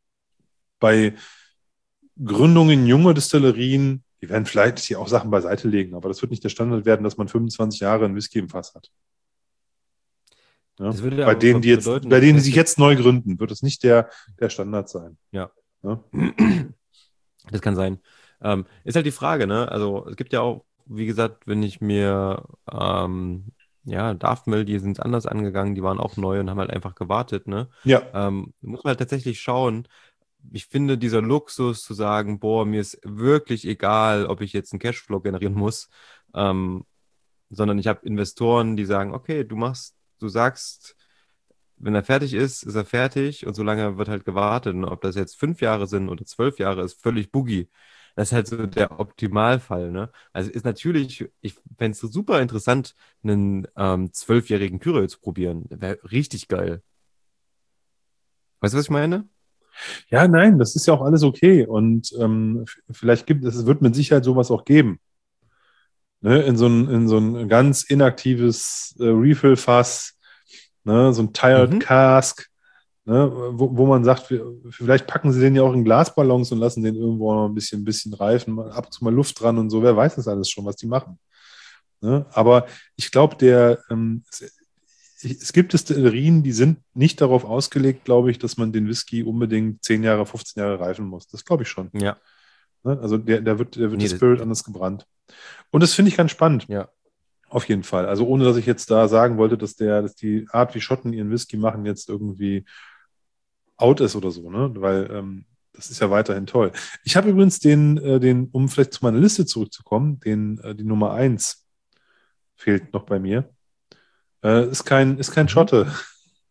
bei Gründungen junger Destillerien, die werden vielleicht hier auch Sachen beiseite legen, aber das wird nicht der Standard werden, dass man fünfundzwanzig Jahre einen Whisky im Fass hat. Ja?
Das würde
Bei
aber
denen, die jetzt,
bedeuten,
bei denen, die
dass
sich
jetzt,
jetzt neu gründen, wird es nicht der, der Standard sein.
ja,
Ja?
das kann sein. Ähm, ist halt die Frage, ne? Also es gibt ja auch, wie gesagt, wenn ich mir, ähm, ja, Daftmill, die sind anders angegangen, die waren auch neu und haben halt einfach gewartet, ne?
Ja,
Ähm, muss man halt tatsächlich schauen. Ich finde, dieser Luxus zu sagen, boah, mir ist wirklich egal, ob ich jetzt einen Cashflow generieren muss, ähm, sondern ich habe Investoren, die sagen, okay, du machst, du sagst, wenn er fertig ist, ist er fertig und solange wird halt gewartet. Und ob das jetzt fünf Jahre sind oder zwölf Jahre, ist völlig boogie. Das ist halt so der Optimalfall, ne? Also ist natürlich, ich fände es so super interessant, einen ähm, zwölfjährigen Kyrill zu probieren. Wäre richtig geil. Weißt du, was ich meine?
ja, nein, das ist ja auch alles okay. Und ähm, f- vielleicht gibt es, es wird mit Sicherheit sowas auch geben. Ne? In so ein, in so ein ganz inaktives äh, Refill-Fass, ne? So ein Tired
Mhm.
Cask, ne? Wo, wo man sagt, wir- vielleicht packen sie den ja auch in Glasballons und lassen den irgendwo noch ein bisschen, ein bisschen reifen, mal ab und zu mal Luft dran und so. Wer weiß das alles schon, was die machen. Ne? Aber ich glaube, der, ähm, es, es gibt Destillerien, die sind nicht darauf ausgelegt, glaube ich, dass man den Whisky unbedingt zehn Jahre, fünfzehn Jahre reifen muss. Das glaube ich schon.
Ja.
Ne? Also der, der wird, der wird der
Nee, das,
Spirit anders gebrannt. Und das finde ich ganz spannend,
ja.
auf jeden Fall. Also ohne, dass ich jetzt da sagen wollte, dass der, dass die Art, wie Schotten ihren Whisky machen, jetzt irgendwie out ist oder so, ne? Weil ähm, das ist ja weiterhin toll. Ich habe übrigens den, äh, den, um vielleicht zu meiner Liste zurückzukommen, den, äh, die Nummer eins fehlt noch bei mir. Äh, ist kein, ist kein
Mhm.
Schotte.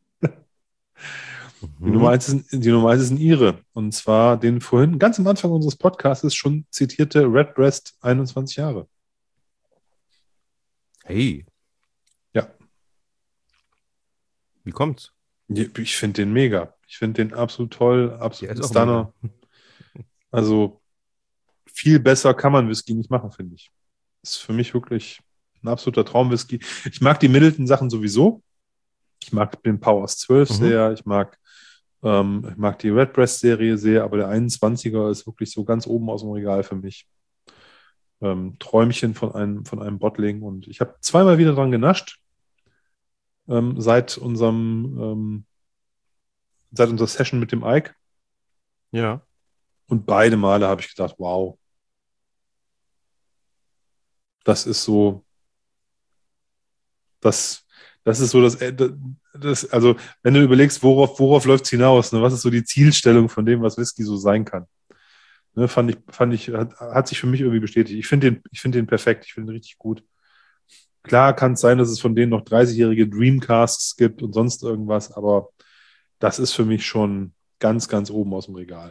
Die Nummer
Mhm.
eins ist, die Nummer eins ist ein Ire. Und zwar den vorhin, ganz am Anfang unseres Podcasts schon zitierte Redbreast einundzwanzig Jahre.
Hey,
Ja,
wie kommt's?
ich finde den mega. Ich finde den absolut toll,
Der
absolut
ist
ein
auch mega.
Stunner. Also viel besser kann man Whisky nicht machen, finde ich. Ist für mich wirklich ein absoluter Traumwhisky. Ich mag die Middleton-Sachen sowieso. Ich mag den Powers zwölf
Mhm.
sehr. Ich mag, ähm, ich mag die Redbreast-Serie sehr, aber der einundzwanziger ist wirklich so ganz oben aus dem Regal für mich. Ähm, Träumchen von einem, von einem Bottling. Und ich habe zweimal wieder dran genascht, ähm, seit unserem, ähm, seit unserer Session mit dem Ike.
Ja.
Und beide Male habe ich gedacht, wow, das ist so, das, das ist so das, äh, das, also wenn du überlegst, worauf, worauf läuft es hinaus, ne? Was ist so die Zielstellung von dem, was Whisky so sein kann? Ne, fand ich, fand ich, hat, hat sich für mich irgendwie bestätigt. Ich finde den, ich finde den perfekt, ich finde ihn richtig gut. Klar kann es sein, dass es von denen noch dreißig-jährige Dreamcasts gibt und sonst irgendwas, aber das ist für mich schon ganz, ganz oben aus dem Regal.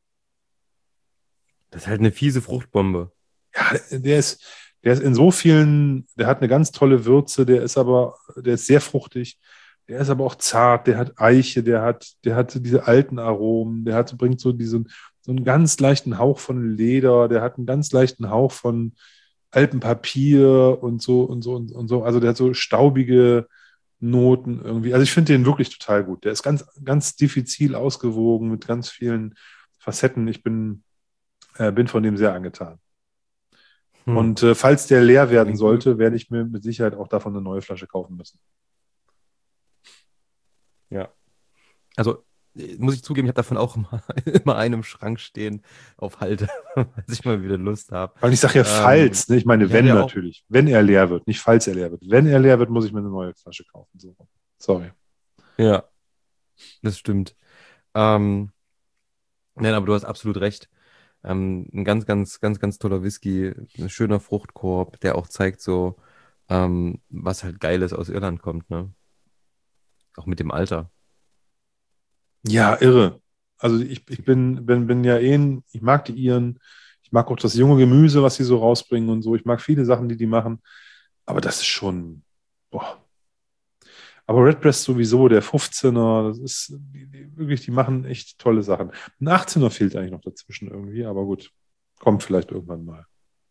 Das ist halt eine fiese Fruchtbombe.
Ja, der ist, der ist in so vielen, der hat eine ganz tolle Würze, der ist aber, der ist sehr fruchtig, der ist aber auch zart, der hat Eiche, der hat, der hat diese alten Aromen, der hat, bringt so diesen, so einen ganz leichten Hauch von Leder, der hat einen ganz leichten Hauch von Alpenpapier und so und so und, und so. Also der hat so staubige Noten irgendwie. Also ich finde den wirklich total gut. Der ist ganz, ganz diffizil ausgewogen mit ganz vielen Facetten. Ich bin, äh, bin von dem sehr angetan.
Hm.
Und äh, falls der leer werden
Klingt gut.
sollte, werde ich mir mit Sicherheit auch davon eine neue Flasche kaufen müssen.
Ja. Also, äh, muss ich zugeben, ich habe davon auch immer, immer einen im Schrank stehen auf Halde, falls ich mal wieder Lust habe.
Weil ich sage ja
Ähm,
falls, ne? Ich meine
ich hatte
wenn
ja auch,
natürlich. Wenn er leer wird, nicht falls er leer wird. Wenn er leer wird, muss ich mir eine neue Flasche kaufen. So. Sorry.
ja, das stimmt. Ähm, nein, aber du hast absolut recht. Ähm, ein ganz, ganz, ganz, ganz toller Whisky, ein schöner Fruchtkorb, der auch zeigt so, ähm, was halt Geiles aus Irland kommt, ne? Auch mit dem Alter.
Ja, irre. Also ich, ich bin, bin, bin ja eh, ein, ich mag die Iren. Ich mag auch das junge Gemüse, was sie so rausbringen und so. Ich mag viele Sachen, die die machen. Aber das ist schon, boah. Aber Redbreast sowieso, der fünfzehner, das ist die, die, wirklich, die machen echt tolle Sachen. Ein achtzehner fehlt eigentlich noch dazwischen irgendwie, aber gut, kommt vielleicht irgendwann mal.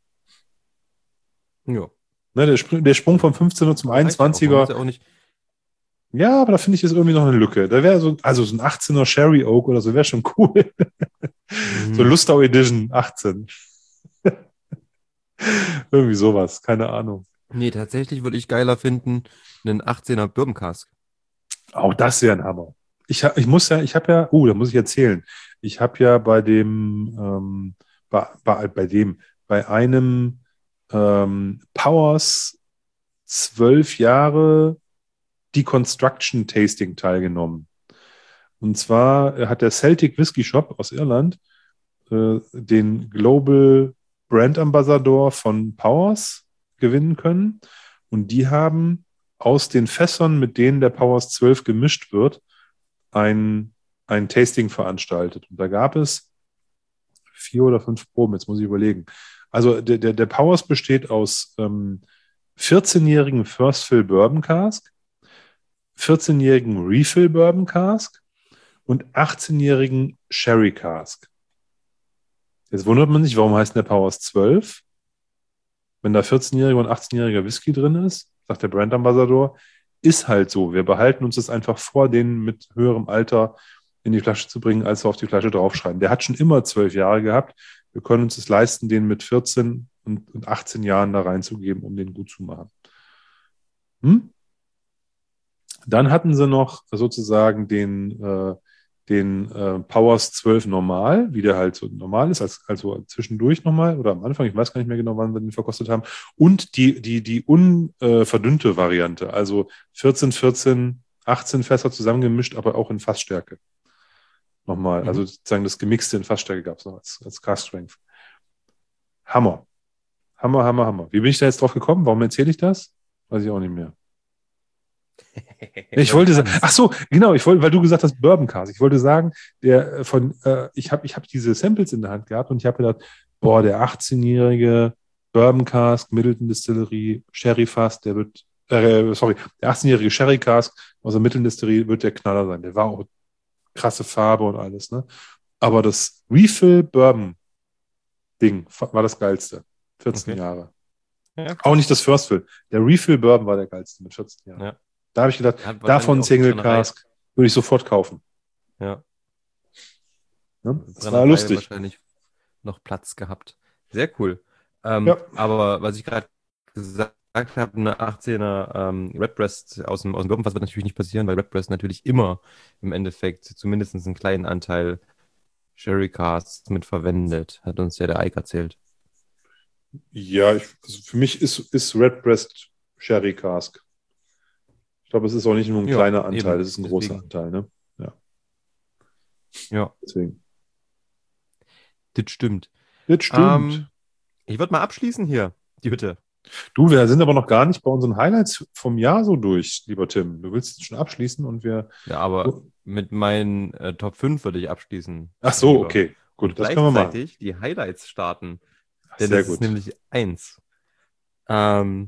Ja,
Ne, der, Spr der Sprung vom fünfzehner zum
aber reicht ja auch. Man muss
einundzwanziger,
ja auch nicht.
ja, aber da finde ich ist irgendwie noch eine Lücke. Da wäre so, also so ein achtzehner Sherry Oak oder so wäre schon cool. So
Mhm.
Lustau Edition achtzehn. Irgendwie sowas, keine Ahnung.
Nee, tatsächlich würde ich geiler finden, einen achtzehner Bourbon Cask.
Auch das wäre ein Hammer. Ich, ha- ich muss ja, ich habe ja, oh, da muss ich erzählen. Ich habe ja bei dem, ähm, bei, bei, bei dem, bei einem ähm, Powers zwölf Jahre Deconstruction Tasting teilgenommen. Und zwar hat der Celtic Whisky Shop aus Irland äh, den Global Brand Ambassador von Powers gewinnen können. Und die haben aus den Fässern, mit denen der Powers zwölf gemischt wird, ein, ein Tasting veranstaltet. Und da gab es vier oder fünf Proben, jetzt muss ich überlegen. Also der, der, der Powers besteht aus ähm, vierzehn-jährigen First Fill Bourbon Cask, vierzehn-jährigen Refill Bourbon Cask und achtzehn-jährigen Sherry Cask. Jetzt wundert man sich, warum heißt der Powers zwölf? Wenn da vierzehn-jähriger und achtzehn-jähriger Whisky drin ist, sagt der Brand Ambassador, ist halt so. Wir behalten uns das einfach vor, den mit höherem Alter in die Flasche zu bringen, als wir auf die Flasche draufschreiben. Der hat schon immer zwölf Jahre gehabt. Wir können uns das leisten, den mit vierzehn und achtzehn Jahren da reinzugeben, um den gut zu machen. Hm? Dann hatten sie noch sozusagen den, äh, den äh, Powers zwölf normal, wie der halt so normal ist, als, also zwischendurch nochmal oder am Anfang, ich weiß gar nicht mehr genau, wann wir den verkostet haben, und die, die, die unverdünnte äh, Variante, also vierzehn, vierzehn, achtzehn Fässer zusammengemischt, aber auch in Fassstärke. Nochmal, mhm. Also sozusagen das Gemixte in Fassstärke gab es noch als, als Cask Strength. Hammer. Hammer, Hammer, Hammer. Wie bin ich da jetzt drauf gekommen? Warum erzähle ich das? Weiß ich auch nicht mehr. Ich wollte sagen, ach so, genau, ich wollte, weil du gesagt hast, Bourbon Cask. Ich wollte sagen, der von, äh, ich habe ich hab diese Samples in der Hand gehabt und ich habe gedacht, boah, der achtzehn-jährige Bourbon Cask, Middleton Distillery, Sherry Fass, der wird, äh, sorry, der achtzehn-jährige Sherry Cask aus der Middleton Distillery wird der Knaller sein. Der war auch krasse Farbe und alles, ne? Aber das Refill Bourbon Ding war das geilste. vierzehn okay. Jahre. Ja, auch nicht das First Fill. Der Refill Bourbon war der geilste mit vierzehn Jahren. Ja. Da habe ich gedacht, davon Single Cask würde ich sofort kaufen.
Ja.
ja das war lustig.
Wahrscheinlich noch Platz gehabt. Sehr cool. Ähm, ja. Aber was ich gerade gesagt habe, eine achtzehner ähm, Redbreast aus dem, aus dem Bourbonfass wird natürlich nicht passieren, weil Redbreast natürlich immer im Endeffekt zumindest einen kleinen Anteil Sherry Casks mit verwendet, hat uns ja der Ike erzählt.
Ja, ich, also für mich ist, ist Redbreast Sherry Cask. Ich glaube, es ist auch nicht nur ein ja, kleiner Anteil, es ist ein deswegen. großer Anteil, ne? Ja.
Ja.
Deswegen.
Das stimmt.
Das stimmt.
Ähm, ich würde mal abschließen hier, die Hütte.
Du, wir sind aber noch gar nicht bei unseren Highlights vom Jahr so durch, lieber Tim. Du willst jetzt schon abschließen und wir...
Ja, aber oh. mit meinen äh, Top fünf würde ich abschließen.
Ach so, lieber. Okay. Gut,
und
das können wir machen.
Gleichzeitig die Highlights starten.
Ach,
denn
sehr
das
gut.
ist nämlich eins. Ähm,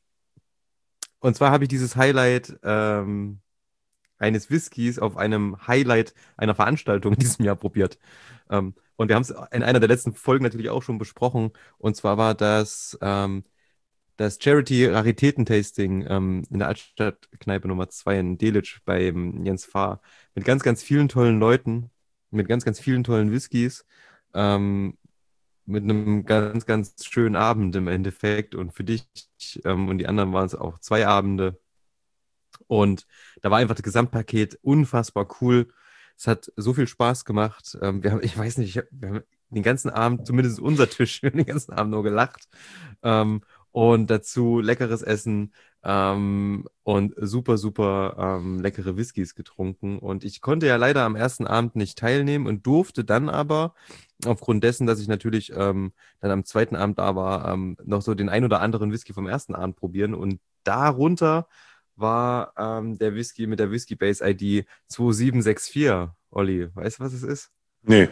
und zwar habe ich dieses Highlight ähm, eines Whiskys auf einem Highlight einer Veranstaltung in diesem Jahr probiert. Ähm, und wir haben es in einer der letzten Folgen natürlich auch schon besprochen. Und zwar war das ähm, das Charity-Raritäten-Tasting ähm, in der Altstadtkneipe Nummer zwei in Delitzsch bei Jens Fahr. Mit ganz, ganz vielen tollen Leuten, mit ganz, ganz vielen tollen Whiskys. Ähm, mit einem ganz, ganz schönen Abend im Endeffekt. Und für dich ähm, und die anderen waren es auch zwei Abende. Und da war einfach das Gesamtpaket unfassbar cool. Es hat so viel Spaß gemacht. Ähm, wir haben, ich weiß nicht, wir haben den ganzen Abend, zumindest unser Tisch, wir haben den ganzen Abend nur gelacht. Ähm, und dazu leckeres Essen ähm, und super, super ähm, leckere Whiskys getrunken. Und ich konnte ja leider am ersten Abend nicht teilnehmen und durfte dann aber, aufgrund dessen, dass ich natürlich ähm, dann am zweiten Abend da war, ähm, noch so den ein oder anderen Whisky vom ersten Abend probieren. Und darunter war ähm, der Whisky mit der Whisky Base I D zwei sieben sechs vier. Olli, weißt du, was es ist?
Nee.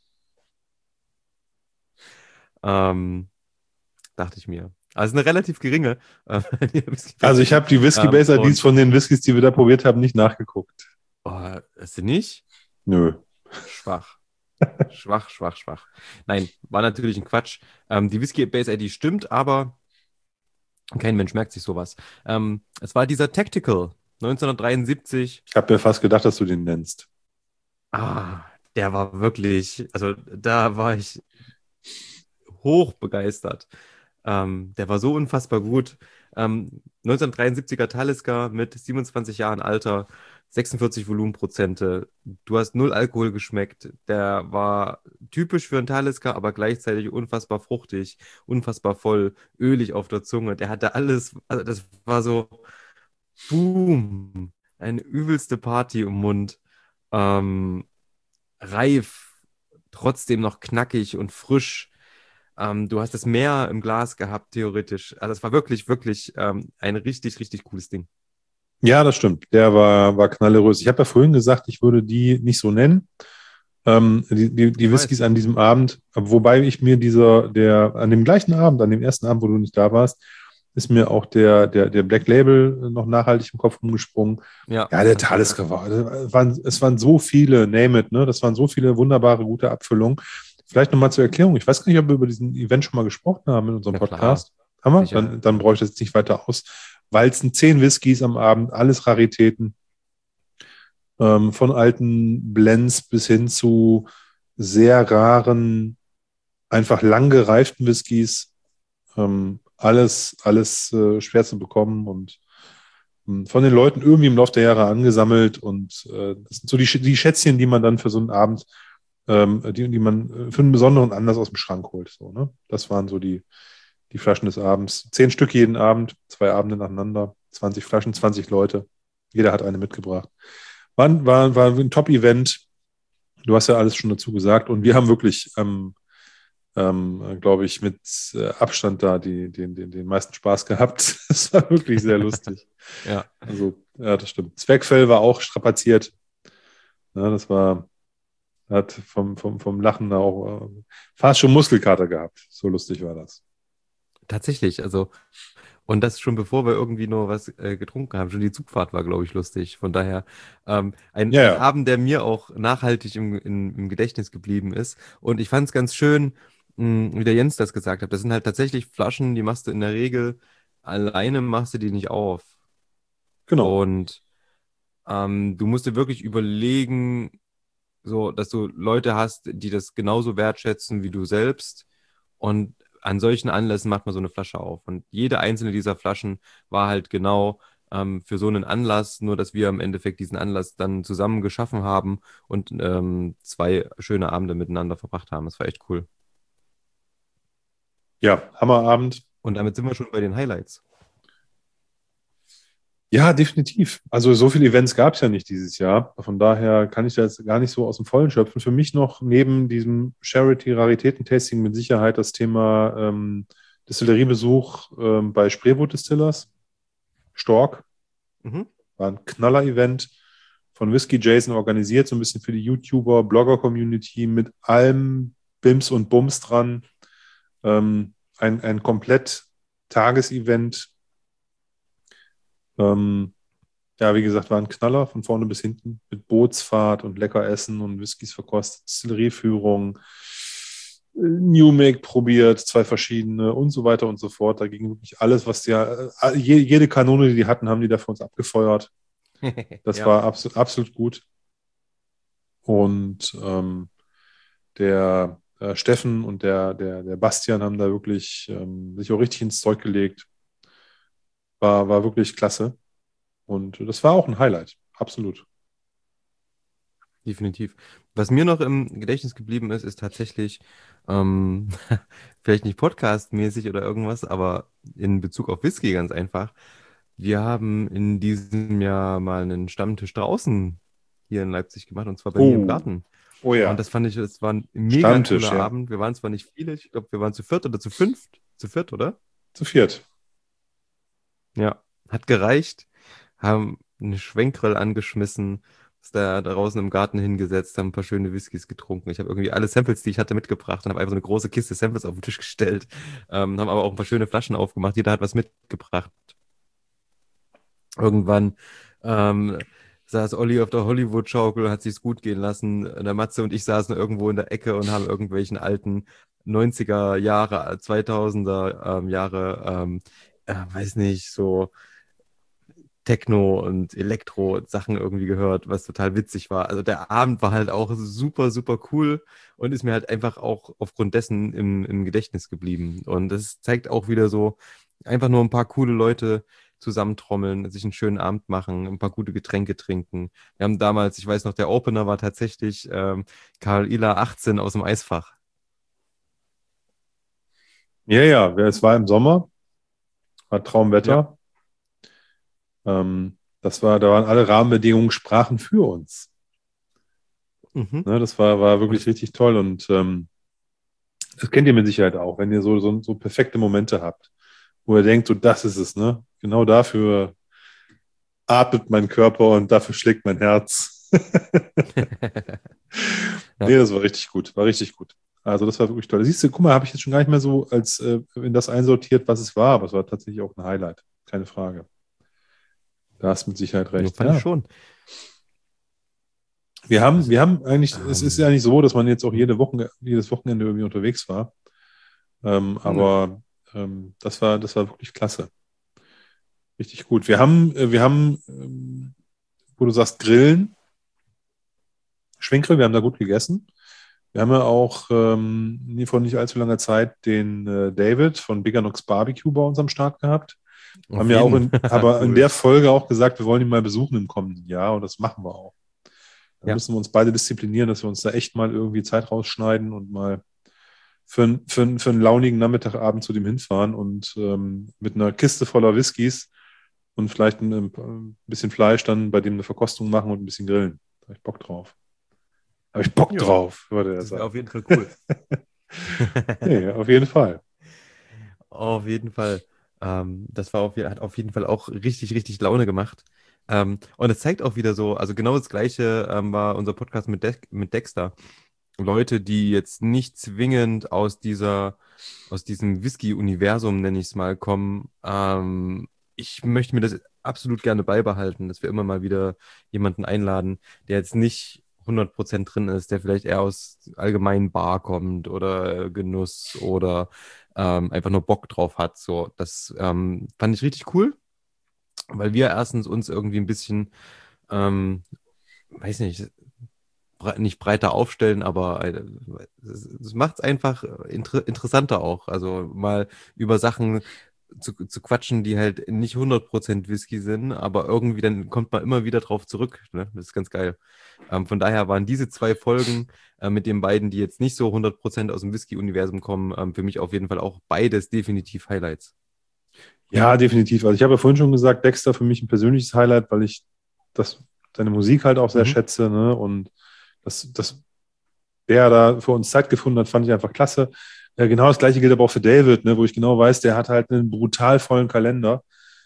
Ähm, dachte ich mir. Also eine relativ geringe. Äh,
also ich habe die Whisky Base I Ds ähm, von den Whiskys, die wir da probiert haben, nicht nachgeguckt.
Oh, ist sie nicht?
Nö.
Schwach. schwach, schwach, schwach. Nein, war natürlich ein Quatsch. Ähm, die Whisky Base I D stimmt, aber kein Mensch merkt sich sowas. Ähm, es war dieser Tactical neunzehnhundertdreiundsiebzig.
Ich habe mir fast gedacht, dass du den nennst.
Ah, der war wirklich, also da war ich hoch begeistert. Ähm, der war so unfassbar gut. Ähm, neunzehnhundertdreiundsiebziger Talisker mit siebenundzwanzig Jahren Alter. sechsundvierzig Volumenprozente. Du hast null Alkohol geschmeckt. Der war typisch für einen Talisker, aber gleichzeitig unfassbar fruchtig, unfassbar voll, ölig auf der Zunge. Der hatte alles, also das war so, boom, eine übelste Party im Mund. Ähm, reif, trotzdem noch knackig und frisch. Ähm, du hast das Meer im Glas gehabt, theoretisch. Also es war wirklich, wirklich ähm, ein richtig, richtig cooles Ding.
Ja, das stimmt. Der war, war knallerös. Ich habe ja vorhin gesagt, ich würde die nicht so nennen. Ähm, die, die,
Ich
die Whiskys
weiß.
an diesem Abend, wobei ich mir dieser, der, an dem gleichen Abend, an dem ersten Abend, wo du nicht da warst, ist mir auch der, der, der Black Label noch nachhaltig im Kopf umgesprungen.
Ja,
Ja, der
hast du gesagt.
Talisker war, es waren, es waren so viele, name it, ne? Das waren so viele wunderbare, gute Abfüllungen. Vielleicht nochmal zur Erklärung. Ich weiß gar nicht, ob wir über diesen Event schon mal gesprochen haben in unserem
Na klar,
Podcast. Haben wir?
sicher.
Dann, dann brauche ich das jetzt nicht weiter aus. Walzen, zehn Whiskys am Abend, alles Raritäten. Ähm, von alten Blends bis hin zu sehr raren, einfach lang gereiften Whiskys. Ähm, alles, alles äh, schwer zu bekommen und ähm, von den Leuten irgendwie im Laufe der Jahre angesammelt. Und äh, das sind so die, Sch- die Schätzchen, die man dann für so einen Abend, ähm, die, die man äh, für einen besonderen Anlass aus dem Schrank holt. So, ne? Das waren so die, die Flaschen des Abends. Zehn Stück jeden Abend, zwei Abende nacheinander, zwanzig Flaschen, zwanzig Leute. Jeder hat eine mitgebracht. War, war, war ein Top-Event. Du hast ja alles schon dazu gesagt. Und wir haben wirklich, ähm, ähm, glaube ich, mit äh, Abstand da die, den, den, den meisten Spaß gehabt. Es war wirklich sehr lustig.
Ja,
Also, ja, das stimmt. Zwergfell war auch strapaziert. Ja, das war, hat vom, vom, vom Lachen auch äh, fast schon Muskelkater gehabt. So lustig war das.
tatsächlich. Also, und das schon bevor wir irgendwie nur was äh, getrunken haben. Schon die Zugfahrt war, glaube ich, lustig. Von daher ähm, ein,
Ja,
ein
ja.
Abend, der mir auch nachhaltig im, im, im Gedächtnis geblieben ist. Und ich fand es ganz schön, mh, wie der Jens das gesagt hat. Das sind halt tatsächlich Flaschen, die machst du in der Regel alleine, machst du die nicht auf.
Genau.
Und ähm, du musst dir wirklich überlegen, so, dass du Leute hast, die das genauso wertschätzen wie du selbst. Und an solchen Anlässen macht man so eine Flasche auf. Und jede einzelne dieser Flaschen war halt genau ähm, für so einen Anlass, nur dass wir im Endeffekt diesen Anlass dann zusammen geschaffen haben und ähm, zwei schöne Abende miteinander verbracht haben. Das war echt cool.
Ja, Hammerabend.
Und damit sind wir schon bei den Highlights.
Ja, definitiv. Also so viele Events gab es ja nicht dieses Jahr. Von daher kann ich da jetzt gar nicht so aus dem Vollen schöpfen. Für mich noch neben diesem Charity-Raritäten-Tasting mit Sicherheit das Thema ähm, Distilleriebesuch ähm, bei Spreewood Distillers. Stork
Mhm.
war ein Knaller-Event von Whisky Jason organisiert, so ein bisschen für die YouTuber, Blogger-Community mit allem Bims und Bums dran. Ähm, ein, ein komplett Tagesevent. Ähm, Ja, wie gesagt, war ein Knaller von vorne bis hinten mit Bootsfahrt und lecker Essen und Whiskys verkostet, Distillerie-Führung, äh, New Make probiert, zwei verschiedene und so weiter und so fort. Da ging wirklich alles, was die, äh, je- jede Kanone, die die hatten, haben die da für uns abgefeuert. Das
Ja,
war absolut, absolut gut. Und ähm, der äh, Steffen und der, der, der Bastian haben da wirklich ähm, sich auch richtig ins Zeug gelegt. War, war wirklich klasse. Und das war auch ein Highlight. Absolut.
definitiv. Was mir noch im Gedächtnis geblieben ist, ist tatsächlich, ähm, vielleicht nicht podcastmäßig oder irgendwas, aber in Bezug auf Whisky ganz einfach. Wir haben in diesem Jahr mal einen Stammtisch draußen hier in Leipzig gemacht, und zwar bei mir im
Oh,
Garten.
oh
Und
ja.
das fand ich, das war ein mega
Stammtisch,
cooler
ja.
Abend. Wir waren zwar nicht viele, ich glaube, wir waren zu viert oder zu fünft. Zu viert, oder?
Zu viert.
Ja, hat gereicht. Haben einen Schwenkgrill angeschmissen, uns da draußen im Garten hingesetzt, haben ein paar schöne Whiskys getrunken. Ich habe irgendwie alle Samples, die ich hatte, mitgebracht und habe einfach so eine große Kiste Samples auf den Tisch gestellt. Ähm, haben aber auch ein paar schöne Flaschen aufgemacht. Jeder hat was mitgebracht. Irgendwann ähm, saß Olli auf der Hollywood-Schaukel und hat sich's gut gehen lassen. Der Matze und ich saßen irgendwo in der Ecke und haben irgendwelchen alten neunziger Jahre, zweitausender ähm, Jahre, ähm, äh, weiß nicht, so Techno und Elektro-Sachen irgendwie gehört, was total witzig war. Also der Abend war halt auch super, super cool und ist mir halt einfach auch aufgrund dessen im, im Gedächtnis geblieben. Und das zeigt auch wieder so einfach nur ein paar coole Leute, zusammentrommeln, sich einen schönen Abend machen, ein paar gute Getränke trinken. Wir haben damals, ich weiß noch, der Opener war tatsächlich ähm, Karl Ila achtzehn aus dem Eisfach.
Ja, ja, es war im Sommer, war
Ja.
Traumwetter. Ähm, das war, da waren alle Rahmenbedingungen sprachen für uns.
Mhm.
Ne, das war, war
Und
wirklich
das,
richtig toll und ähm, das kennt ihr mit Sicherheit auch, wenn ihr so, so, so perfekte Momente habt, wo ihr denkt, so das ist es, ne? Genau dafür atmet mein Körper und dafür schlägt mein Herz.
ja.
Nee, das war richtig gut, war richtig gut. Also das war wirklich toll. Siehst du, guck mal, habe ich jetzt schon gar nicht mehr so als äh, in das einsortiert, was es war, aber es war tatsächlich auch ein Highlight, keine Frage. Da hast du mit Sicherheit
Ja,
recht.
fand ich
Ja,
schon.
wir haben,
Also,
wir haben eigentlich, es ist ja
ähm,
nicht so, dass man jetzt auch
hm,
jede Woche, jedes Wochenende irgendwie unterwegs war. Ähm,
nö.
aber ähm, das war, das war wirklich klasse. Richtig gut. Wir haben, äh, wir haben, ähm, wo du sagst, Grillen, Schwenkgrill, wir haben da gut gegessen. Wir haben ja auch ähm, nie- vor nicht allzu langer Zeit den äh, David von Bigger Knox Barbecue bei uns am Start gehabt.
Auf
Haben ja auch
jeden.
in, aber in
Cool.
der Folge auch gesagt, wir wollen ihn mal besuchen im kommenden Jahr und das machen wir auch. Da
Ja.
müssen wir uns beide disziplinieren, dass wir uns da echt mal irgendwie Zeit rausschneiden und mal für, ein- für, ein- für einen launigen Nachmittagabend zu dem hinfahren und ähm, mit einer Kiste voller Whiskys und vielleicht ein, ein bisschen Fleisch dann bei dem eine Verkostung machen und ein bisschen grillen. Da habe ich Bock drauf. Habe ich Bock
Ja,
drauf, würde er
das wäre
sagen.
auf jeden Fall cool.
Nee, auf jeden Fall.
Auf jeden Fall. Ähm, das war auf, je- hat auf jeden Fall auch richtig, richtig Laune gemacht. Ähm, und es zeigt auch wieder so, also genau das Gleiche ähm, war unser Podcast mit, De mit Dexter. Leute, die jetzt nicht zwingend aus dieser, aus diesem Whisky-Universum, nenne ich es mal, kommen. Ähm, ich möchte mir das absolut gerne beibehalten, dass wir immer mal wieder jemanden einladen, der jetzt nicht hundert Prozent drin ist, der vielleicht eher aus allgemeinen Bar kommt oder äh, Genuss oder ähm, einfach nur Bock drauf hat. So, das ähm, fand ich richtig cool, weil wir erstens uns irgendwie ein bisschen, ähm, weiß nicht, bre- nicht breiter aufstellen, aber äh, es, es macht es einfach inter interessanter auch. Also mal über Sachen zu, zu quatschen, die halt nicht hundert Prozent Whisky sind, aber irgendwie dann kommt man immer wieder drauf zurück. Ne? Das ist ganz geil. Ähm, von daher waren diese zwei Folgen äh, mit den beiden, die jetzt nicht so hundert Prozent aus dem Whisky-Universum kommen, ähm, für mich auf jeden Fall auch beides definitiv Highlights.
Ja, definitiv. Also ich habe ja vorhin schon gesagt, Dexter für mich ein persönliches Highlight, weil ich das, seine Musik halt auch sehr
Mhm.
schätze, ne? Und das, das, der da für uns Zeit gefunden hat, fand ich einfach klasse. Äh, genau das gleiche gilt aber auch für David, ne? Wo ich genau weiß, der hat halt einen brutal vollen Kalender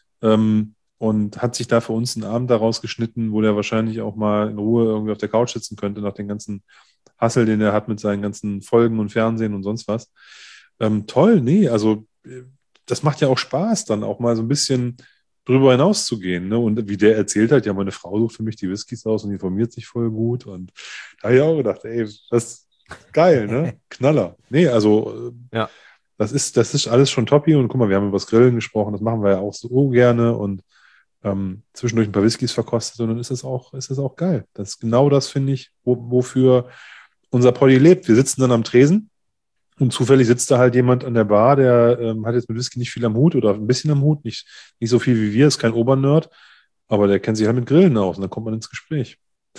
ähm, und hat sich da für uns einen Abend daraus geschnitten, wo der wahrscheinlich auch mal in Ruhe irgendwie auf der Couch sitzen könnte, nach dem ganzen Hassel, den er hat mit seinen ganzen Folgen und Fernsehen und sonst was. Ähm, toll, nee, also äh, das macht ja auch Spaß, dann auch mal so ein bisschen drüber hinaus zu gehen. Ne? Und wie der erzählt hat, ja, meine Frau sucht für mich die Whiskys aus und informiert sich voll gut. Und da habe ich auch gedacht, ey, das ist geil, ne? Knaller. Nee, also äh,
Ja,
das ist, das ist alles schon toppi. Und guck mal, wir haben über das Grillen gesprochen, das machen wir ja auch so gerne und ähm, zwischendurch ein paar Whiskys verkostet und dann ist es auch, ist es auch geil. Das ist genau das, finde ich, wo, wofür unser Poddy lebt. Wir sitzen dann am Tresen und zufällig sitzt da halt jemand an der Bar, der ähm, hat jetzt mit Whisky nicht viel am Hut oder ein bisschen am Hut, nicht, nicht so viel wie wir, ist kein Obernerd, aber der kennt sich halt mit Grillen aus und dann kommt man ins Gespräch.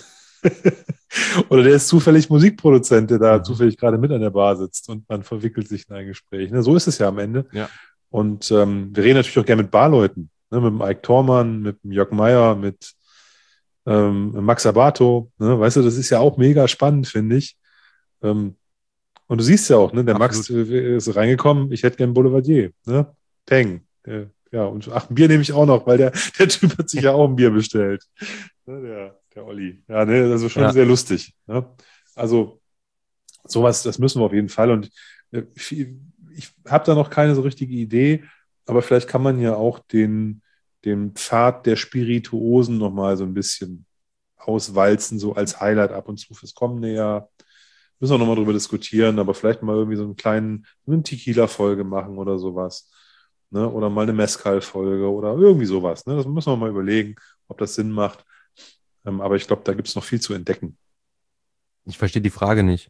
Oder der ist zufällig Musikproduzent, der da
mhm.
zufällig gerade mit an der Bar sitzt und man verwickelt sich in ein Gespräch. Ne? So ist es ja am Ende.
Ja,
Und ähm, wir reden natürlich auch gerne mit Barleuten, ne? Mit dem Ike Thormann, mit dem Jörg Meyer, mit ähm, Max Abato. Ne? Weißt du, das ist ja auch mega spannend, finde ich. Ähm, und du siehst ja auch, ne, der Max
absolut.
äh, ist reingekommen, ich hätte gern Boulevardier. Ne? Peng. Äh, ja, und ach, ein Bier nehme ich auch noch, weil der, der Typ hat sich ja auch ein Bier bestellt. Ne, der, der Olli. Ja, ne, also schon
Ja,
sehr lustig. Ne? Also sowas, das müssen wir auf jeden Fall. Und äh, viel, ich habe da noch keine so richtige Idee, aber vielleicht kann man ja auch den, den Pfad der Spirituosen nochmal so ein bisschen auswalzen, so als Highlight ab und zu fürs kommende Jahr. Müssen wir nochmal drüber diskutieren, aber vielleicht mal irgendwie so einen kleinen, so eine Tequila-Folge machen oder sowas. Ne? Oder mal eine Mezcal-Folge oder irgendwie sowas. Ne? Das müssen wir mal überlegen, ob das Sinn macht. Ähm, aber ich glaube, da gibt es noch viel zu entdecken.
ich verstehe die Frage nicht.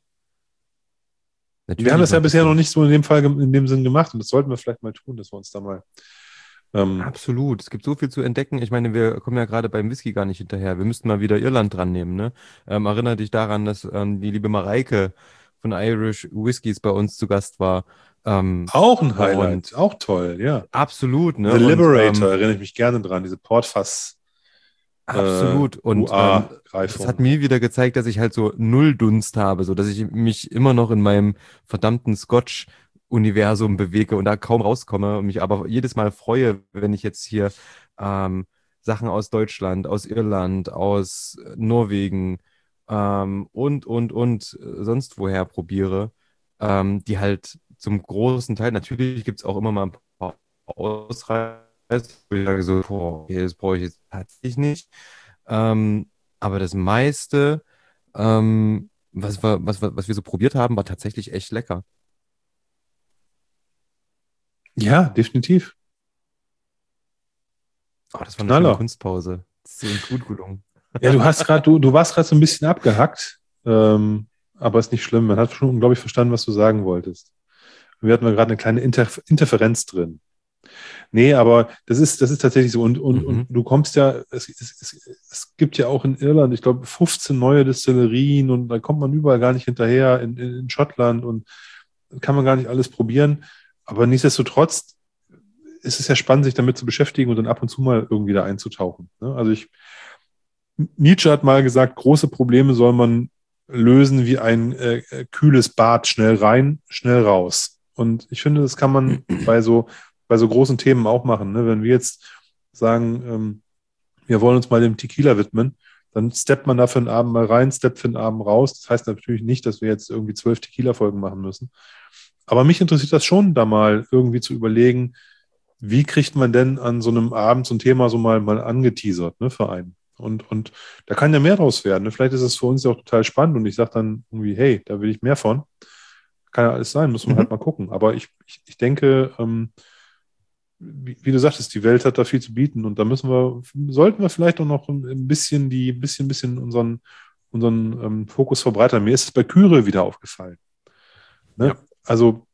Wir haben
Natürlich
das ja
macht das
bisher noch
Sinn.
nicht so in dem Fall, in dem Sinn gemacht und das sollten wir vielleicht mal tun, dass wir uns da mal Ähm,
Absolut. Es gibt so viel zu entdecken. Ich meine, wir kommen ja gerade beim Whisky gar nicht hinterher. Wir müssten mal wieder Irland dran nehmen, ne? Ähm, erinnere dich daran, dass ähm, die liebe Mareike von Irish Whiskies bei uns zu Gast war. Ähm,
auch ein
und
Highlight, auch toll, ja.
absolut,
The
ne? Und
Liberator,
ähm,
erinnere ich mich gerne dran, diese Portfass äh,
absolut. Und ähm, das hat
U A-Reifung.
mir wieder gezeigt, dass ich halt so null Dunst habe, so dass ich mich immer noch in meinem verdammten Scotch-Universum bewege und da kaum rauskomme und mich aber jedes Mal freue, wenn ich jetzt hier ähm, Sachen aus Deutschland, aus Irland, aus äh, Norwegen ähm, und, und, und äh, sonst woher probiere, ähm, die halt zum großen Teil, natürlich gibt es auch immer mal ein paar Ausreißer, wo ich sage so, boah, okay, das brauche ich jetzt tatsächlich nicht. Ähm, aber das meiste, ähm, was wir, was, wir- was wir so probiert haben, war tatsächlich echt lecker.
Ja, definitiv.
Oh, das war eine schöne
Knaller.
Kunstpause. Das ist uns gut gelungen.
Ja, du hast gerade, du, du warst gerade so ein bisschen abgehackt, ähm, aber ist nicht schlimm. Man hat schon, glaube ich, verstanden, was du sagen wolltest. Wir hatten gerade eine kleine Interf Interferenz drin. Nee, aber das ist, das ist tatsächlich so. Und, und, und
Mhm.
du kommst ja, es, es, es, es gibt ja auch in Irland, ich glaube, fünfzehn neue Destillerien und da kommt man überall gar nicht hinterher, in, in, in Schottland und kann man gar nicht alles probieren. Aber nichtsdestotrotz ist es ja spannend, sich damit zu beschäftigen und dann ab und zu mal irgendwie da einzutauchen. Ne? Also ich, Nietzsche hat mal gesagt, große Probleme soll man lösen wie ein äh, äh, kühles Bad, schnell rein, schnell raus. Und ich finde, das kann man bei so, bei so großen Themen auch machen. Ne? Wenn wir jetzt sagen, ähm, wir wollen uns mal dem Tequila widmen, dann steppt man da für einen Abend mal rein, steppt für einen Abend raus. Das heißt natürlich nicht, dass wir jetzt irgendwie zwölf Tequila-Folgen machen müssen. Aber mich interessiert das schon, da mal irgendwie zu überlegen, wie kriegt man denn an so einem Abend so ein Thema so mal, mal angeteasert, ne, für einen? Und, und da kann ja mehr draus werden. Ne? Vielleicht ist es für uns ja auch total spannend und ich sage dann irgendwie, hey, da will ich mehr von. Kann ja alles sein, muss man
Mhm.
halt mal gucken. Aber ich, ich, ich denke, ähm, wie, wie du sagtest, die Welt hat da viel zu bieten und da müssen wir, sollten wir vielleicht auch noch ein, ein bisschen die, bisschen, bisschen unseren, unseren ähm, Fokus verbreitern. Mir ist es bei Kyre wieder aufgefallen. Ne?
Ja,
Also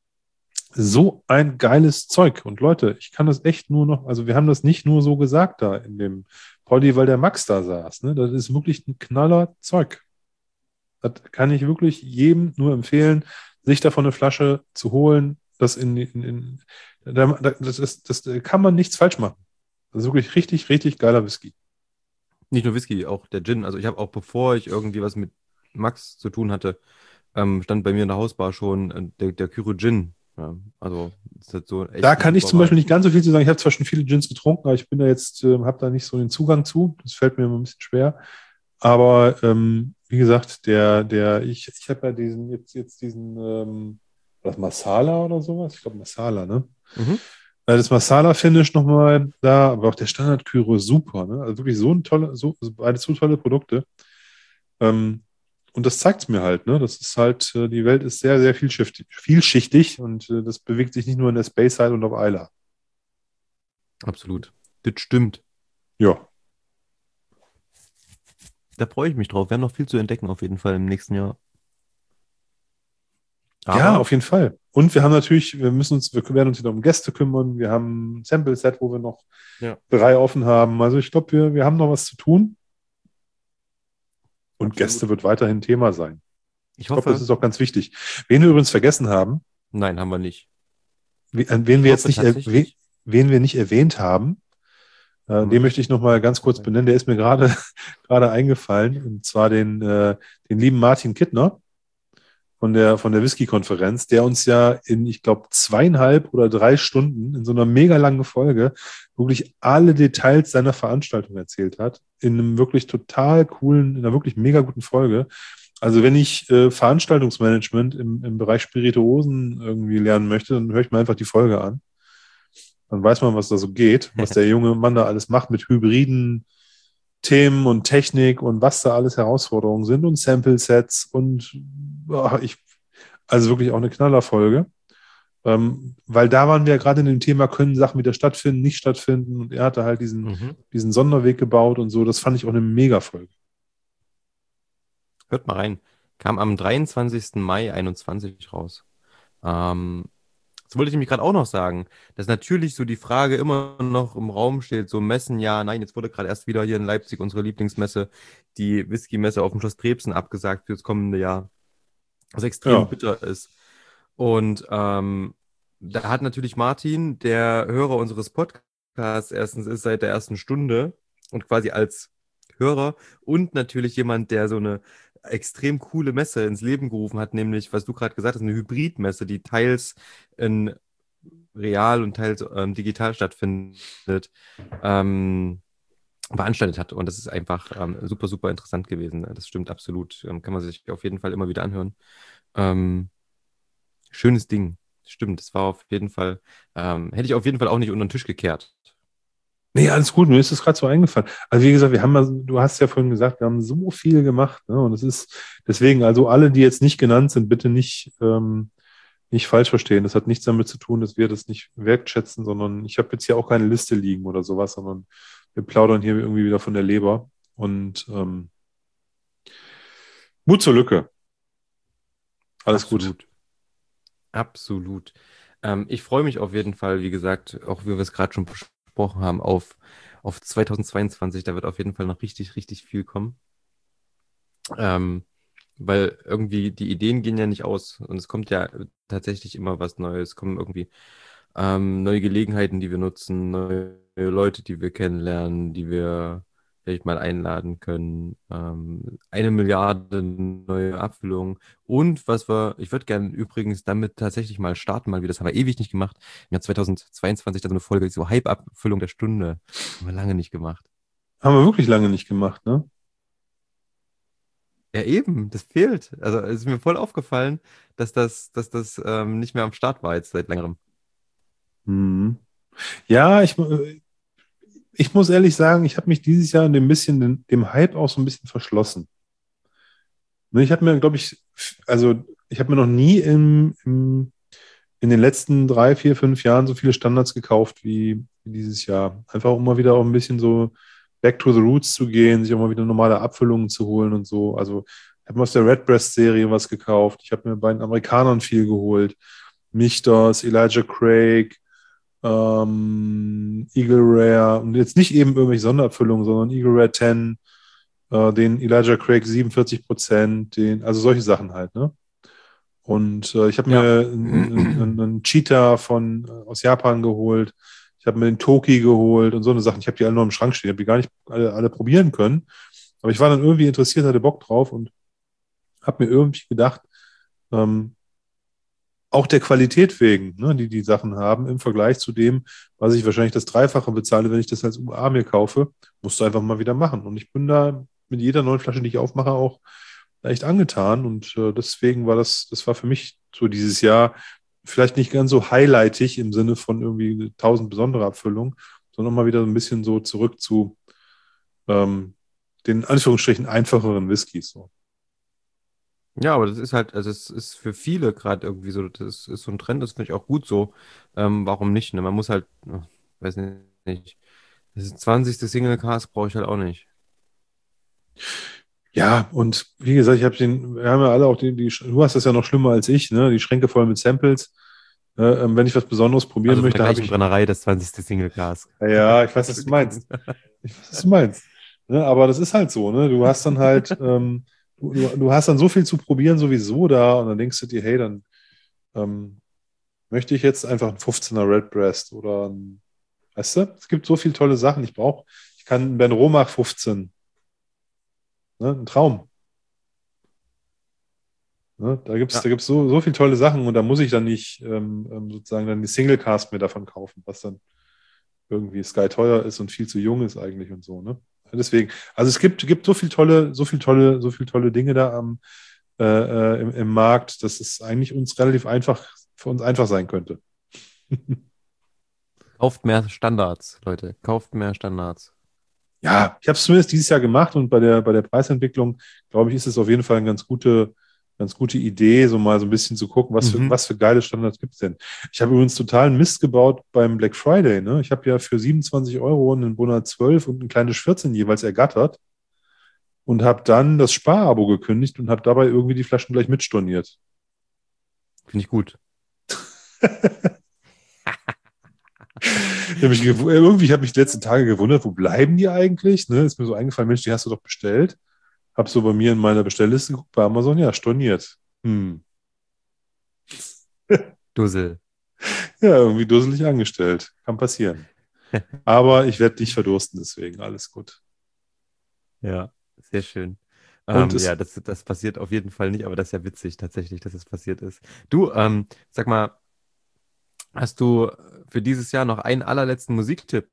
so ein geiles Zeug. Und Leute, ich kann das echt nur noch, also wir haben das nicht nur so gesagt da in dem Poddy, weil der Max da saß. Ne? Das ist wirklich ein knaller Zeug. Das kann ich wirklich jedem nur empfehlen, sich davon eine Flasche zu holen. Das, in, in, in, das, ist, das kann man nichts falsch machen. Das ist wirklich richtig, richtig geiler Whisky.
nicht nur Whisky, auch der Gin. Also ich habe auch, bevor ich irgendwie was mit Max zu tun hatte, ähm, stand bei mir in der Hausbar schon äh, der, der Kyro Gin. Ja, also das ist halt so
Da
echt eine
kann ich
super
zum Beispiel
Wahl.
nicht ganz so viel zu sagen. Ich habe zwar schon viele Gins getrunken, aber ich bin da jetzt, äh, habe da nicht so den Zugang zu. Das fällt mir immer ein bisschen schwer. Aber ähm, wie gesagt, der, der, ich, ich habe ja diesen, jetzt, jetzt diesen, ähm, war das Masala oder sowas? Ich glaube Masala, ne?
Mhm.
Äh, Das Masala-Finish nochmal da, aber auch der Standard-Kyro ist super, ne? Also wirklich so ein tolle, so, so beide so tolle Produkte. Ähm, und das zeigt es mir halt, ne? Das ist halt, äh, die Welt ist sehr, sehr vielschichtig, vielschichtig und äh, das bewegt sich nicht nur in der Space Side und auf Isla.
Absolut. Das stimmt.
Ja.
Da freue ich mich drauf. Wir haben noch viel zu entdecken auf jeden Fall im nächsten Jahr.
Ja,
Aber
auf jeden Fall. Und wir haben natürlich, wir müssen uns, wir werden uns wieder um Gäste kümmern. Wir haben ein Sample-Set, wo wir noch
ja,
drei offen haben. Also ich glaube, wir, wir haben noch was zu tun und Gäste
absolut.
wird weiterhin Thema sein.
Ich
Ich glaube, das
hoffe,
ist auch ganz wichtig. Wen wir übrigens vergessen haben,
nein, haben wir nicht.
we- an wen
Ich
wir jetzt
hoffe
nicht, er- we-
tatsächlich.
wen wir nicht erwähnt haben, äh,
Haben wir
den möchte
nicht?
ich noch mal ganz kurz benennen. Der ist mir gerade gerade eingefallen und zwar den, äh, den lieben Martin Kittner von der, von der Whisky-Konferenz, der uns ja in, ich glaube, zweieinhalb oder drei Stunden in so einer mega langen Folge wirklich alle Details seiner Veranstaltung erzählt hat. In einem wirklich total coolen, in einer wirklich mega guten Folge. Also wenn ich äh, Veranstaltungsmanagement im, im Bereich Spirituosen irgendwie lernen möchte, dann höre ich mir einfach die Folge an. Dann weiß man, was da so geht, was der junge Mann da alles macht mit hybriden Themen und Technik und was da alles Herausforderungen sind und Sample-Sets und oh, ich, also wirklich auch eine Knallerfolge. Ähm, weil da waren wir ja gerade in dem Thema, können Sachen wieder stattfinden, nicht stattfinden. Und er hatte halt diesen,
Mhm.
diesen Sonderweg gebaut und so. Das fand ich auch eine Mega-Folge.
Hört mal rein. Kam am dreiundzwanzigsten Mai einundzwanzig raus. Ähm, Das wollte ich nämlich gerade auch noch sagen, dass natürlich so die Frage immer noch im Raum steht, so Messen, ja, nein, jetzt wurde gerade erst wieder hier in Leipzig unsere Lieblingsmesse, die Whisky-Messe auf dem Schloss Trebsen abgesagt für das kommende Jahr, was extrem
Ja,
bitter ist. Und ähm, da hat natürlich Martin, der Hörer unseres Podcasts, erstens ist seit der ersten Stunde und quasi als Hörer und natürlich jemand, der so eine extrem coole Messe ins Leben gerufen hat, nämlich, was du gerade gesagt hast, eine Hybridmesse, die teils in real und teils ähm, digital stattfindet, ähm, veranstaltet hat. Und das ist einfach ähm, super, super interessant gewesen. Das stimmt absolut. Ähm, kann man sich auf jeden Fall immer wieder anhören. Ähm, schönes Ding. Stimmt, das war auf jeden Fall, ähm, hätte ich auf jeden Fall auch nicht unter den Tisch gekehrt.
nee, alles gut, mir ist das gerade so eingefallen. Also wie gesagt, wir haben, mal- du hast ja vorhin gesagt, wir haben so viel gemacht, ne? Und es ist deswegen, also alle, die jetzt nicht genannt sind, bitte nicht, ähm, nicht falsch verstehen. Das hat nichts damit zu tun, dass wir das nicht wertschätzen, sondern ich habe jetzt hier auch keine Liste liegen oder sowas, sondern wir plaudern hier irgendwie wieder von der Leber. Und ähm, Mut zur Lücke. Alles gut.
Absolut. Absolut. Ähm, ich freue mich auf jeden Fall, wie gesagt, auch wie wir es gerade schon besprochen haben, auf, auf zweitausendzweiundzwanzig. Da wird auf jeden Fall noch richtig, richtig viel kommen. Ähm, weil irgendwie die Ideen gehen ja nicht aus und es kommt ja tatsächlich immer was Neues. Es kommen irgendwie ähm, neue Gelegenheiten, die wir nutzen, neue Leute, die wir kennenlernen, die wir vielleicht mal einladen können. Ähm, eine Milliarde neue Abfüllungen. Und was wir, ich würde gerne übrigens damit tatsächlich mal starten, mal wieder, das haben wir ewig nicht gemacht. Im Jahr zweitausendzweiundzwanzig dann so eine Folge, so Hype-Abfüllung der Stunde. Haben wir lange nicht gemacht.
Haben wir wirklich lange nicht gemacht, ne?
Ja, eben, das fehlt. Also es ist mir voll aufgefallen, dass das, dass das ähm, nicht mehr am Start war jetzt seit längerem.
Mhm. Ja, ich, äh, ich muss ehrlich sagen, ich habe mich dieses Jahr dem bisschen dem, dem Hype auch so ein bisschen verschlossen. Ne, Ich habe mir, glaube ich, also ich habe mir noch nie im, im, in den letzten drei, vier, fünf Jahren so viele Standards gekauft wie, wie dieses Jahr. Einfach um mal wieder auch ein bisschen so back to the roots zu gehen, sich auch mal wieder normale Abfüllungen zu holen und so. Also ich habe mir aus der Redbreast-Serie was gekauft. Ich habe mir bei den Amerikanern viel geholt. Michtos, Elijah Craig, ähm, Eagle Rare und jetzt nicht eben irgendwelche Sonderabfüllungen, sondern Eagle Rare zehn, äh, den Elijah Craig siebenundvierzig Prozent, den, also solche Sachen halt, ne? Und äh, ich habe
Ja.
mir einen, einen, einen Cheetah von, äh, aus Japan geholt. Ich habe mir den Toki geholt und so eine Sachen. Ich habe die alle noch im Schrank stehen. Ich habe die gar nicht alle, alle probieren können. Aber ich war dann irgendwie interessiert, hatte Bock drauf und habe mir irgendwie gedacht, ähm, auch der Qualität wegen, ne, die die Sachen haben, im Vergleich zu dem, was ich wahrscheinlich das Dreifache bezahle, wenn ich das als U A mir kaufe, musst du einfach mal wieder machen. Und ich bin da mit jeder neuen Flasche, die ich aufmache, auch echt angetan. Und äh, deswegen war das, das war für mich so dieses Jahr vielleicht nicht ganz so highlightig im Sinne von irgendwie tausend besondere Abfüllungen, sondern mal wieder so ein bisschen so zurück zu ähm, den Anführungsstrichen einfacheren Whiskys. So.
Ja, aber das ist halt, also es ist für viele gerade irgendwie so, das ist so ein Trend, das finde ich auch gut so. Ähm, warum nicht? Ne? Man muss halt, ach, weiß nicht, das zwanzigste Single Cast brauche ich halt auch nicht.
Ja, und wie gesagt, ich habe den, wir haben ja alle auch die, die, du hast das ja noch schlimmer als ich, ne? Die Schränke voll mit Samples. Äh, ähm, wenn ich was Besonderes probieren
Also von der
möchte, habe
gleichen
ich,
Brennerei das zwanzigste Single Cast.
ja, ja, ich weiß, was du
Entschuldigung.
meinst. Ich weiß, was du meinst. Ne? Aber das ist halt so, ne? Du hast dann halt, ähm, du, du, du hast dann so viel zu probieren sowieso da und dann denkst du dir, hey, dann ähm, möchte ich jetzt einfach einen fünfzehner Redbreast oder ein, weißt du, es gibt so viele tolle Sachen. Ich brauche, ich kann einen Ben Romach fünfzehn, ne? Ein Traum. Ne? Da gibt es
Ja,
da gibt's so, so viele tolle Sachen und da muss ich dann nicht ähm, ähm, sozusagen dann die Singlecast mir davon kaufen, was dann irgendwie Sky teuer ist und viel zu jung ist eigentlich und so, ne? Deswegen, also es gibt, gibt so viel tolle, so viel tolle, so viel tolle Dinge da am, äh, äh, im, im Markt, dass es eigentlich uns relativ einfach, für uns einfach sein könnte.
kauft mehr Standards, Leute. Kauft mehr Standards.
Ja, ich habe es zumindest dieses Jahr gemacht und bei der, bei der Preisentwicklung, glaube ich, ist es auf jeden Fall eine ganz gute, ganz gute Idee, so mal so ein bisschen zu gucken, was für,
Mhm.
was für geile Standards gibt es denn. Ich habe übrigens totalen Mist gebaut beim Black Friday. Ne? Ich habe ja für siebenundzwanzig Euro einen Bonner zwölf und ein kleines vierzehn jeweils ergattert und habe dann das Sparabo gekündigt und habe dabei irgendwie die Flaschen gleich mitstorniert.
Finde ich gut.
Ich hab mich gew- irgendwie habe ich die letzten Tage gewundert, wo bleiben die eigentlich? Ne? Ist mir so eingefallen, Mensch, die hast du doch bestellt. Hab so bei mir in meiner Bestellliste geguckt, bei Amazon, ja, storniert. Hm.
Dussel.
Ja, irgendwie dusselig angestellt. Kann passieren. Aber ich werde nicht verdursten, deswegen alles gut.
Ja, sehr schön.
Und
Ähm, ja,
es,
das, das passiert auf jeden Fall nicht, aber das ist ja witzig tatsächlich, dass es passiert ist. Du, ähm, sag mal, hast du für dieses Jahr noch einen allerletzten Musiktipp?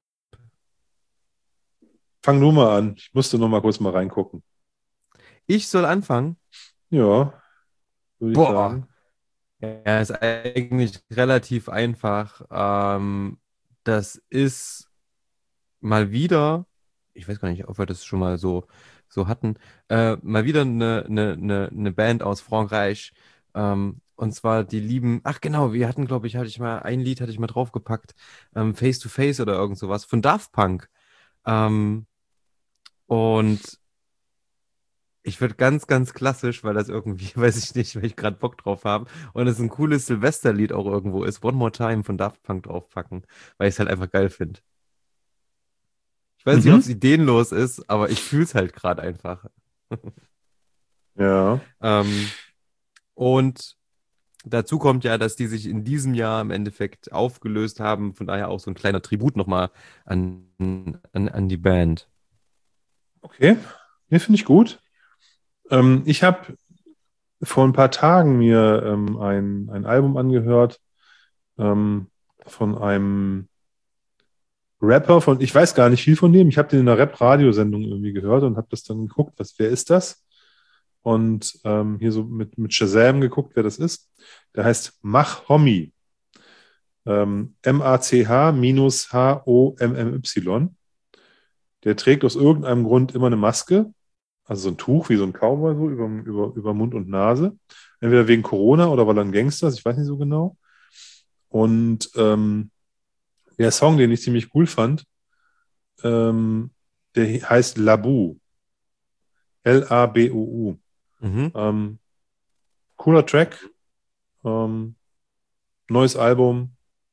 fang du mal an. Ich musste noch mal kurz mal reingucken.
Ich soll anfangen?
Ja, würde ich
Boah,
sagen.
ja, ist eigentlich relativ einfach. Ähm, das ist mal wieder, ich weiß gar nicht, ob wir das schon mal so, so hatten, äh, mal wieder eine, eine, eine, eine Band aus Frankreich. Ähm, und zwar die lieben, ach genau, wir hatten, glaube ich, hatte ich mal, ein Lied hatte ich mal draufgepackt, ähm, Face to Face oder irgend sowas von Daft Punk. Ähm, und ich würde ganz, ganz klassisch, weil das irgendwie, weiß ich nicht, weil ich gerade Bock drauf habe und es ein cooles Silvesterlied auch irgendwo ist, One More Time von Daft Punk draufpacken, weil ich es halt einfach geil finde. Ich weiß nicht, ob es
Mhm.
ideenlos ist, aber ich fühle es halt gerade einfach.
Ja.
Ähm, und dazu kommt ja, dass die sich in diesem Jahr im Endeffekt aufgelöst haben. Von daher auch so ein kleiner Tribut nochmal an, an, an die Band.
Okay. Nee, finde ich gut. Ähm, ich habe vor ein paar Tagen mir ähm, ein, ein Album angehört ähm, von einem Rapper von, ich weiß gar nicht viel von dem. Ich habe den in einer Rap-Radiosendung irgendwie gehört und habe das dann geguckt, was, wer ist das? Und ähm, hier so mit, mit Shazam geguckt, wer das ist. Der heißt Mach Homie. Ähm, M A C H H O M M Y. Der trägt aus irgendeinem Grund immer eine Maske, also so ein Tuch wie so ein Cowboy so über, über, über Mund und Nase. Entweder wegen Corona oder weil er ein Gangster ist, ich weiß nicht so genau. Und ähm, der Song, den ich ziemlich cool fand, ähm, der heißt Labu. L A B U U.
Mhm.
Ähm, cooler Track, ähm, neues Album,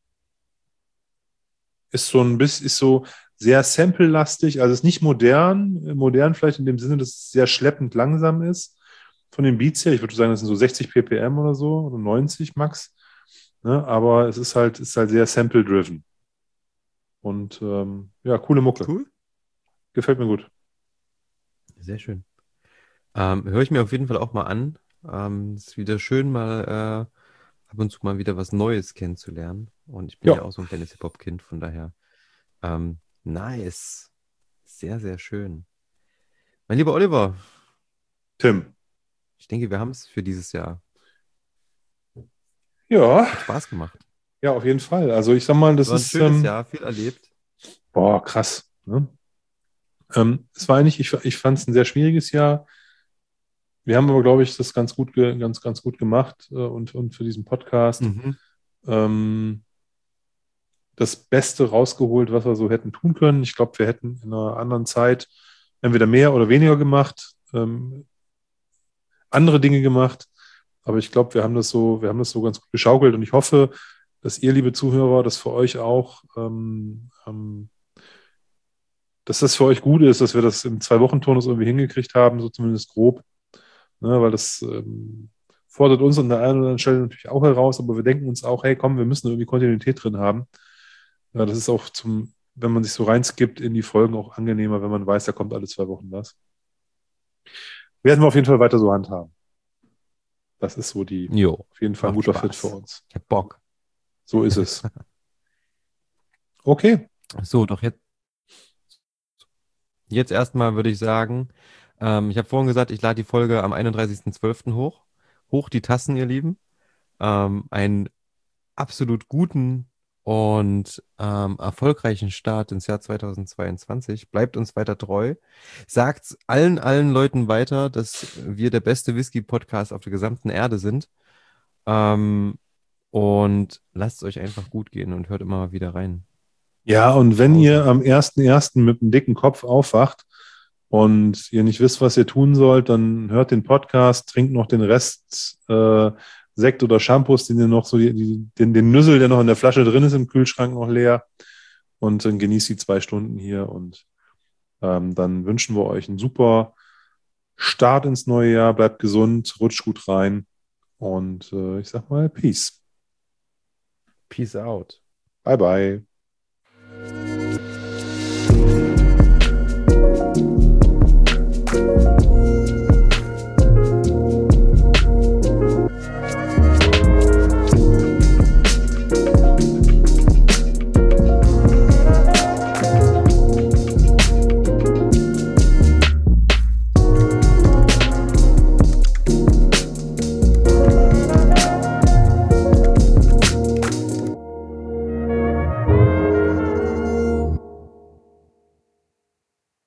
ist so ein bisschen, ist so sehr sample-lastig, also ist nicht modern, modern vielleicht in dem Sinne, dass es sehr schleppend langsam ist von den Beats her. Ich würde sagen, das sind so sechzig B P M oder so, oder neunzig max. Ne? Aber es ist halt, ist halt sehr sample-driven. Und ähm, ja, coole Mucke.
Cool.
Gefällt mir gut.
Sehr schön. Ähm, höre ich mir auf jeden Fall auch mal an. Ähm, ist wieder schön, mal äh, ab und zu mal wieder was Neues kennenzulernen. Und ich bin ja
Ja,
auch so ein kleines Hip-Hop-Kind, von daher ähm, nice. Sehr, sehr schön. Mein lieber Oliver,
Tim.
ich denke, wir haben es für dieses Jahr.
Ja,
Hat Spaß gemacht.
ja, auf jeden Fall. Also ich sag mal, das
War ein
ist,
schönes
ähm,
Jahr, viel erlebt.
boah, krass. Ne? Ähm, es war eigentlich, ich, ich fand es ein sehr schwieriges Jahr. Wir haben aber, glaube ich, das ganz gut, ge- ganz, ganz gut gemacht äh, und, und für diesen Podcast
Mhm.
ähm, das Beste rausgeholt, was wir so hätten tun können. Ich glaube, wir hätten in einer anderen Zeit entweder mehr oder weniger gemacht, ähm, andere Dinge gemacht. Aber ich glaube, wir haben das so, wir haben das so ganz gut geschaukelt und ich hoffe, dass ihr, liebe Zuhörer, das für euch auch, ähm, ähm, dass das für euch gut ist, dass wir das im Zwei-Wochen-Turnus irgendwie hingekriegt haben, so zumindest grob. Ne, weil das ähm, fordert uns an der einen oder anderen Stelle natürlich auch heraus, aber wir denken uns auch, hey, komm, wir müssen irgendwie Kontinuität drin haben. Ja, das ist auch zum, wenn man sich so reinskippt in die Folgen, auch angenehmer, wenn man weiß, da kommt alle zwei Wochen was. Werden wir auf jeden Fall weiter so handhaben. Das ist so die,
Jo,
auf jeden Fall ein
macht
guter Fit für
Spaß.
uns.
Ich hab Bock.
So ist es. Okay.
So, doch jetzt, jetzt erstmal würde ich sagen, ähm, ich habe vorhin gesagt, ich lade die Folge am einunddreißigsten zwölften hoch. Hoch die Tassen, ihr Lieben. Ähm, einen absolut guten und ähm, erfolgreichen Start ins Jahr zweitausendzweiundzwanzig. Bleibt uns weiter treu. Sagt allen, allen Leuten weiter, dass wir der beste Whisky-Podcast auf der gesamten Erde sind. Ähm, und lasst es euch einfach gut gehen und hört immer mal wieder rein.
Ja, und wenn ihr
Tausend.
am ersten ersten mit einem dicken Kopf aufwacht und ihr nicht wisst, was ihr tun sollt, dann hört den Podcast, trinkt noch den Rest äh, Sekt oder Shampoos, den ihr noch so, die, den, den Nüssel, der noch in der Flasche drin ist, im Kühlschrank noch leer. und dann genießt die zwei Stunden hier und ähm, dann wünschen wir euch einen super Start ins neue Jahr. Bleibt gesund, rutscht gut rein und äh, ich sag mal Peace.
Peace out.
Bye bye.